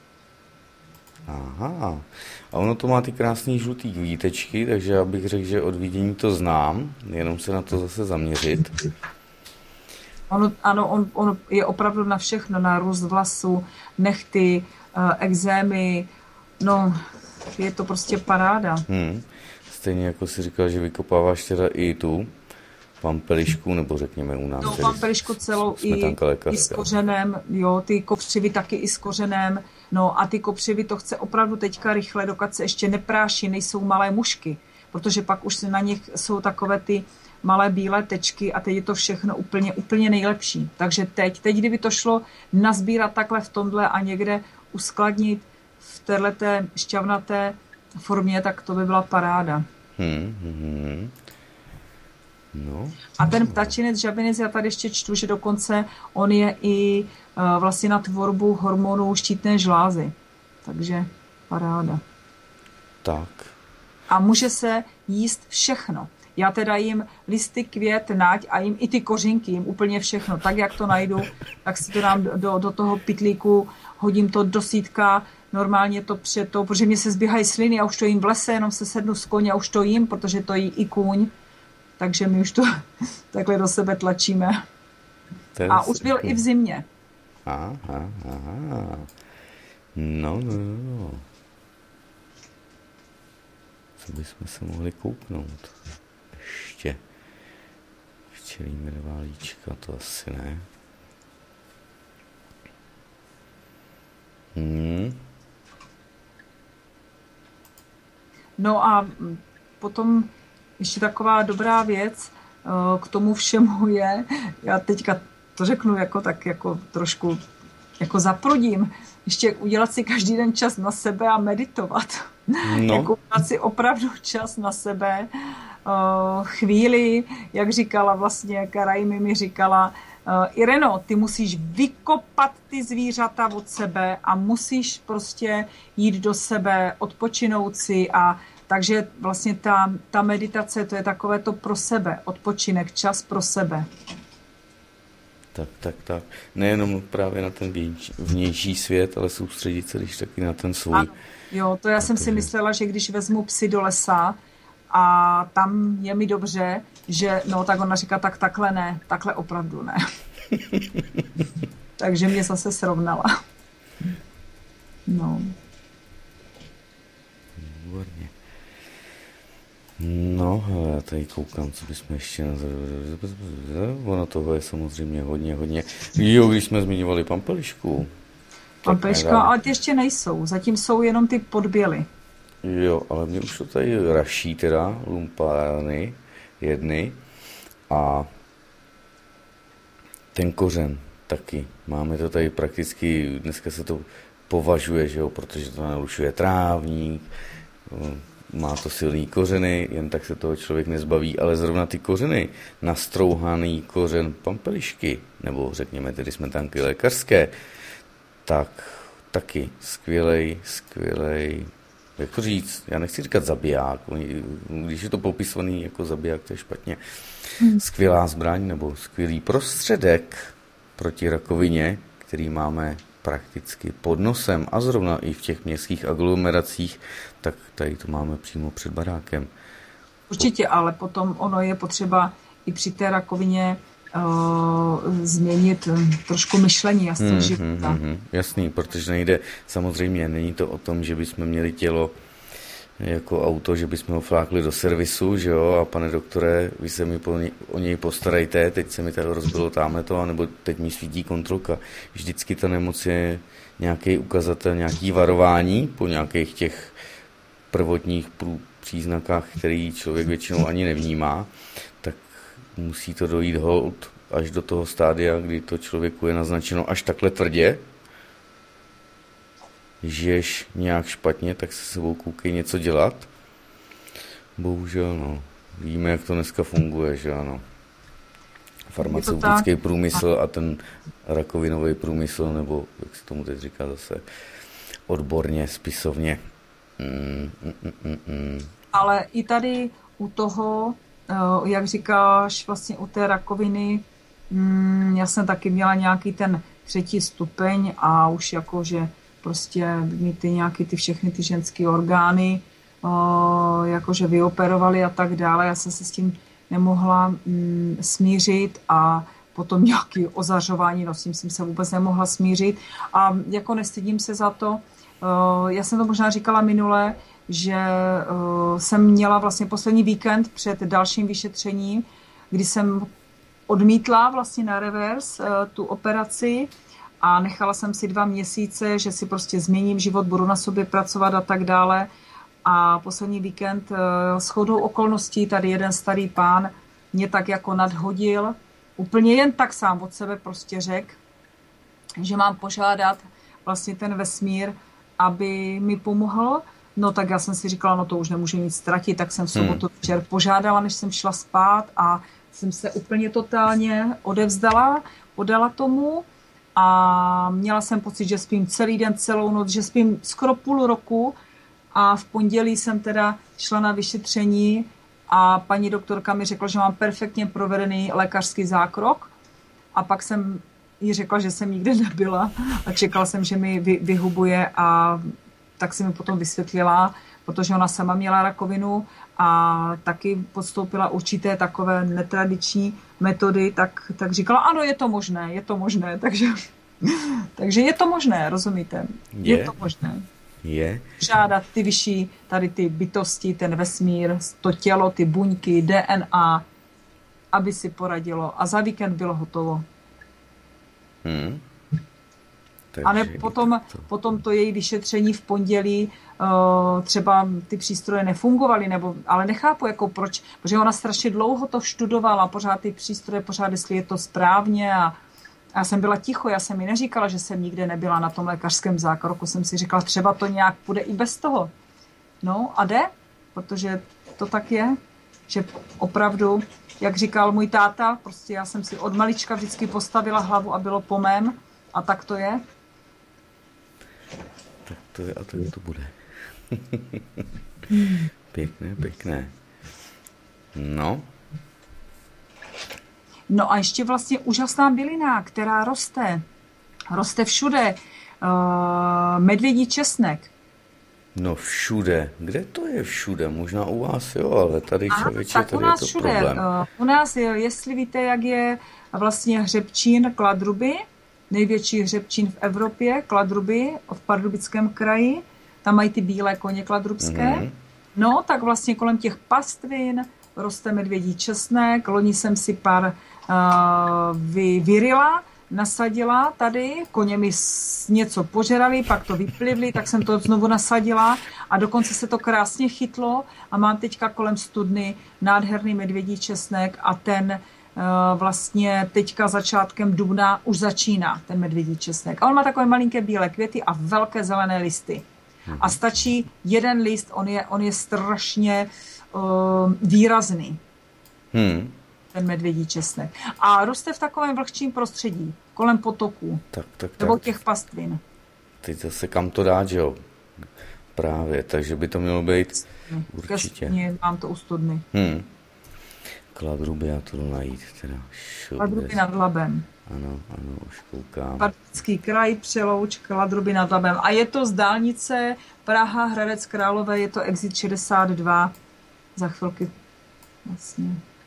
Speaker 5: Aha, a ono to má ty krásný žlutý kvítečky, takže já bych řekl, že od vidění to znám, jenom se na to zase zaměřit.
Speaker 6: Ono, ano, on, on je opravdu na všechno, na růst vlasů, nechty, exémy, no... Je to prostě paráda. Hmm.
Speaker 5: Stejně jako si říkal, že vykopáváš teda i tu pampelišku, nebo řekněme u nás.
Speaker 6: No, pampelišku celou i, i s kořenem, jo, ty kopřivy taky i s kořenem, no a ty kopřivy to chce opravdu teďka rychle, dokud se ještě nepráší, nejsou malé mušky, protože pak už na nich jsou takové ty malé bílé tečky a teď je to všechno úplně, úplně nejlepší. Takže teď, teď, kdyby to šlo nazbírat takhle v tomhle a někde uskladnit v téhleté šťavnaté formě, tak to by byla paráda. Hmm, hmm, no. A ten ptačinec, žabinec, já tady ještě čtu, že dokonce on je i uh, vlastně na tvorbu hormonů štítné žlázy. Takže paráda.
Speaker 5: Tak.
Speaker 6: A může se jíst všechno. Já teda jim listy, květ, náť a jim i ty kořínky, jim úplně všechno. Tak, jak to najdu, tak si to dám do, do toho pytlíku, hodím to do sítka, normálně to před to, protože mě se zběhají sliny, já už to jím v lese, jenom se sednu z koně a už to jím, protože to jí i kůň. Takže my už to takhle do sebe tlačíme. A už byl i v zimě.
Speaker 5: Aha, aha. No, no, no. Co bychom se mohli kouknout? Ještě. Včelí medválíčka, to asi ne. Hmm.
Speaker 6: No a potom ještě taková dobrá věc k tomu všemu je, já teďka to řeknu jako tak jako trošku jako zaprudím, ještě udělat si každý den čas na sebe a meditovat. No. Jako udělat si opravdu čas na sebe, chvíli, jak říkala vlastně, Karajmi mi říkala, Ireno, ty musíš vykopat ty zvířata od sebe a musíš prostě jít do sebe, odpočinout si a takže vlastně ta, ta meditace, to je takové to pro sebe, odpočinek, čas pro sebe.
Speaker 5: Tak, tak, tak. Nejenom právě na ten vnější svět, ale soustředit se když taky na ten svůj. Ano,
Speaker 6: jo, to já Protože... jsem si myslela, že když vezmu psy do lesa a tam je mi dobře, že no, tak ona říká, tak takhle ne, takhle opravdu ne. Takže mě zase srovnala. No.
Speaker 5: Výborně. No, hele, já tady koukám, co bychom ještě na... Ono toho je samozřejmě hodně, hodně. Jo, když jsme zmiňovali pampelišku.
Speaker 6: Pampeliška, ale ty ještě nejsou. Zatím jsou jenom ty podběly.
Speaker 5: Jo, ale mě už to tady raší teda, lumpárny jedny a ten kořen taky. Máme to tady prakticky, dneska se to považuje, že jo, protože to narušuje trávník, má to silný kořeny, jen tak se toho člověk nezbaví, ale zrovna ty kořeny, nastrouhaný kořen pampelišky, nebo řekněme tedy smetánky lékařské, tak taky skvělej, skvělej, jak to říct, já nechci říkat zabiják, když je to popisovaný jako zabiják, to je špatně. Skvělá zbraň nebo skvělý prostředek proti rakovině, který máme prakticky pod nosem a zrovna i v těch městských aglomeracích, tak tady to máme přímo před barákem.
Speaker 6: Určitě, ale potom ono je potřeba i při té rakovině uh, změnit trošku myšlení a styl života.
Speaker 5: Hmm, hmm, jasný, protože nejde, samozřejmě není to o tom, že bychom měli tělo jako auto, že bychom ho flákli do servisu, že jo, a pane doktore, vy se mi po ně, o něj postarajte, teď se mi tady rozbilo támhle to, anebo teď mi svítí kontrolka. Vždycky ta nemoc je nějaký ukazatel, nějaký varování po nějakých těch prvotních příznakách, který člověk většinou ani nevnímá, tak musí to dojít hold až do toho stádia, kdy to člověku je naznačeno až takhle tvrdě, žiješ nějak špatně, tak se sebou koukej něco dělat. Bohužel, no. Víme, jak to dneska funguje, že ano. Farmaceutický průmysl a ten rakovinový průmysl, nebo jak se tomu teď říká zase odborně, spisovně. Mm, mm, mm, mm.
Speaker 6: Ale i tady u toho, jak říkáš, vlastně u té rakoviny, já jsem taky měla nějaký ten třetí stupeň a už jakože prostě mi ty nějaký ty všechny ty ženské orgány o, jakože vyoperovali a tak dále. Já jsem se s tím nemohla mm, smířit a potom nějaké ozařování, no s tím jsem se vůbec nemohla smířit a jako nestydím se za to. O, já jsem to možná říkala minule, že o, jsem měla vlastně poslední víkend před dalším vyšetřením, kdy jsem odmítla vlastně na revers o, tu operaci, a nechala jsem si dva měsíce, že si prostě změním život, budu na sobě pracovat a tak dále. A poslední víkend shodou okolností tady jeden starý pán mě tak jako nadhodil, úplně jen tak sám od sebe prostě řekl, že mám požádat vlastně ten vesmír, aby mi pomohl. No tak já jsem si říkala, no to už nemůžu nic ztratit, tak jsem v sobotu hmm. večer požádala, než jsem šla spát a jsem se úplně totálně odevzdala, podala tomu. A měla jsem pocit, že spím celý den, celou noc, že spím skoro půl roku a v pondělí jsem teda šla na vyšetření a paní doktorka mi řekla, že mám perfektně provedený lékařský zákrok a pak jsem jí řekla, že jsem nikde nebyla a čekala jsem, že mi vy, vyhubuje a tak si mi potom vysvětlila, protože ona sama měla rakovinu a taky podstoupila určité takové netradiční metody, tak, tak říkala, ano, je to možné, je to možné, takže, takže je to možné, rozumíte? Je, je to možné.
Speaker 5: Je.
Speaker 6: Žádat ty vyšší, tady ty bytosti, ten vesmír, to tělo, ty buňky, D N A, aby si poradilo a za víkend bylo hotovo.
Speaker 5: Hmm. Takže
Speaker 6: a ne potom, to... potom to její vyšetření v pondělí, uh, třeba ty přístroje nefungovaly, nebo, ale nechápu, jako proč, protože ona strašně dlouho to študovala, pořád ty přístroje, pořád, jestli je to správně a, a já jsem byla ticho, já jsem mi neříkala, že jsem nikde nebyla na tom lékařském zákroku, jsem si říkala, třeba to nějak půjde i bez toho. No a jde, protože to tak je, že opravdu, jak říkal můj táta, prostě já jsem si od malička vždycky postavila hlavu a bylo po mém a tak to je.
Speaker 5: Tak to je a tak to bude. Pěkné, pěkné. No.
Speaker 6: No a ještě vlastně úžasná bylina, která roste. Roste všude. Uh, medvědí česnek.
Speaker 5: No všude. Kde to je všude? Možná u vás, jo, ale tady člověče, tady
Speaker 6: u nás
Speaker 5: je to
Speaker 6: všude.
Speaker 5: problém.
Speaker 6: Uh, u nás, jestli víte, jak je vlastně hřebčín Kladruby, největší hřebčín v Evropě, Kladruby v Pardubickém kraji, tam mají ty bílé koně kladrubské. Mm-hmm. No, tak vlastně kolem těch pastvin roste medvědí česnek. Loni jsem si pár uh, vy, vyrila nasadila tady, koně mi něco požerali, pak to vyplivli, tak jsem to znovu nasadila a dokonce se to krásně chytlo a mám teďka kolem studny nádherný medvědí česnek a ten vlastně teďka začátkem dubna už začíná ten medvědí česnek. A on má takové malinké bílé květy a velké zelené listy. A stačí jeden list, on je, on je strašně uh, výrazný. Hmm. Ten medvědí česnek. A roste v takovém vlhčím prostředí, kolem potoků.
Speaker 5: Tak, tak,
Speaker 6: nebo
Speaker 5: tak.
Speaker 6: těch pastvin.
Speaker 5: Teď zase kam to dát, že jo? Právě, takže by to mělo být určitě.
Speaker 6: Jasně, mám to u studny.
Speaker 5: Hmm. Kladruby, já to jdu najít. Teda.
Speaker 6: Kladruby nad Labem.
Speaker 5: Ano, ano, už koukám.
Speaker 6: Pardubický kraj, Přelouč, Kladruby nad Labem. A je to z dálnice Praha, Hradec Králové, je to exit šedesát dva. Za chvilky vlastně.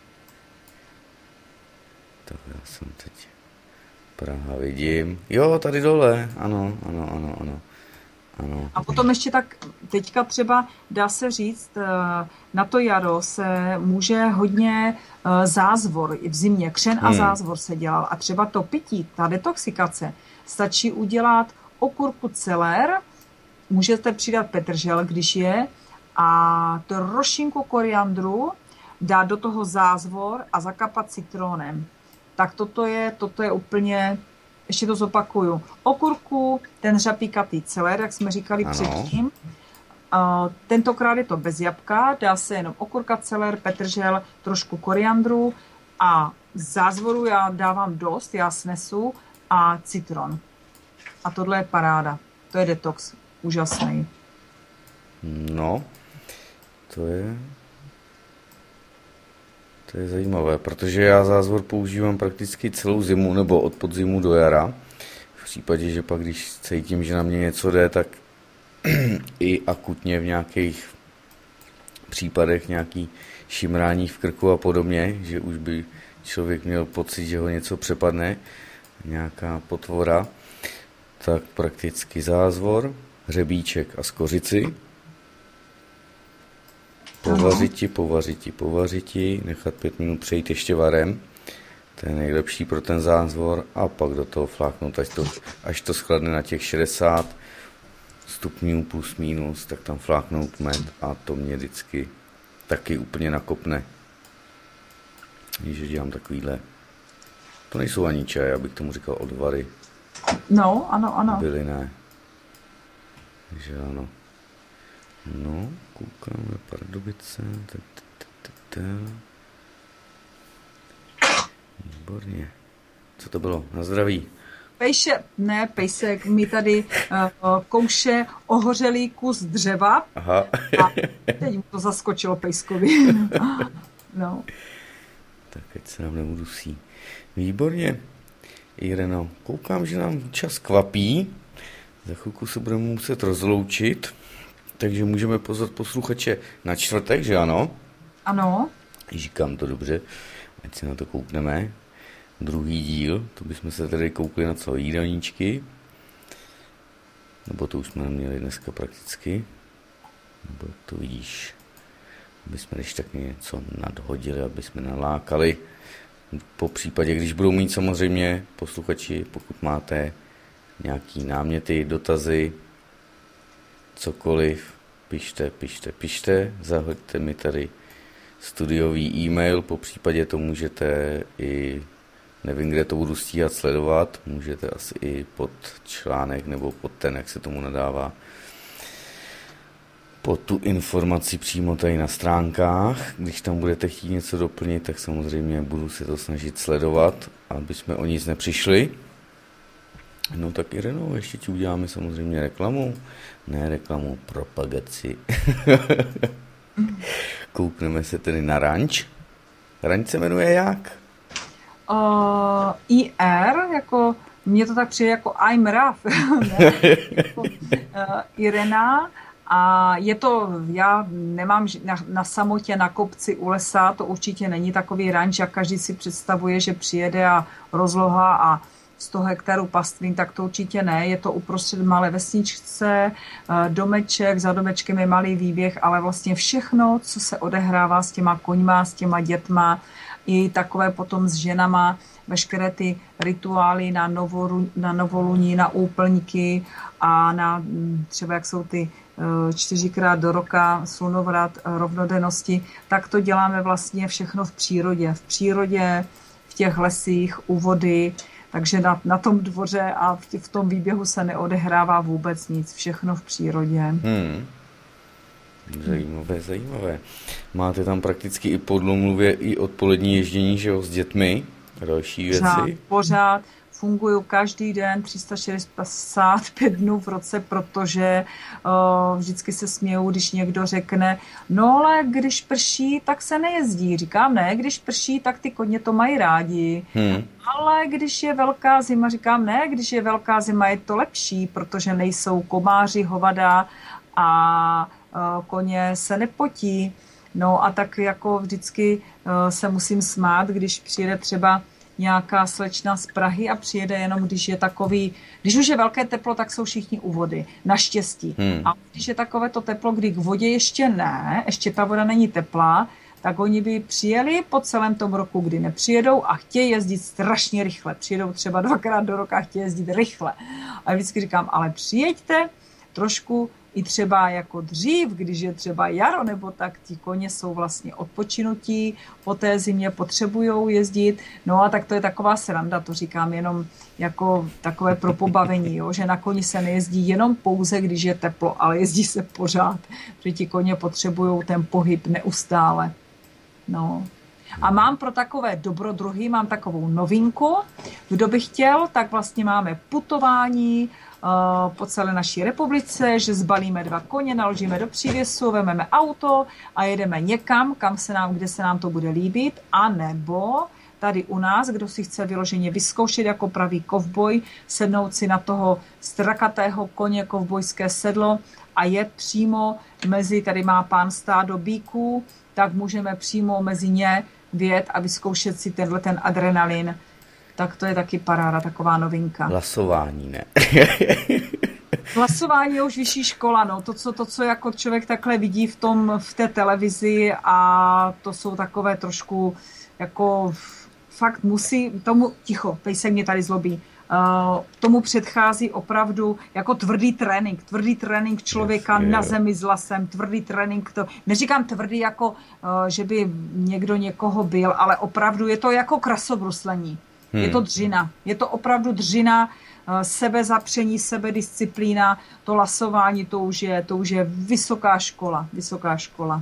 Speaker 5: Tak já jsem teď Praha vidím. Jo, tady dole. Ano, ano, ano, ano. Ano.
Speaker 6: A potom ještě tak teďka třeba dá se říct, na to jaro se může hodně zázvor i v zimě, křen a hmm. zázvor se dělal. A třeba to pití, ta detoxikace, stačí udělat okurku celer, můžete přidat petržel, když je, a trošinku koriandru, dát do toho zázvor a zakapat citronem. Tak toto je, toto je úplně... Ještě to zopakuju. Okurku, ten řapíkatý celer, jak jsme říkali ano. předtím. Uh, tentokrát je to bez jabka, dá se jenom okurka, celer, petržel, trošku koriandru a zázvoru já dávám dost, já snesu a citron. A tohle je paráda. To je detox. Úžasný.
Speaker 5: No, to je... To je zajímavé, protože já zázvor používám prakticky celou zimu nebo od podzimu do jara. V případě, že pak když cítím, že na mě něco jde, tak i akutně v nějakých případech nějaký šimrání v krku a podobně, že už by člověk měl pocit, že ho něco přepadne, nějaká potvora, tak prakticky zázvor, hřebíček a skořici. Povařiti, povařiti, povařiti, nechat pět minut přejít ještě varem. To je nejlepší pro ten zázvor a pak do toho fláknout, až to, až to schladne na těch šedesát stupňů plus minus, tak tam fláknout med a to mě vždycky taky úplně nakopne. Když dělám takovýhle. To nejsou ani čaj, abych tomu říkal odvary.
Speaker 6: No, ano, ano.
Speaker 5: Bylinné. Takže ano. No, koukáme Pardubice. Výborně. Co to bylo? Na zdraví.
Speaker 6: Pejše, ne, pejsek, mi tady uh, kouše ohořelý kus dřeva.
Speaker 5: Aha.
Speaker 6: A teď mu to zaskočilo pejskovi. No.
Speaker 5: Tak ať se nám neudusí. Výborně. Ireno, koukám, že nám čas kvapí. Za chvilku se budeme muset rozloučit. Takže můžeme pozvat posluchače na čtvrtek, že ano?
Speaker 6: Ano.
Speaker 5: Říkám to dobře, ať se na to koukneme. Druhý díl, to bychom se tady koukli na co, jídelníčky. Nebo to už jsme neměli dneska prakticky. Nebo jak to vidíš, aby jsme když tak něco nadhodili, aby jsme nalákali. Po případě, když budou mít samozřejmě posluchači, pokud máte nějaký náměty, dotazy, cokoliv, pište, pište, pište, zahoďte mi tady studiový e-mail, po případě to můžete i, nevím, kde to budu stíhat sledovat, můžete asi i pod článek nebo pod ten, jak se tomu nadává, pod tu informaci přímo tady na stránkách. Když tam budete chtít něco doplnit, tak samozřejmě budu se to snažit sledovat, aby jsme o nic nepřišli. No tak Ireno, ještě ti uděláme samozřejmě reklamu. Ne reklamu, propagaci. Koukneme se tedy na ranč. Ranč se jmenuje jak?
Speaker 6: Uh, I R, jako, mně to tak přijde jako I'm Raf. jako, uh, Irena. A je to, já nemám na, na samotě na kopci u lesa, to určitě není takový ranč, jak každý si představuje, že přijede a rozloha a sto hektarů pastvin, tak to určitě ne. Je to uprostřed malé vesničce, domeček, za domečkem je malý výběh, ale vlastně všechno, co se odehrává s těma koňma, s těma dětma, i takové potom s ženama, veškeré ty rituály na, novoru, na novoluní, na úplňky a na třeba jak jsou ty čtyřikrát do roka slunovrat rovnodennosti, tak to děláme vlastně všechno v přírodě. V přírodě, v těch lesích, u vody, takže na, na tom dvoře a v, tě, v tom výběhu se neodehrává vůbec nic, všechno v přírodě. Hmm.
Speaker 5: Zajímavé, zajímavé. Máte tam prakticky i po domluvě i odpolední ježdění, že jo, s dětmi a další věci?
Speaker 6: Pořád, pořád. Funguju každý den, tři sta šedesát pět dnů v roce, protože uh, vždycky se směju, když někdo řekne, no ale když prší, tak se nejezdí. Říkám, ne, když prší, tak ty koně to mají rádi. Hmm. Ale když je velká zima, říkám, ne, když je velká zima, je to lepší, protože nejsou komáři, hovada a uh, koně se nepotí. No a tak jako vždycky uh, se musím smát, když přijede třeba nějaká slečna z Prahy a přijede jenom, když je takový, když už je velké teplo, tak jsou všichni u vody, naštěstí. Hmm. A když je takové to teplo, kdy k vodě ještě ne, ještě ta voda není teplá, tak oni by přijeli po celém tom roku, kdy nepřijedou a chtějí jezdit strašně rychle. Přijedou třeba dvakrát do roka a chtějí jezdit rychle. A vždycky říkám, ale přijeďte trošku i třeba jako dřív, když je třeba jaro, nebo tak ti koně jsou vlastně odpočinutí, po té zimě potřebujou jezdit, no a tak to je taková sranda, to říkám jenom jako takové pro pobavení, jo? Že na koni se nejezdí jenom pouze, když je teplo, ale jezdí se pořád, protože ti koně potřebují ten pohyb neustále. No. A mám pro takové dobrodruhy, mám takovou novinku, kdo by chtěl, tak vlastně máme putování po celé naší republice, že zbalíme dva koně, naložíme do přívěsu, vezmeme auto a jedeme někam, kam se nám, kde se nám to bude líbit, a nebo tady u nás, kdo si chce vyloženě vyzkoušet jako pravý kovboj, sednout si na toho strakatého koně, kovbojské sedlo a jet přímo mezi, tady má pán stádo bíků, tak můžeme přímo mezi ně vjet a vyzkoušet si tenhle ten adrenalin. Tak to je taky paráda, taková novinka.
Speaker 5: Hlasování, ne?
Speaker 6: Hlasování je už vyšší škola, no. To, co, to, co jako člověk takhle vidí v, tom, v té televizi, a to jsou takové trošku jako fakt musí, tomu, ticho, pejsek mě tady zlobí, uh, tomu předchází opravdu jako tvrdý trénink, tvrdý trénink člověka yes, na zemi s lasem, tvrdý trénink, to, neříkám tvrdý jako, uh, že by někdo někoho byl, ale opravdu je to jako krasobruslení. Hmm. Je to dřina. Je to opravdu dřina, sebezapření, sebedisciplína, to lasování, to už je, to už je vysoká škola. Vysoká škola.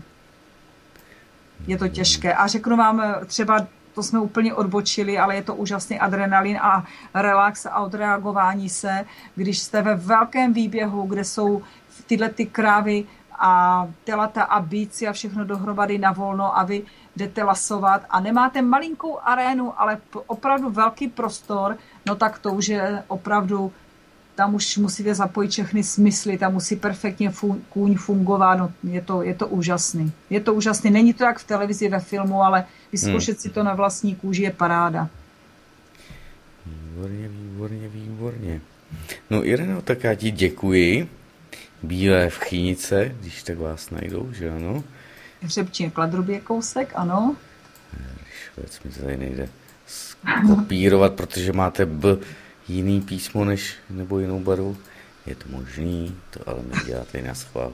Speaker 6: Je to těžké. A řeknu vám, třeba to jsme úplně odbočili, ale je to úžasný adrenalin a relax a odreagování se, když jste ve velkém výběhu, kde jsou tyhle ty krávy a telata a bíci a všechno dohromady na volno a vy jdete lasovat a nemáte malinkou arénu, ale opravdu velký prostor, no tak to už je opravdu, tam už musíte zapojit všechny smysly, tam musí perfektně fun, kůň fungovat, no je to, je to úžasný. Je to úžasný, není to jak v televizi, ve filmu, ale vyzkoušet hmm. si to na vlastní kůži je paráda.
Speaker 5: Výborně, výborně, výborně. No Ireno, tak já ti děkuji. Bílé v Chynice, když tak vás najdou, že ano?
Speaker 6: Hřebčín Kladrubě kousek, ano.
Speaker 5: Švec mi to tady nejde kopírovat, protože máte B jiný písmo než, nebo jinou barvu. Je to možný, to ale mi děláte na schvál.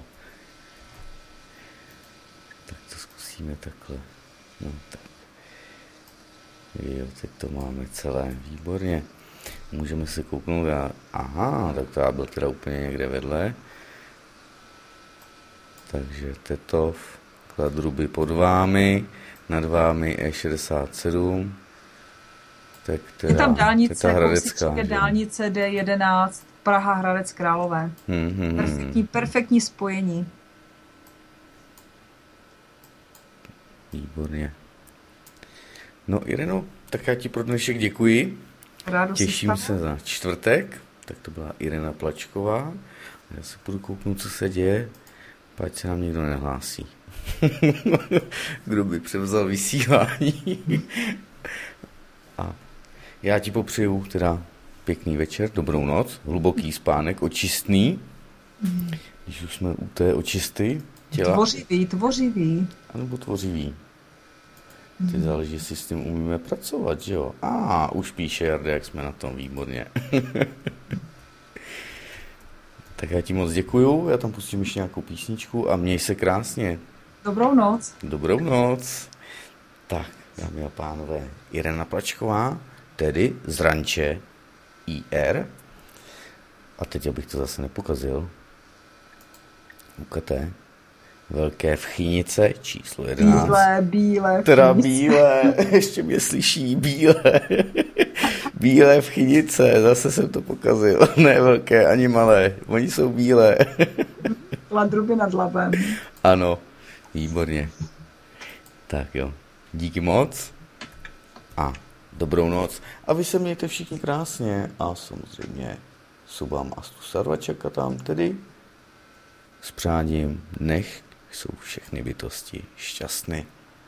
Speaker 5: Tak to zkusíme takhle. No tak. Jo, teď to máme celé, výborně. Můžeme se kouknout a... Aha, tak to já byl teda úplně někde vedle. Takže Tetov, Kladruby pod vámi, nad vámi E šedesát sedm. Tak teda,
Speaker 6: je tam dálnice,
Speaker 5: Hradecká,
Speaker 6: je dálnice D jedenáct, Praha, Hradec Králové. Hmm, hmm, perfektní, perfektní spojení.
Speaker 5: Výborně. No Ireno, tak já ti pro dnešek děkuji.
Speaker 6: Rádu
Speaker 5: Těším se na čtvrtek. Tak to byla Irena Plačková. Já se budu kouknout, co se děje. Ať se nám nikdo nehlásí. Kdo by převzal vysílání. A já ti popřeju teda pěkný večer, dobrou noc, hluboký spánek, očistný. Mm. Když už jsme u té očisty těla.
Speaker 6: Tvořivý, tvořivý.
Speaker 5: Anebo tvořivý. Ty záleží, jestli s tím umíme pracovat, že jo? A ah, už píše Jarda, jak jsme na tom, výborně. Tak já ti moc děkuju, já tam pustím ještě nějakou písničku a měj se krásně.
Speaker 6: Dobrou noc.
Speaker 5: Dobrou noc. Tak, dámy a pánové, Irena Plačková, tedy z ranče í er. A teď, abych to zase nepokazil, U K T, Velké Vchynice, číslo jedenáct.
Speaker 6: Bílé, bílé
Speaker 5: Teda bílé, ještě mě slyší, bílé. Bílé Vchynice, zase jsem to pokazil. Ne velké, ani malé, oni jsou bílé.
Speaker 6: Ladruby nad Labem.
Speaker 5: Ano, výborně. Tak jo, díky moc a dobrou noc. A vy se mějte všichni krásně a samozřejmě Subam a Sarvačaka tam tedy s přáním, nech jsou všechny bytosti šťastné.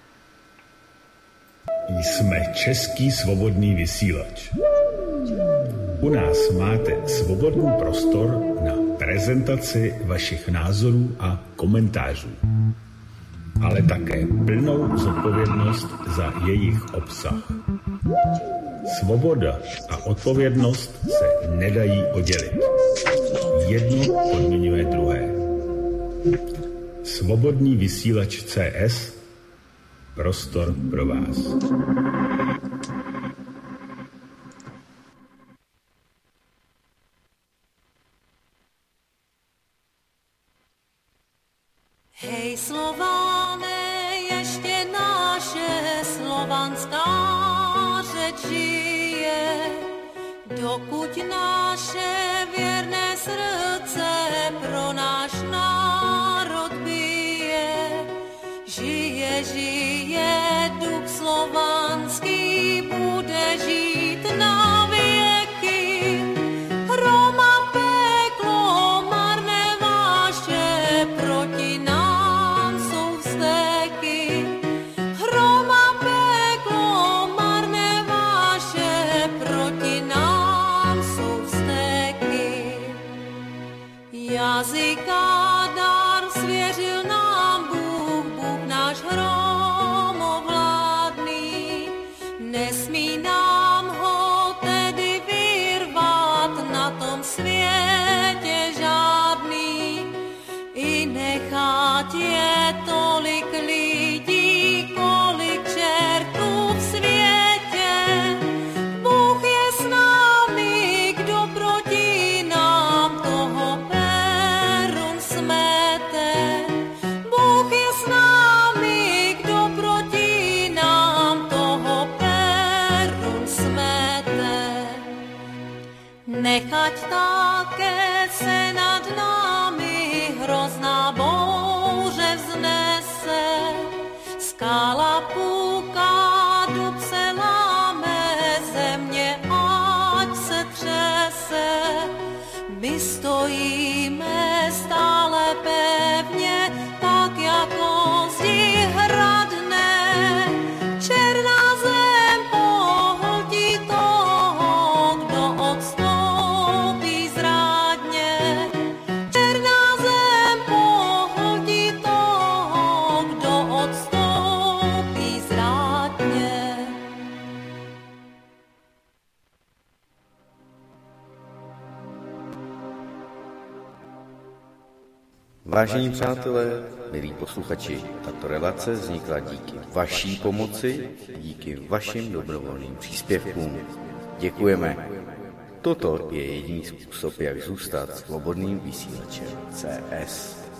Speaker 11: Jsme Český svobodný vysílač. U nás máte svobodný prostor na prezentaci vašich názorů a komentářů, ale také plnou zodpovědnost za jejich obsah. Svoboda a odpovědnost se nedají oddělit. Jedno podmiňuje druhé. Svobodný vysílač C S, prostor pro vás.
Speaker 13: Hej Slované, ještě naše slovanská řeč žije, dokud naše věrné srdce pro náš národ bije. Žije, žije, duch slovanský bude žít na věky. Roma peklo marné váše, proti nám jsou vzteky. Roma peklo marné váše, proti nám jsou vzteky. Jazyka dar svěřil nám Bůh, Bůh náš hromovládný. Nesmí nám ho tedy vyrvat na tom světě žádný. I nechat je tolik lidí, kolik čertů v světě. Bůh je s námi, kdo proti nám toho perun smete. Bůh je s námi, kdo proti nám toho perun smete. Nechať také se nad námi hrozná bouře vznese. Skála puká, dub se láme, země ať se třese. My stojíme stále pevně, tak jako zdi hradné. Černá zem pohltí toho, kdo odstoupí zrádně. Černá zem pohltí toho, kdo odstoupí zrádně.
Speaker 5: Vážení přátelé, milí posluchači, tato relace vznikla díky vaší pomoci, díky vašim dobrovolným příspěvkům. Děkujeme. Toto je jediný způsob, jak zůstat svobodným vysílačem C S.